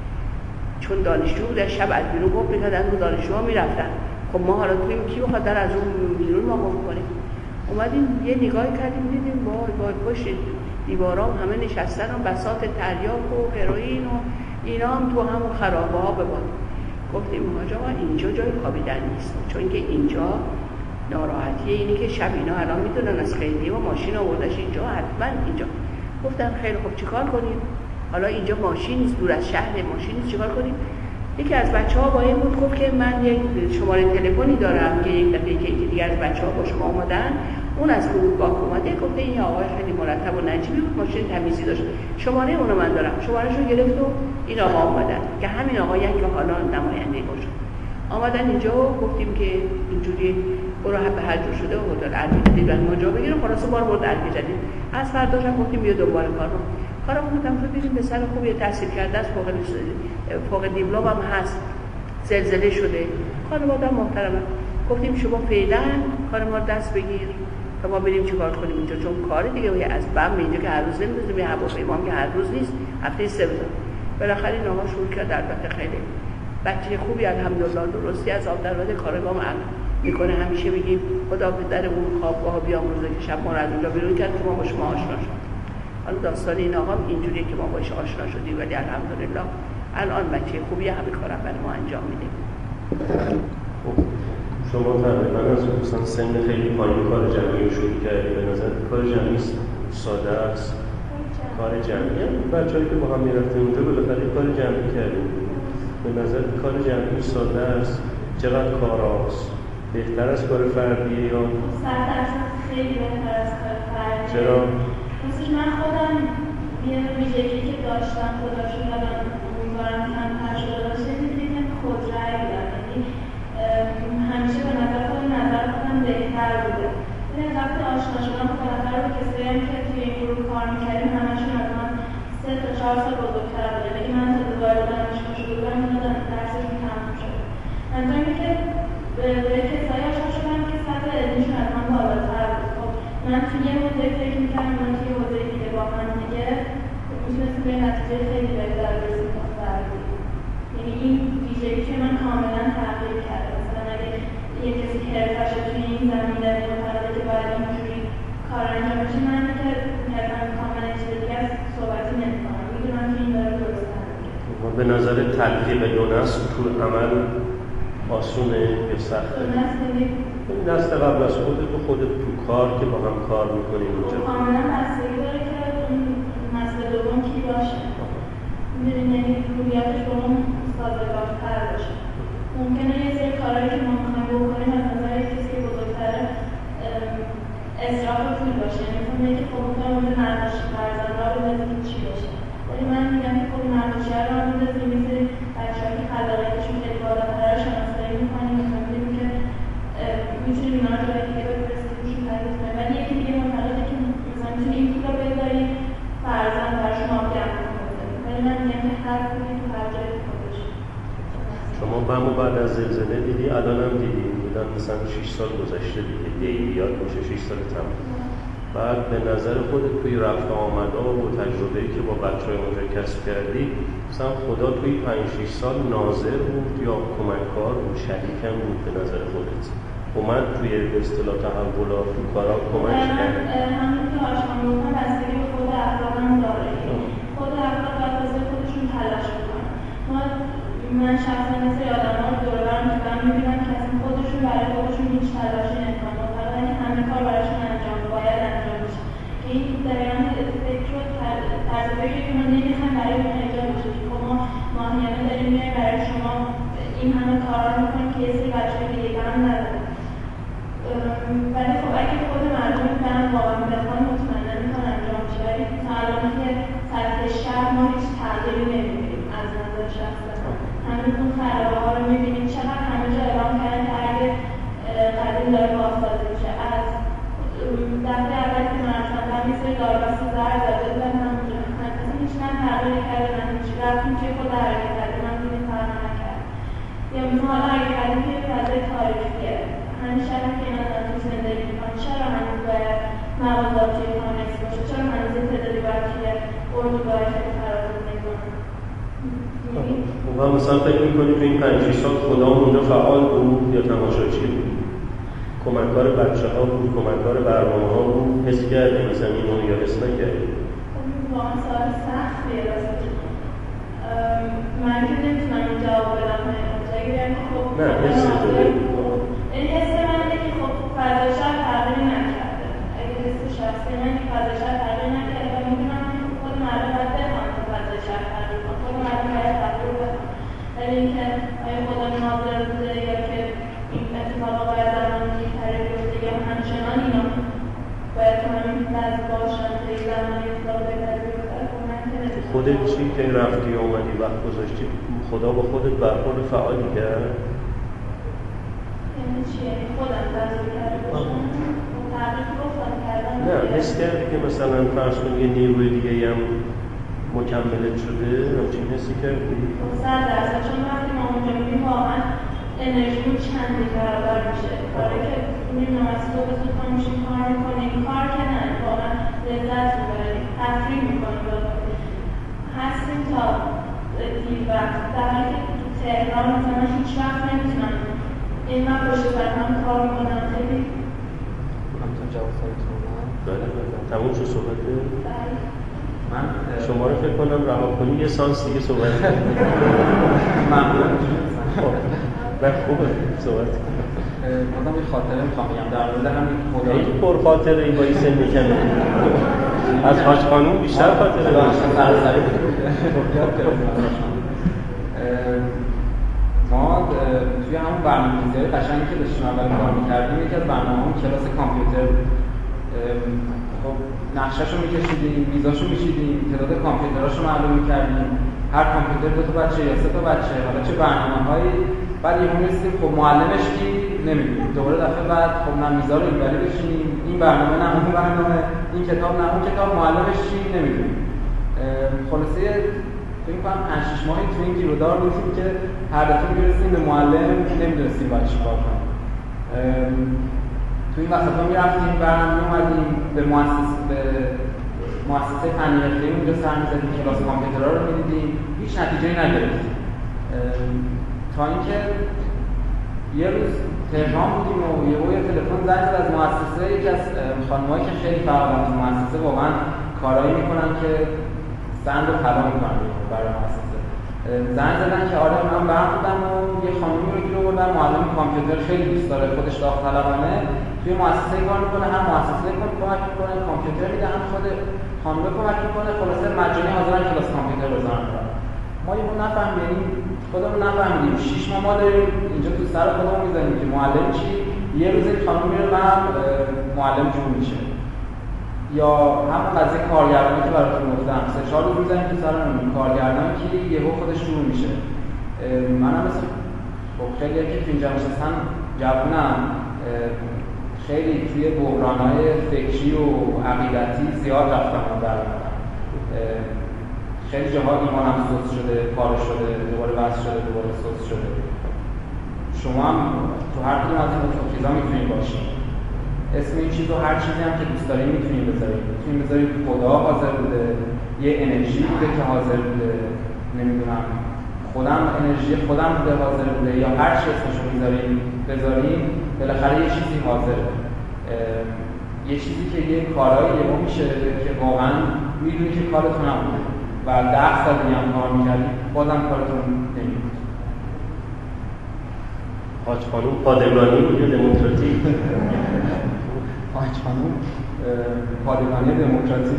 چون دانشجو در شب از بیرون قفل می‌کردن و دانشجوها میرفتن. خب ما حالا تویم کی بخواد در از اون بیرون ما قفل کنیم؟ اومدیم یه نگاه کردیم دیدیم وای پشت دیوارام همه نشستن و بساط تریاک و هروئین و اینا هم تو همون خرابه‌ها بباد. گفتیم آقا اینجا جای خوابیدن نیست، چون که اینجا ناراحتی اینه که شب اینا الان میدونن از خیلی و ماشین آوردش اینجا، حتما اینجا. گفتم خیلی خب چیکار کنیم؟ حالا اینجا ماشین نیست، دور از شهر ماشین نیست، چیکار کنیم؟ یکی از بچه‌ها با این بود گفت که من یک شماره تلفنی دارم که یک دفعه که دیگه از بچه‌ها با شما اومدن، اون از فرودگاه اومده، گفته این آقای خیلی مرتب و نجیبی بود، ماشین تمیزی داشت، شماره اونو من دارم. شمارهشو گرفت و این آقا اومدن که همین آقایی که حالا نماینده باشه. آمدن اینجا و گفتیم که اینجوری برو به هر جور شده و هتل ارگ جدید و ما جا بگیریم، خلاص ما رو برد ارگ جدید. از فرداش هم گفتیم بیا دنبال کارو گفتم تو بریم به سر خوبی تحصیل کرده است، فوق دیپلم هم هست، زلزله شده، خانواده‌ام محترمه. گفتیم شما فعلا کار ما دست بگیر تا ما بریم چیکار کنیم اینجا، چون کار دیگه از بم اینجا که هر روز نمی‌ذاریم، یه هواپیما که هر روز نیست، هفته 3 روز. بالاخره این آقا شروع کرد، البته خیلی بچه خوبی الحمدلله، درستی از آب در وارد کارگاه میکنه. همیشه بگیم خدا پدر اون خوابگاه بیامرزه که شب ما رو از اونجا بیرون کرد که ما با شما آشنا شدیم. حالا داستان این آقا اینجوریه که ما باهاش آشنا شدیم، ولی الحمدلله الان بچه خوبی همه کارا برای ما انجام میده. شما تقریبا از مثلا سن خیلی پایین کار جمعی رو شروع کردید، به نظر کار جمعی ساده است؟ کار جمعی بچه‌ای که با هم میرفتیم اونجا بالاخره کار جمعی کردیم، به نظر کار جمعی ساده است؟ چقدر کاراست؟ بهتر از کار فردیه یا 100% خیلی بهتر از کار فردیه. چرا؟ مثل من خودم یه ویژگی که داشتم خدا شکر الان امیدوارم کمتر شده باشه، دیدم وقتی آشنا شدم بالاخره با کسایی هم که توی این گروه کار میکردیم همشون از من 3 تا 4 سال بزرگتر بودن. اگه من تازه وارد دانشگاه شده بودم اینا درسشون تموم شده. منظور اینه که به کسایی آشنا شدم که سطح علمیشون از من بالاتر بود. خب من توی یه حوزه فکر میکردم من توی حوزه دیگه با هم دیگه میتونستیم به نتیجه خیلی بهتر برسیم تا بعدی. یعنی این ویژگی که من کاملا تغییر کرده. مثلا اگه یه کسی حرفش توی این زمینه معتقده که باید اینجوری کار انجام بشه، من که حرفم کاملا چیز دیگه از صحبتی نمی‌کنم. میدونم که این داره درست میشه. به نظر تطبیق دو نسل تو عمل آسونه یا سخته؟ این دست قبل از خودت تو کار که با هم کار میکنیم اونجا کاملا بستگی داره که اون نسل دوم کی باشه. میدونی یعنی رویاتش با اون سازگارتر باشه. ممکنه یه سری کارهایی که ما میخوایم بکنیم از نظر کسی که بزرگتره اصراف پول باشه. یعنی مثلا یکی خب میخوایم اونجا نقاشی فرزند را بندازیم چی باشه. ولی من میگم که خب نقاشی را بندازیم یه سری بچه‌ها که خلاقیتشون خیلی بالاتره رو شناسایی میکنیم می‌فهمیم که میتونیم اینا رو جای دیگه بفرستیم روشون تحقیق کنیم. ولی یکی دیگه معتقده که مثلا میتونی این پول رو بذاری فرزند براشون آبگرم کنیم. ولی من میگم که هر پولی تو هر جای خودش. شما بمو بعد از زلزله دیدی، الان هم دیدی، بودن مثلا 6 سال گذشته دیگه، دیویات میشه 6 سال تمام. بعد به نظر خودت توی رفت آمدها و تجربه‌ای که با بچه‌های اونجا کسب کردی، مثلا خدا توی 5-6 سال ناظر بود یا کمککار بود، شریکم بود به نظر خودت؟ اومد توی به اصطلاح تحولات تو کارا کمک کرد؟ همون که آشنا گفتم بستگی به خود افراد هم داره. خود افراد باید واسه خودشون تلاش کنن. من شخصا مثل آدم‌ها رو دور و برم دیدم می‌بینم که اصلا خودشون برای خودشون هیچ تلاشی نمی‌کنن. فقط اینکه همه کار براشون باید انجام بشه. که این دقیقاً فکر رو طرز فکری که ما نمی‌خوایم برای اون انجام بشه. خب ما ماهیانه داریم میایم برای شما این همه کارا می‌کنیم که یه سری بچه‌های دیگه هم ندارن. ولی خب اگه خود مردم برن واقعا بخوان مطمئنا می‌تونن انجام بشه. ولی تا الان که سطح شهر ما هیچ تغییری نمی‌بینیم از نظر شخصی. همین اون خرابه‌ها رو می‌بینیم چقدر همه جا اعلام کردن که اگه قدیم داره بازسازی میشه. از دفعه اول که من رفتم یه سری داربسته زرد داده بودن همونجا. اصلا هیچ من تغییر نکرده، من هیچ رفتیم توی خود حرکت کردیم، من دیدیم فرق نکرد. یا مثلا حالا اگه کردیم که فضای تاریخیه، همین شهری که اینا دارن توی زندگی می‌کنن، چرا هنوز باید مغازه‌ها توی کانکس باشه؟ چرا هنوز یه تعدادی باید توی اردوگاه خیلی فرار زندگی کنن؟ و مثلا فکر می‌کنی تو این 5-6 سال خدا اونجا فعال بود یا تماشاچی بود؟ کمککار بچه‌ها بود، کمککار برنامه‌ها بود، حس کردی مثلا اینو یا حس نکردی؟ واقعا سوال سختیه راستش. من که نمیتونم این جواب بدم جایی بگم که خب نه حس تو این حس من اینه که خب فضای شهر تغییر نکرده. اگه حس شخصی من که فضای شهر تغییر نکرده و میدونم که خود مردم باید بخوان که فضای شهر تغییر کنه، خود مردم باید تغییر بخوان. ولی اینکه آیا خدا ناظر بوده یا که این اتفاقا باید زمان دیگتری بیفته یا همچنان اینا باید تو همین وضع باشن تا یک زمانی اتفاق بهتری بیفته. خودت چی که رفتی و اومدی وقت گذاشتی خدا با خودت برخورد فعالی کرد؟ یعنی چی؟ یعنی خودم تغییر کرده باشم؟ تغییر گفتم کردم؟ نه حس کردی که مثلا فرض کن یه نیروی دیگه هم مکملت شده؟ همچین حسی کردی؟ 100% چون وقتی ما اونجا می‌بینیم واقعا انرژیمون چندی برابر میشه. کاری که می‌بینم از صبح زود پا میشیم کار می‌کنیم، کار که نه واقعا لذت می‌بریم، تفریح می‌کنیم هستیم تا دیر وقت. در حالی که تو تهران مثلا هیچ وقت نمیتونم این من پشت سر هم کار میکنم. خیلی همتون جواب سایتون بله تموم شد صحبته؟ بله من شما رو فکر کنم رها کنی یه سانس دیگه صحبت کنم. ممنون. نه خوبه صحبت کنم. بازم یه خاطره میخوام بگم در مورد همین خدا. خیلی پرخاطره ای با این سن میکنه. از حاج خانوم بیشتر خاطره داشت. ما توی همون برنامه‌ریزی‌های قشنگی که داشتیم اول کار می‌کردیم یکی از برنامه‌هامون کلاس کامپیوتر بود. خب نقشه‌شو می‌کشیدیم، میزاشو می‌چیدیم، تعداد کامپیوتراشو معلوم می‌کردیم. هر کامپیوتر 2 تا بچه یا 3 تا بچه، حالا چه برنامه‌هایی. بعد یهو رسیدیم خب معلمش کی نمیدونیم. دوباره دفعه بعد خب من میذار اینوری بشینیم، این برنامه نه اون برنامه، این کتاب نه اون کتاب، معلمش چی نمیدونیم. خلاصه فکر کنم 5-6 ماهی تو این گیرودار بودیم که هر دفعه میرسیم به معلم نمیدونستیم باید چیکار کنیم. تو این وسطا میرفتیم برنامه اومدیم به مؤسسه فنی حرفه‌ای اونجا سر می‌زدیم، کلاس کامپیوترها رو می‌دیدیم، هیچ نتیجه‌ای نگرفتیم. تا اینکه یه روز تهران بودیم و یه تلفن زنگ زد از مؤسسه، یکی از خانم‌هایی که خیلی فعالن تو مؤسسه واقعا کارایی میکنن که سند رو طلا میکنن برای مؤسسه. زنگ زدن که آره من برم بودم و یه خانمی رو گیر آوردن، معلم کامپیوتر خیلی دوست داره، خودش داوطلبانه توی مؤسسه کار میکنه، هم مؤسسه کمک میکنه، کامپیوتر میده، هم خود خانم کمک میکنه، خلاصه مجانی حاضرن کلاس کامپیوتر بزنن. ما اینو نفهمیدیم، خودمون نفهمیدیم. 6 ماه ما داریم اینجا تو سر خودمون میزنیم که معلم چی، یه روز این خانم میره من معلم جور میشه. یا همون قضیه کارگردانی که براتون گفتم، 3-4 روز میزنیم تو سرمون کارگردانی که یهو خودش جور میشه. منم مثل خب خیلی که تو اینجا نشستن جوونم، خیلی توی بحران‌های فکری و عقیدتی زیاد رفتم و برآمدم. خیلی جاها ایمانم سوس شده، پاره شده، دوباره بحث شده، دوباره سوس شده. شما هم تو هر کدوم از این چیزا میتونید باشید. اسم این چیزو هر چیزی هم که دوست دارید میتونید بذارید. میتونید بذارید خدا حاضر بوده، یه انرژی بوده که حاضر بوده، نمیدونم خودم انرژی خودم بوده حاضر بوده، یا هر چی اسمشو بذاریم بالاخره یه چیزی حاضره. یه چیزی که یه کارایی یهو میشه که واقعا میدونی که کارتون نبوده و 10 سال دیگه هم کار میکردی بازم کارتون نمیبود. حاج خانوم پادگانی بود یا دموکراتیک؟ حاج خانوم پادگانی دموکراتیک.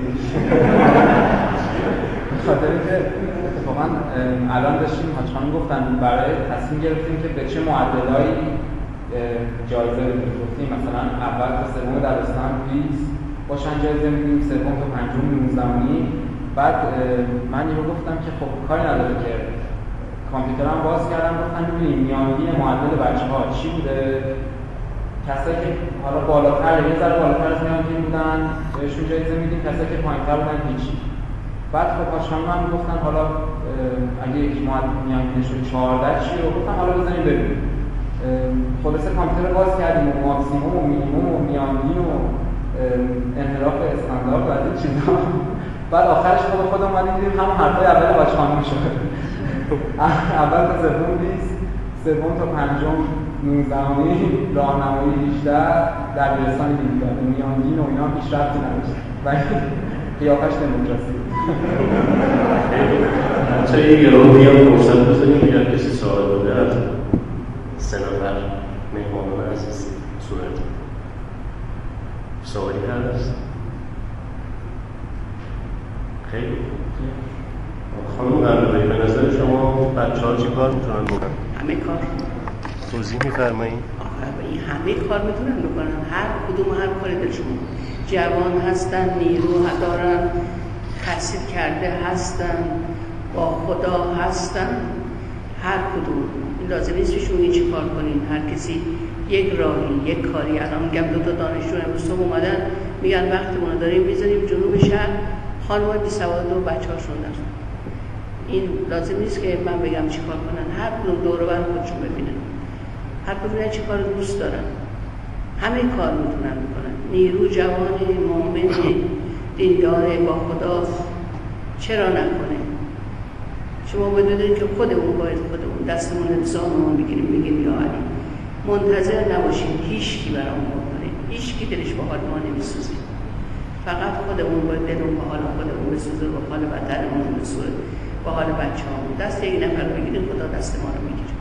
بخاطر اینکه اتفاقا الان داشتیم حاج خانوم گفتن برای تصمیم گرفتیم که به چه معدلایی جایزه بدیم. گفتیم مثلا اول تا سوم دبستان 20 باشن جایزه میدیم، سوم تا پنجم 19. بعد من یهو گفتم که خب کاری نداره که کامپیوترم باز کردم، گفتم ببینیم میانگین معدل بچه‌ها چی بوده. کسایی که حالا بالاتر یه ذره بالاتر از میانگین بودن بهشون جایزه میدیم، کسایی که پایین‌تر بودن هیچی. بعد خب باشم من گفتن حالا اگه یک میانگینش رو 14 چی رو گفتم حالا بزنیم ببینیم. خلاصه کامپیوتر باز کردیم و ماکسیموم و مینیموم و میانگین و انحراف استاندارد و از این چیزا. بعد آخرش خودمون اومدیم دیدیم همون حرفای اول باش خانم شد. اول تا سوم 20، سوم تا پنجم 19، راهنمایی 18، دبیرستان 17، میانگین و اینا پیشرفتی نداشت. ولی قیافش دموکراسی بود. چرا یه گروهی هم فرصت بزنیم اگر کسی سوال بوده از 3 نفر مهمانان عزیز صورت سوالی هست؟ خیلی خانم قربانی، به نظر شما بچه‌ها چی کار میتونن بکنن؟ همه کار. توضیح می‌فرمایید؟ این همه کار میتونن بکنن، هر کدوم هر کاری دلشون. جوان هستن، نیرو دارن، تحصیل کرده هستن، با خدا هستن، هر کدوم. این لازم نیست شما چی کار کنین، هر کسی یک راهی، یک کاری. الان میگم 2 تا دانشجو امروز صبح اومدن میگن وقتمون رو داریم میذاریم جنوب شهر، خانم‌های بی‌سواد و بچه‌هاشون دارن. این لازم نیست که من بگم چی کار کنن، هر کدوم دور و بر خودشون ببینن، هر کدوم چی کار دوست دارن، همه کار میتونن بکنن. نیرو، جوان، مؤمن، دیندار، با خدا، چرا نکنه؟ شما بدونید که خودمون باید خودمون دستمون انسانمون بگیم یا علی، منتظر نباشیم هیچ کی برامون بکنه، هیچ کی دلش به حال ما نمیسوزه. فقط خودمون باید دلمون به حال خودمون بسوزه، به حال وطنمون بسوزه، به حال بچه‌هامون. دست یک نفر بگیریم خدا دست ما رو میگیره.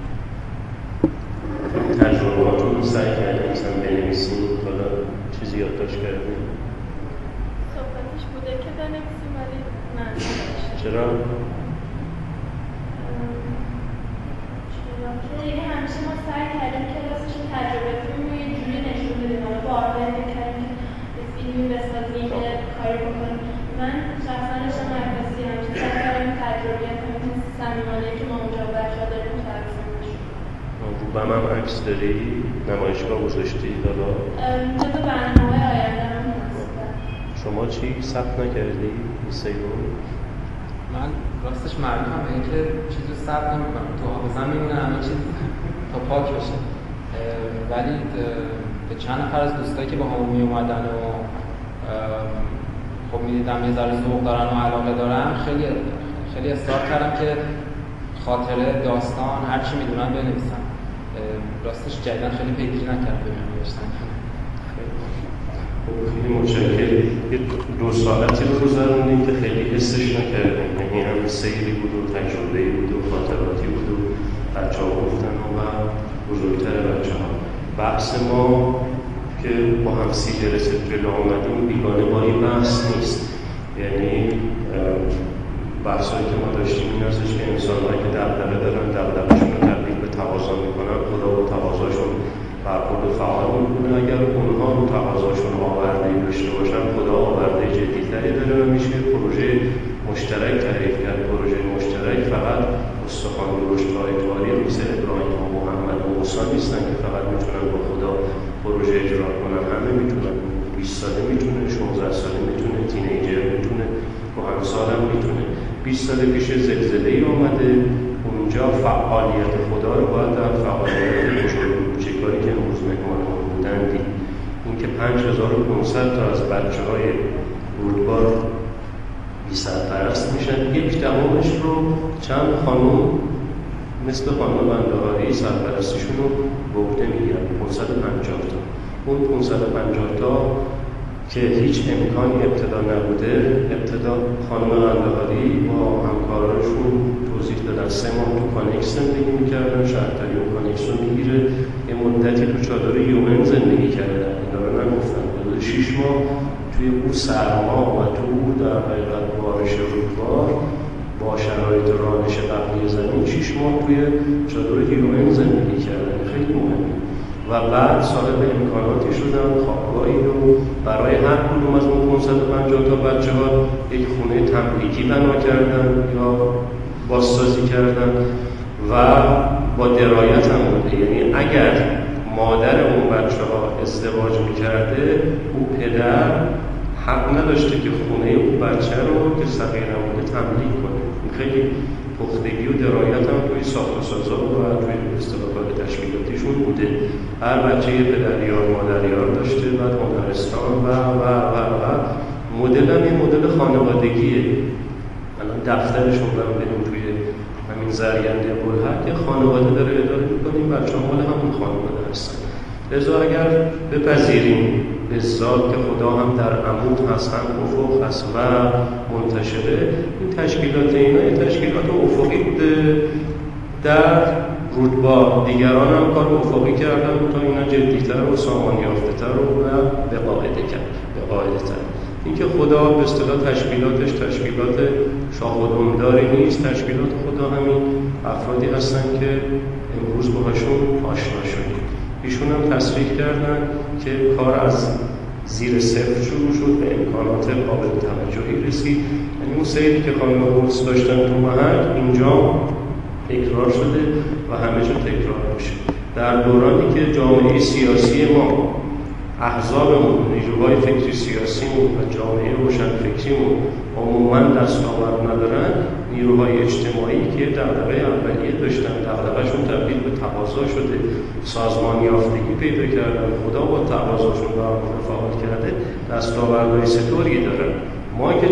تجربه‌هاتون سعی کردید مثلا بنویسید، حالا چیزی یادداشت کردید؟ صحبتش بوده که بنویسیم ولی نه. چرا؟ دیگه همیشه ما سعی کردیم کلاسش تجربه‌مون رو یه جوری نشون بدیم، حالا بارها می‌کردیم که فیلمی بسازیم که کاری بکنیم. من شخصا داشتم مرکزی همیشه سعی کردم تجربیاتمون صمیمانه که ما اونجا بچه‌ها داریم تعریف کنیم. و هم عکس داری؟ نمایشگاه گذاشتی دادا؟ تو برنامه آینده هم هست. شما چی ثبت نکردی؟ سیمون؟ من راستش معروفم به اینکه چیزی ثبت نمی‌کنم، تو حافظه‌ام میمونه همه چیز تا پاک بشه. ولی به چند نفر از دوستایی که با هم می اومدن و خب می‌دیدم یه ذره ذوق دارن و علاقه دارن، خیلی اصرار کردم که خاطره، داستان، هر چی میدونن بنویسن. راستش جدیدن خیلی پیگیری نکردم ببینم نوشتن. خیلی متشکرم. یه 2 ساعتی رو گذروندیم که خیلی حسش نکردیم، یعنی هم سیری بود و تجربه‌ای بود و خاطراتی بود و بچه‌ها گفتن و بزرگتر بچه‌ها. بحث ما که با هم 30 جلسه جلو آمدیم بیگانه با این بحث نیست. یعنی بحثایی که ما داشتیم این هستش که انسان‌هایی که دغدغه دارن دغدغه‌شون رو تبدیل به تقاضا می‌کنن، خدا با تقاضاشون برخورد فعال می‌کنه. اگر اونها رو تقاضاشون آورده‌ای داشته باشن، خدا آورده جدی‌تری داره و میشه پروژه مشترک تعریف کرد. پروژه مشترک فقط استخوان درشت‌های تاریخ مثل ابراهیم و محمد و موسی نیستن که فقط میتونن با خدا پروژه اجرا کنن، همه میتونن. 20 ساله میتونه، 16 ساله میتونه، تینیجر میتونه، کهنسال هم میتونه. 20 سال پیش زلزله‌ای اومده، اونجا فعالیت خدا رو باید در فعالیت کوچکاری که امروز مهمانمون بودن دید. این که 5500 تا از بچه‌های رودبار بی سرپرست میشن، 1/10 رو چند خانم مثل خانم بنده‌هایی سرپرستیشون رو به عهده میگیرن. 550 تا. اون 550 تا که هیچ امکانی ابتدا نبوده، ابتدا خانم بنده‌هایی با همکارانشون توضیح دادن 3 ماه تو کانکس زندگی میکردن، شهرداری اون کانکس رو میگیره، یه مدتی تو چادر UN زندگی کردن، اینا رو نگفتن. 6 ماه توی اون سرما و تو اون در حقیقت بارش رودبار با شرایط رانش قبلی زمین 6 ماه توی چادر UN زندگی کردن. خیلی مهمه. و بعد صاحب امکاناتی شدن، خوابگاهی رو برای هر کدوم از اون 550 تا بچه‌ها یک خونه تملیکی بنا کردن یا بازسازی کردن و با درایت هم بوده. یعنی اگر مادر اون بچه‌ها ازدواج می‌کرده، او پدر حق نداشته که خونه اون بچه رو که صغیر بوده تملیک کنه. این خیلی پختگی و درایت هم توی ساخت و سازا و توی اصطلاحات تشکیلاتیشون بوده. هر بچه یه پدریار مادریار داشته، بعد مادرستان و مدل هم یه مدل خانوادگیه. الان دفترشون رو بریم توی همین زرینده بلحق یه خانواده داره اداره می‌کنیم، بچه‌ها مال همون خانواده هستن. لذا اگر بپذیریم به ذات که خدا هم در عمود هست، هم افق هست و منتشره، این تشکیلات اینا یه تشکیلات افقی بوده در رودبار. دیگران هم کار افقی کردن تا اینا جدی‌تر و سامان یافته‌تر و به قاعده تر. این که خدا به اصطلاح تشکیلاتش تشکیلات شاهدونداری نیست. تشکیلات خدا همین افرادی هستن که امروز باهاشون آشنا شدیم. ایشون هم تصریح کردن که کار از زیر صفر شروع شد، به امکانات قابل توجهی رسید. یعنی اون سیری که خانم قدس داشتن تو محل اینجا تکرار شده و همه جا تکرار میشه. در دورانی که جامعه سیاسی ما، احزابمون، نیروهای فکری سیاسیمون و جامعه روشنفکریمون عموما دستاورد ندارن، نیروهای اجتماعی که دغدغه اولیه داشتن، دغدغه‌شون تبدیل به تقاضا شده، سازمان یافتگی پیدا کردن، خدا با تقاضاشون برخورد فعال کرده، دستاوردهای ستوری دارن. ما که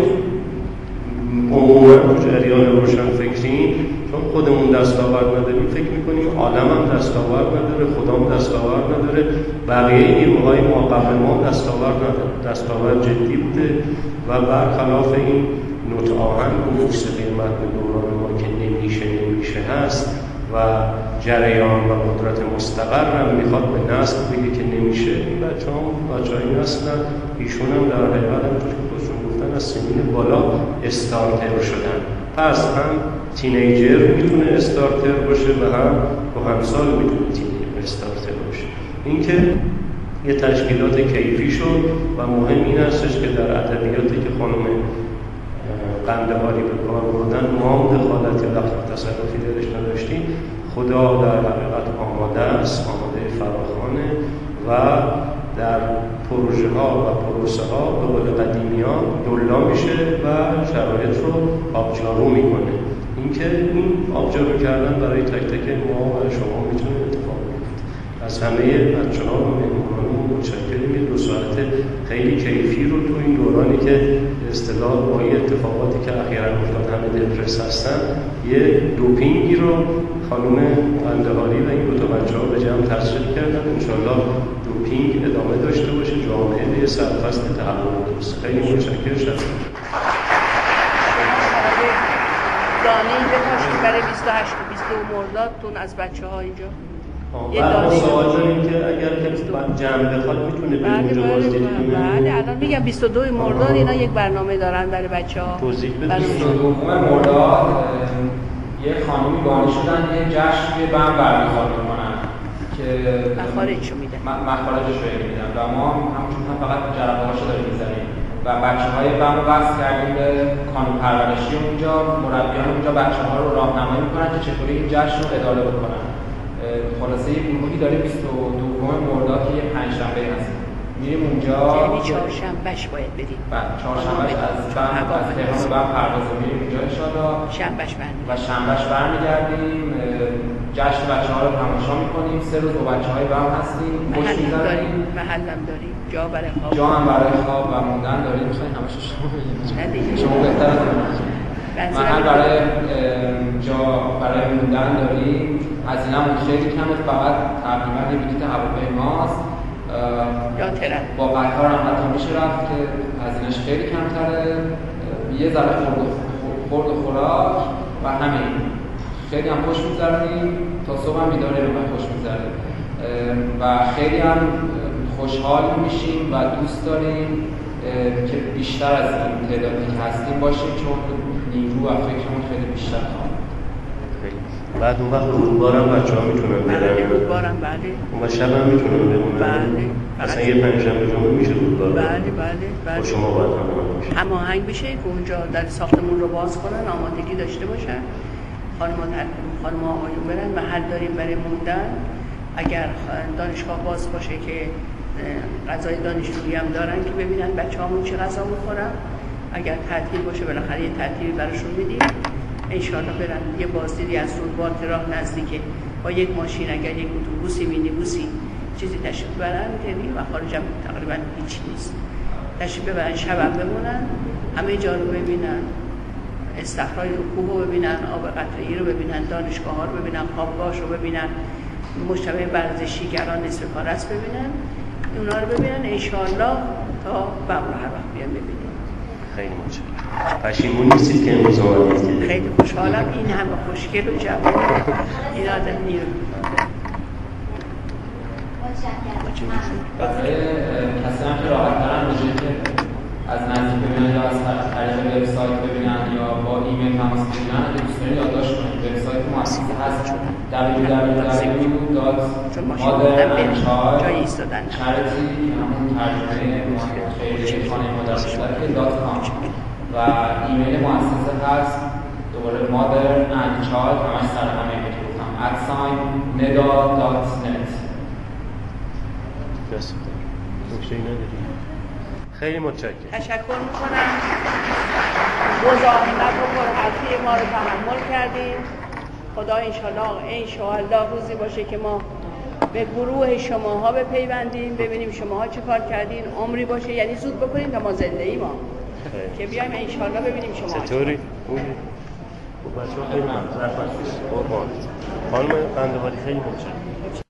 عموما تو جریان روشنفکری چون خودمون دستاورد نداریم فکر میکنیم عالم هم دستاورد نداره، خدا هم دستاورد نداره، بقیه نیروهای ما قبل ما دستاورد نداره. دستاورد جدی بوده و برخلاف این نوت آهنگ و موسیقی متن دوران ما که نمیشه هست و جریان و قدرت مستقر هم میخواد به نسل بگه که نمیشه. این بچه‌های نسلن، ایشون هم در حقیقت همونطور که خودشون گفتن از سنین بالا استارتر شدن. پس هم تینیجر میتونه استارتر باشه و هم کهنسال میتونه استارتر باشه. این که یه تشکیلات کیفی شد و مهم این هستش که در ادبیاتی که خانم قندهاری به کار بردن ما هم دخالتی لخت تصرفی درش نداشتیم. خدا در حقیقت آماده است، آماده فراخوانه و در پروژه ها و پروسه ها به قول قدیمی ها دولا میشه و شرایط رو آبجارو میکنه. اینکه این آبجارو کردن برای تک تک ما و شما میتونه اتفاق بیفته. از همه بچه‌ها و مهمانانمون متشکریم. یه 2 ساعت خیلی کیفی رو تو این دورانی که به اصطلاح با این اتفاقاتی که اخیراً افتاد همه دپرس هستن، یه دوپینگی رو خانم قندهاری و این 2 تا بچه‌ها به جمع تصریح کردن. انشالله دوپینگ ادامه داشته باشه، جامعه به سرفصل تحول درست. خیلی متشکرم. دانه بپاشید برای 28 و 22 مردادتون از بچه‌ها اینجا. بعد سوال داریم که اگر که جمع بخواد میتونه به اونجا بازدید کنه. بله الان میگم 22 مرداد اینا یک برنامه دارن برای بچه‌ها. توضیح بده. 22 مرداد یه خانومی بانی شدن یه جشنی بم برگزار می‌کنن که مخارجشو میدن. مخارجشو میدن و ما همچون هم فقط جرقه‌هاشو داریم می‌زنیم و بچه‌های بم رو وصل کردیم به کانون پرورشی اونجا. مربیان اونجا بچه‌ها رو راهنمایی می‌کنن که چطوری این جشن رو اداره بکنن. خلاصه یه گروهی داره 22 مرداد که یه پنجشنبه هست. میریم اونجا، یعنی چهارشنبهش باید بریم. بعد چهارشنبهش از تهران به پرواز میریم اونجا ان شاءالله. شنبهش برمیگردیم. و شنبهش برمیگردیم. جشن بچه‌ها رو تماشا می‌کنیم. 3 روز با بچه‌های بم هستیم. محلم داریم. جا برای خواب. جا هم برای خواب و موندن داریم. می‌خواید همش شما بگید. شما بهتر از محل برای جا برای موندن داریم. هزینه‌مون خیلی کمه، فقط تقریبا یه بلیط هواپیماست. یا ترن با قطار هم حتی میشه رفت که هزینه‌اش خیلی کمتره. یه ذره خورد و خوراک و همین. خیلی هم خوش می‌گذرونیم، تا صبح هم بیداریم و خوش می‌گذرونیم و خیلی هم خوشحال میشیم و دوست داریم که بیشتر از این تعدادی که هستیم باشیم، چون نیرو و فکرمون خیلی بیشتر خواهد. بعد اون وقت رودبارم بچه‌ها میتونن برن. رودبارم بله. اون شب هم میتونن بمونن. بله. مثلا یه پنجشنبه جمعه میشه رودبار. بله. با شما باید هماهنگ بشه که اونجا در ساختمون رو باز کنن، آمادگی داشته باشن. خانم آقایون برن. محل داریم برای موندن. اگر دانشگاه باز باشه که غذای دانشجویی هم دارن که ببینن بچه‌هامون چه غذا می‌خورن. اگر تعطیل باشه بالاخره یه تعطیلی براشون میدیم. انشاءالله برن یه بازدیدی از رودبار که راه نزدیکه با یک ماشین اگر یک اتوبوسی مینیبوسی چیزی تشریف ببرن که و خارج هم تقریبا هیچ نیست. تشریف ببرن شبم بمونن، همه جا رو ببینن، استخرای کوه رو ببینن، آب قطره‌ای رو ببینن، دانشگاه‌ها رو ببینن، خوابگاه‌اش رو ببینن، مجتمع ورزشیگران نصف کار است ببینن. اونا رو ببینن انشاءالله تا بابا هر وقت بیان ببینن. خیلی متشکرم. پشیمون نیستید که امروز آمدید؟ خیلی خوشحالم این همه خوشگل و جوان این آدم نیرو. برای کسی هم که راحت ترن به جایی که از نزدیک ببینن یا از طریق وبسایت ببینن یا با ایمیل تماس بگیرن، اگه دوست دارید یادداشت کنید. وبسایت مؤسسه هست www.modernandchild.charity که همون ترجمه خیریه خانه مادر مشترک .com و ایمیل مؤسسه هست دوباره modernandchild همش سر همه که گفتم @neda.net. خیلی متشکرم. تشکر میکنم. مزاحمت و پرحرفی ما رو تحمل کردیم. خدا انشاءالله روزی باشه که ما به گروه شماها بپیوندیم، ببینیم شماها چه کار کردین، عمری باشه، یعنی زود بکنیم تا ما زنده ای ما که بیایم انشاءالله ببینیم شما چطوری؟ خوبی؟ بچه‌ها خیلی ممنون. خانم قندهاری خیلی متشکرم.